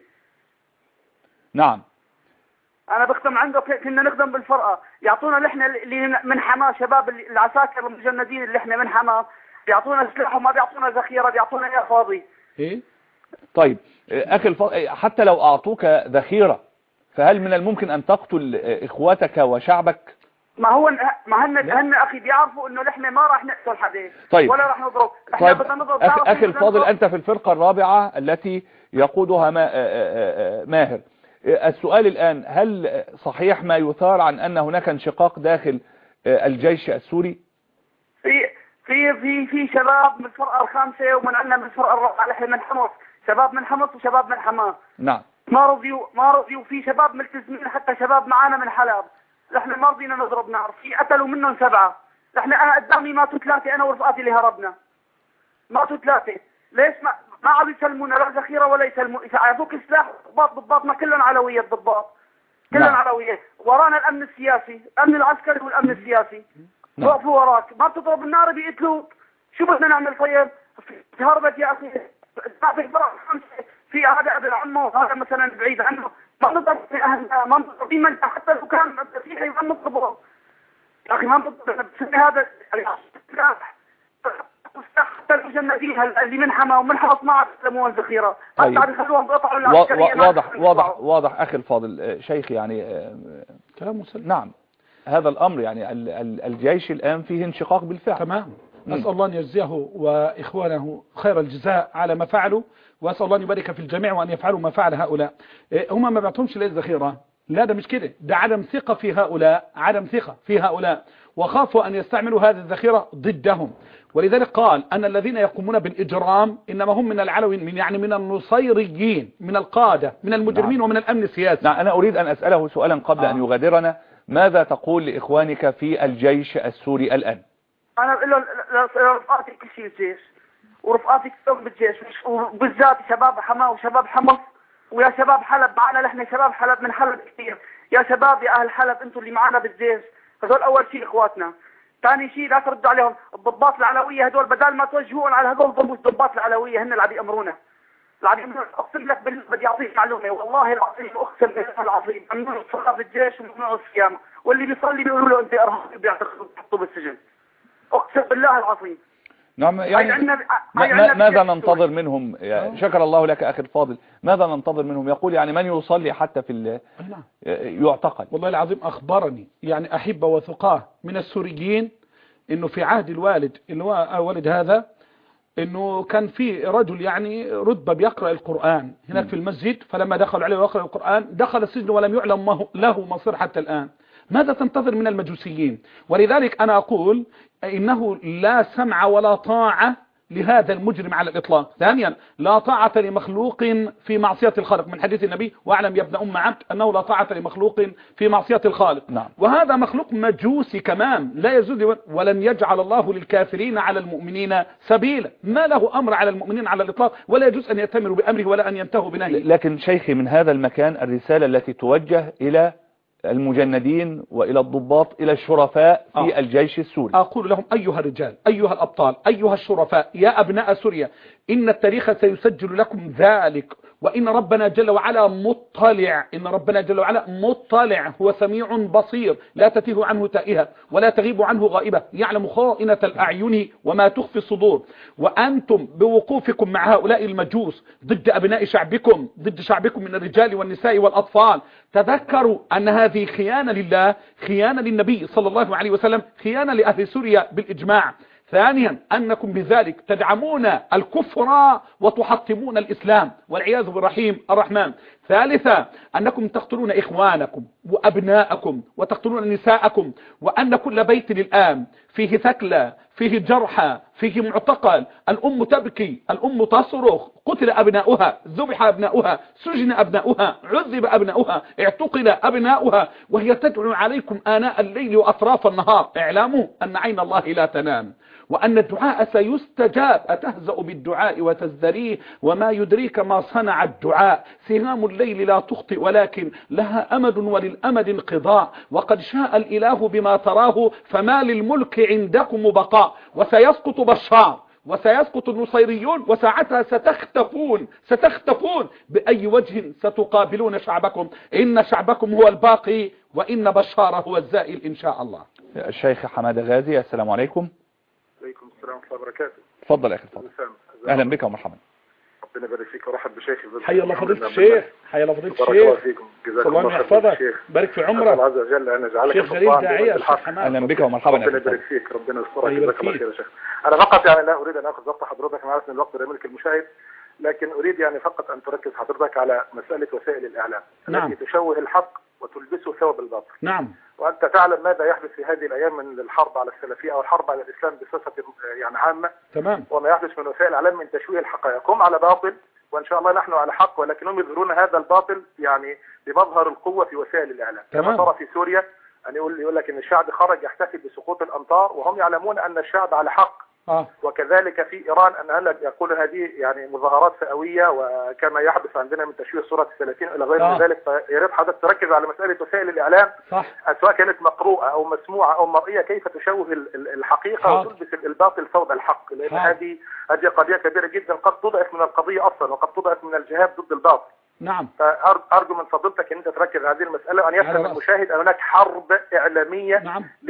نعم. انا بخدم عنده، كنا نخدم بالفرقه. يعطونا اللي اللي من حماه، شباب العساكر المجندين اللي احنا من حماه، بيعطونا سلاح وما بيعطونا ذخيره، بيعطونا اياه فاضي. طيب اخي حتى لو اعطوك ذخيره، فهل من الممكن ان تقتل اخواتك وشعبك؟ ما هن اخي بيعرفوا انه نحن ما راح نقتل حدا. طيب. ولا راح نضرب. طيب اخي الفاضل، انت في الفرقه الرابعه التي يقودها ماهر. السؤال الآن، هل صحيح ما يثار عن أن هناك انشقاق داخل الجيش السوري؟ في شباب من الفرقة الخامسة ومن عندنا من الفرقة الرابعة، نحن من حمص، شباب من حمص وشباب من حماه. نعم. ما رضيوا. في شباب ملتزمين، حتى شباب معانا من حلب، نحن ما رضينا نضرب نار. في قتلوا منهم 7. انا قدامي ماتوا 3، انا ورفقاتي اللي هربنا ماتوا 3. ليش ما عم يسلمونا لا ذخيره ولا يسلموا؟ اذا اعطوك سلاح ضباطنا كلهم علويات، ضباط كلهم علويات. ورانا الامن السياسي، الامن العسكري والامن السياسي وقفوا وراك، ما بتضرب النار بيقتلوك. شو بدنا نعمل؟ طيب هربت يا اخي. في هذا ابن عمه، هذا مثلا بعيد عنه، ما نضرب في اهلنا، ما نضرب في من، حتى لو كان مسيحي ما نضربه يا اخي. ما نضرب هذا حتى المجندين اللي من حما ومن حمص ما عاد يسلموا الذخيره. طيب. يخلوهم يقطعوا العسكريه. واضح اخي الفاضل. شيخ يعني كلام مسلم. نعم، هذا الامر يعني الجيش الان فيه انشقاق بالفعل. تمام. أسأل الله أن يجزيه وإخوانه خير الجزاء على ما فعلوا، وأسأل الله أن يبارك في الجميع وأن يفعلوا ما فعل هؤلاء. هم ما بعتهمش ليه الذخيرة؟ لا، ده مش كده، ده عدم ثقة في هؤلاء، عدم ثقة في هؤلاء، وخافوا أن يستعملوا هذه الذخيرة ضدهم. ولذلك قال أن الذين يقومون بالإجرام إنما هم من العلويين، يعني من النصيريين، من القادة، من المجرمين. نعم. ومن الأمن السياسي. نعم. أنا أريد أن أسأله سؤالا قبل أن يغادرنا. ماذا تقول لإخوانك في الجيش السوري الآن؟ أنا بقول له رفقاتي كل شيء بالجيش، ورفقاتي كلهم بالجيش، وبالذات شباب حماه وشباب حمص ويا شباب حلب معنا. نحن شباب حلب من حلب كثير. يا شباب يا أهل حلب، أنتم اللي معنا بالجيش، هذول أول شيء إخواتنا. ثاني شيء لا تردوا عليهم الضباط العلوية هذول، بدل ما توجهون على هذول الضباط العلوية، هن اللي عم يأمرونا. أقسم لك بالله بدي أعطيك معلومة، والله العظيم أقسم بالله العظيم، ممنوع الصلاة بالجيش وممنوع الصيام، واللي بيصلي بيقولوا له أنت إرهابي بيحطوه بالسجن. أقسم بالله العظيم. نعم. يعني ماذا ننتظر منهم؟ شكر الله لك أخي الفاضل. ماذا ننتظر منهم؟ يقول يعني من يصلي حتى في يعتقل. والله العظيم أخبرني يعني أحبة وثقاه من السوريين إنه في عهد الوالد اللي هو والد هذا، إنه كان في رجل يعني رتبة بيقرأ القرآن هناك في المسجد، فلما دخلوا عليه ويقرأ القرآن دخل السجن ولم يعلم له مصير حتى الآن. ماذا تنتظر من المجوسيين؟ ولذلك أنا أقول إنه لا سمع ولا طاعة لهذا المجرم على الإطلاق. ثانيا لا طاعة لمخلوق في معصية الخالق، من حديث النبي واعلم يا ابن أم عبد أنه لا طاعة لمخلوق في معصية الخالق. نعم. وهذا مخلوق مجوسي كمان لا يجوز، ولن يجعل الله للكافرين على المؤمنين سبيلا، ما له أمر على المؤمنين على الإطلاق، ولا يجوز أن يأتمروا بأمره ولا أن ينتهوا بنهيه. لكن شيخي من هذا المكان الرسالة التي توجه إلى المجندين وإلى الضباط إلى الشرفاء في الجيش السوري، أقول لهم أيها الرجال أيها الأبطال أيها الشرفاء يا أبناء سوريا، إن التاريخ سيسجل لكم ذلك، وإن ربنا جل وعلا مطلع، إن ربنا جل وعلا مطلع، هو سميع بصير لا تتيه عنه تائهة ولا تغيب عنه غائبة، يعلم خائنة الأعين وما تخفي الصدور. وأنتم بوقوفكم مع هؤلاء المجوس ضد أبناء شعبكم، ضد شعبكم من الرجال والنساء والأطفال، تذكروا أن هذه خيانة لله، خيانة للنبي صلى الله عليه وسلم، خيانة لأهل سوريا بالإجماع. ثانيا أنكم بذلك تدعمون الكفر وتحطمون الإسلام والعياذ بالرحيم الرحمن. ثالثا أنكم تقتلون إخوانكم وأبناءكم وتقتلون نساءكم، وأن كل بيت الآن فيه ثكلى فيه جرحى فيه معتقل، الأم تبكي الأم تصرخ، قتل أبناؤها ذبح أبناؤها سجن أبناؤها عذب أبناؤها اعتقل أبناؤها، وهي تدعو عليكم آناء الليل وأطراف النهار. اعلموا أن عين الله لا تنام وأن الدعاء سيستجاب، أتهزأ بالدعاء وتزدريه وما يدريك ما صنع الدعاء، سهام الليل لا تخطئ ولكن لها أمد وللأمد انقضاء، وقد شاء الإله بما تراه فما للملك عندكم بقاء، وسيسقط بشار وسيسقط النصيريون وساعتها ستختفون بأي وجه ستقابلون شعبكم، إن شعبكم هو الباقي وإن بشار هو الزائل إن شاء الله. الشيخ حمادة غازي، السلام عليكم. عليكم السلام ورحمة الله وبركاته. تفضل يا أخي الفاضل. أهلا بك ومرحبا. ربنا يبارك فيك ورحب بشيخي. حيا الله فضيلة الشيخ، حيا الله فضيلة الشيخ. بارك الله فيكم، جزاكم الله خير. يحفظك، بارك في عمرك. الله عز وجل أن يجعلك شيخ جليل داعية الشيخ حماد. أهلا بك ومرحبا. ربنا يبارك فيك، ربنا يسترك، جزاك الله خير يا شيخ. أنا فقط يعني لا أريد أن أخذ وقت حضرتك، أنا عارف إن الوقت لا يملك المشاهد، لكن أريد يعني فقط أن تركز حضرتك على مسألة وسائل الإعلام التي تشوه الحق وتلبسه ثوب الباطل. نعم. وأنت تعلم ماذا يحدث في هذه الأيام من الحرب على السلفية أو الحرب على الإسلام بصفة يعني عامة. تمام. وما يحدث من وسائل الإعلام من تشويه الحقائق، هم على باطل وإن شاء الله نحن على حق، ولكنهم يظهرون هذا الباطل يعني بمظهر القوة في وسائل الإعلام. كما ترى في سوريا أن يقول لك أن الشعب خرج يحتفل بسقوط الأمطار وهم يعلمون أن الشعب على حق. وكذلك في إيران أن هلا يقول هذه يعني مظاهرات فئوية، وكما يحدث عندنا من تشويه صورة السلفيين إلى غير ذلك. فيا ريت حضرتك تركز على مسألة وسائل الإعلام، سواء كانت مقروءة أو مسموعة أو مرئية، كيف تشوه الحقيقة وتلبس الباطل ثوب الحق، لأن هذه قضية كبيرة جدا قد تضعف من القضية أصلا وقد تضعف من الجهاد ضد الباطل. نعم. فأرجو من فضلتك أن أنت تركز على هذه المسألة وأن يفهم المشاهد أن هناك حرب إعلامية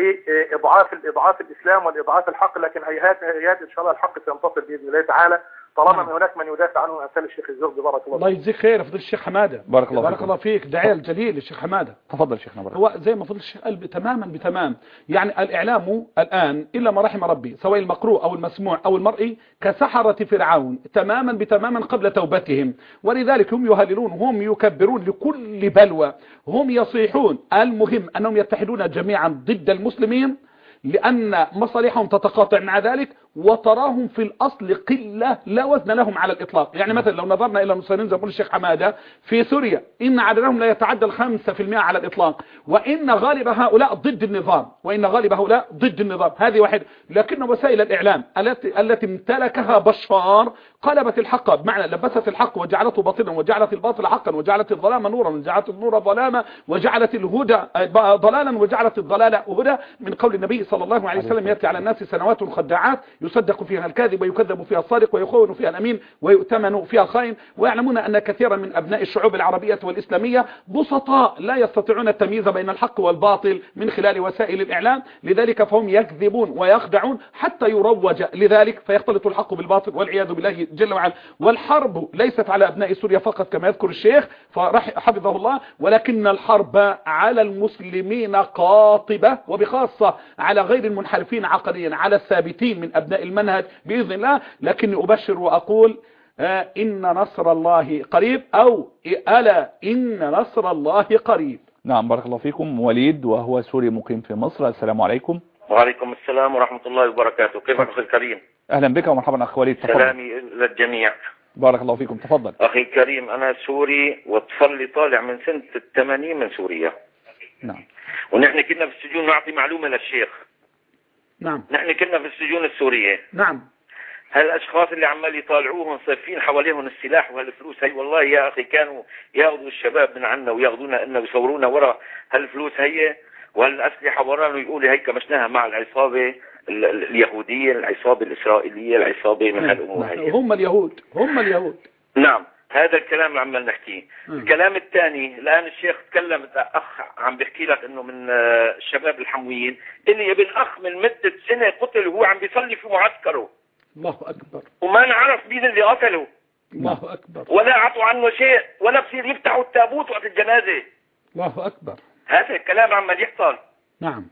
لإضعاف الإسلام والإضعاف الحق، لكن هيهات إن شاء الله الحق سينتصر بإذن الله تعالى طالما هناك من يدافع عنه أمثال الشيخ الزغبي. بارك الله. الله يجزيك خير. فضل الشيخ حمادة. بارك الله فيك. داعية الجليل الشيخ حمادة. تفضل شيخنا. بارك. هو زي ما فضل الشيخ قال تماما بتمام، يعني الإعلام الآن إلا ما رحم ربي سواء المقروء أو المسموع أو المرئي كسحرة فرعون تماما بتماما قبل توبتهم، ولذلك هم يهللون هم يكبرون لكل بلوى، هم يصيحون. المهم أنهم يتحدون جميعا ضد المسلمين لأن مصالحهم تتقاطع مع ذلك، وتراهم في الأصل قلة لا وزن لهم على الإطلاق. يعني مثلا لو نظرنا إلى النصيريين زي ما يقول الشيخ حمادة في سوريا إن عددهم لا يتعدى 5% على الإطلاق، وإن غالب هؤلاء ضد النظام، هذه واحدة. لكن وسائل الإعلام التي امتلكها بشار قلبت الحق، بمعنى لبست الحق وجعلته باطلا وجعلت الباطل حقا وجعلت الظلام نورا وجعلت النور ظلاما وجعلت الهدى ضلالا وجعلت الضلال هدى، من قول النبي صلى الله عليه وسلم يأتي على الناس سنوات خداعات يصدق فيها الكاذب ويكذب فيها الصادق ويخون فيها الأمين ويؤتمن فيها الخائن. ويعلمون أن كثيرا من أبناء الشعوب العربية والإسلامية بسطاء لا يستطيعون التمييز بين الحق والباطل من خلال وسائل الإعلام، لذلك فهم يكذبون ويخدعون حتى يروج لذلك فيختلط الحق بالباطل والعياذ بالله جل وعلا. والحرب ليست على أبناء سوريا فقط كما يذكر الشيخ حفظه الله، ولكن الحرب على المسلمين قاطبة، وبخاصة على غير المنحرفين عقليا، على الثابتين من أبناء المنهج بإذن الله. لكني أبشر وأقول إن نصر الله قريب، أو ألا إن نصر الله قريب. نعم. بارك الله فيكم. وليد وهو سوري مقيم في مصر، السلام عليكم. وعليكم السلام ورحمة الله وبركاته. كيفك أخي الكريم؟ أهلا بك ومرحبا أخ وليد، تفضل. سلامي للجميع. بارك الله فيكم، تفضل. أخي الكريم أنا سوري وطفلي طالع من سنة 80 من سوريا. نعم. ونحن كنا في السجون، نعطي معلومة للشيخ. نعم. نحن كنا في السجون السورية. نعم. هالاشخاص اللي عمال يطالعوهم صافين حواليهم السلاح وهالفلوس هي، والله يا اخي كانوا ياخذوا الشباب من عنا وياخذونا انه يصورونا ورا هالفلوس هي وهالاسلحه ورانا ويقولوا هي كمشناها مع العصابه اليهوديه، العصابه الاسرائيليه، العصابه من هالامور هي. هم اليهود. نعم، هذا الكلام اللي عمال نحكيه. الكلام الثاني، الان الشيخ تكلم اخ عم بيحكي لك انه من الشباب الحمويين اللي ابن اخ من مده سنه قتل وهو عم بيصلي في معسكره. الله أكبر. وما نعرف مين اللي قتله. الله أكبر. ولا عطوا عنه شيء، ولا بصير يفتحوا التابوت وقت الجنازة. الله أكبر. هذا الكلام عمال يحصل. نعم.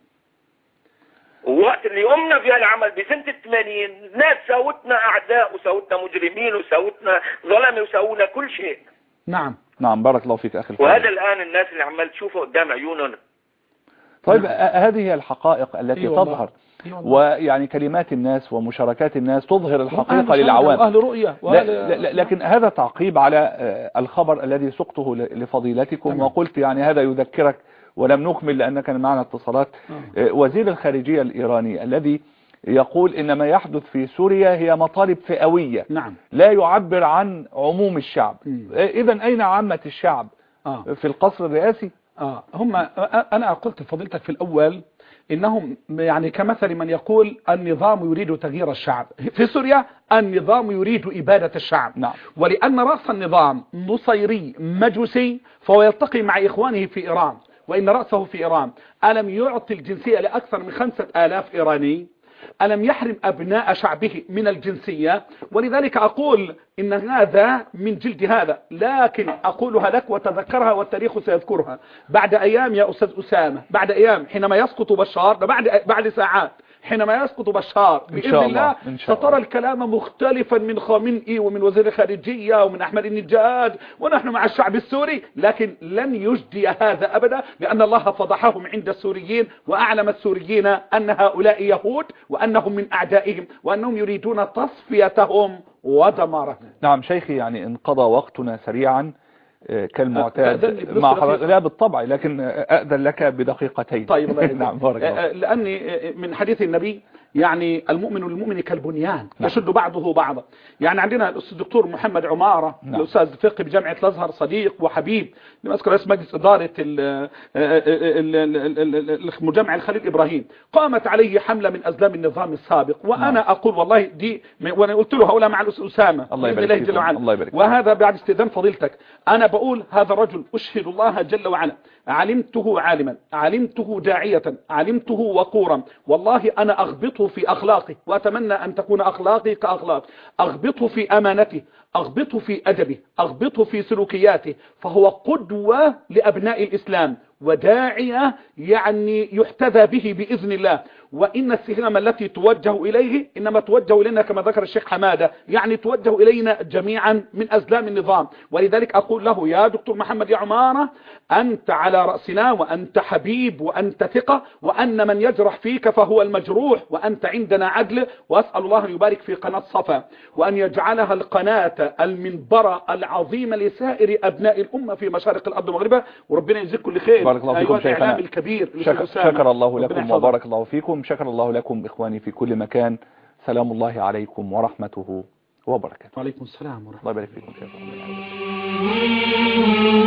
ووقت اللي قمنا بهالعمل بسنة 80 ناس ساوتنا أعداء وساوتنا مجرمين وساوتنا ظلمة وساونا كل شيء. نعم. نعم، بارك الله فيك أخي. وهذا الآن الناس اللي عمال تشوفه قدام عيونهم. طيب هذه هي الحقائق التي تظهر. ويعني كلمات الناس ومشاركات الناس تظهر الحقيقة للعوام. أهل رؤية. لكن هذا تعقيب على الخبر الذي سقته لفضيلتكم. وقلت يعني هذا يذكرك، ولم نكمل لأن كان معنا اتصالات. وزير الخارجية الإيراني الذي يقول إن ما يحدث في سوريا هي مطالب فئوية. نعم. لا يعبر عن عموم الشعب. إذن أين عامة الشعب؟ في القصر الرئاسي؟ هم أنا قلت لفضيلتك في الأول إنهم يعني كمثل من يقول النظام يريد تغيير الشعب. في سوريا النظام يريد إبادة الشعب. نعم. ولأن رأس النظام نصيري مجوسي فهو يلتقي مع إخوانه في إيران، وإن رأسه في إيران ألم يعطي الجنسية لأكثر من 5000 إيراني؟ ألم يحرم أبناء شعبه من الجنسية؟ ولذلك أقول إن هذا من جلد هذا، لكن أقولها لك وتذكرها والتاريخ سيذكرها. بعد أيام يا أستاذ أسامة، بعد أيام حينما يسقط بشار، بعد ساعات حينما يسقط بشار بإذن الله سترى الكلام مختلفا من خامنئي ومن وزير الخارجية ومن أحمد النجاد، ونحن مع الشعب السوري. لكن لن يجدي هذا أبدا، لأن الله فضحهم عند السوريين وأعلم السوريين أن هؤلاء يهود وأنهم من أعدائهم وأنهم يريدون تصفيتهم ودمارهم. نعم شيخي، يعني انقضى وقتنا سريعا كالمعتاد مع حضرتك. لا بالطبع، لكن أأذن لك بدقيقتين. طيب. نعم بارك الله. لأني من حديث النبي يعني المؤمن للمؤمن كالبنيان يشد بعضه بعضا. يعني عندنا الأستاذ الدكتور محمد عمارة، الأستاذ فقه بجامعة الأزهر، صديق وحبيب، أذكر اسم مجلس إدارة المجمع الخليل إبراهيم، قامت عليه حملة من أزلام النظام السابق. وأنا أقول والله دي، وأنا قلت له هؤلاء مع الأستاذ أسامة الله يبارك. وهذا بعد استئذان فضيلتك أنا بقول هذا الرجل أشهد الله جل وعلا علمته عالما، علمته داعية، علمته وقورا. والله أنا أغبطه في أخلاقه، وأتمنى أن تكون أخلاقي كأخلاق، أغبطه في أمانته، أغبطه في أدبه، أغبطه في سلوكياته. فهو قدوة لأبناء الإسلام وداعية يعني يحتذى به بإذن الله. وإن السهام التي توجه إليه إنما توجه إلينا كما ذكر الشيخ حمادة، يعني توجه إلينا جميعا من أزلام النظام. ولذلك أقول له يا دكتور محمد يا عمارة، أنت على رأسنا، وأنت حبيب، وأنت ثقة، وأن من يجرح فيك فهو المجروح، وأنت عندنا عدل. وأسأل الله أن يبارك في قناة صفا، وأن يجعلها القناة المنبرة العظيمة لسائر أبناء الأمة في مشارق الأرض ومغربها. وربنا يجزيك كل خير. بارك الله فيكم شيخنا الكبير. شكر الله لكم وبارك الله فيكم. شكر الله لكم إخواني في كل مكان. سلام الله عليكم ورحمته وبركاته. وعليكم السلام ورحمة الله. يبارك فيكم شيخنا.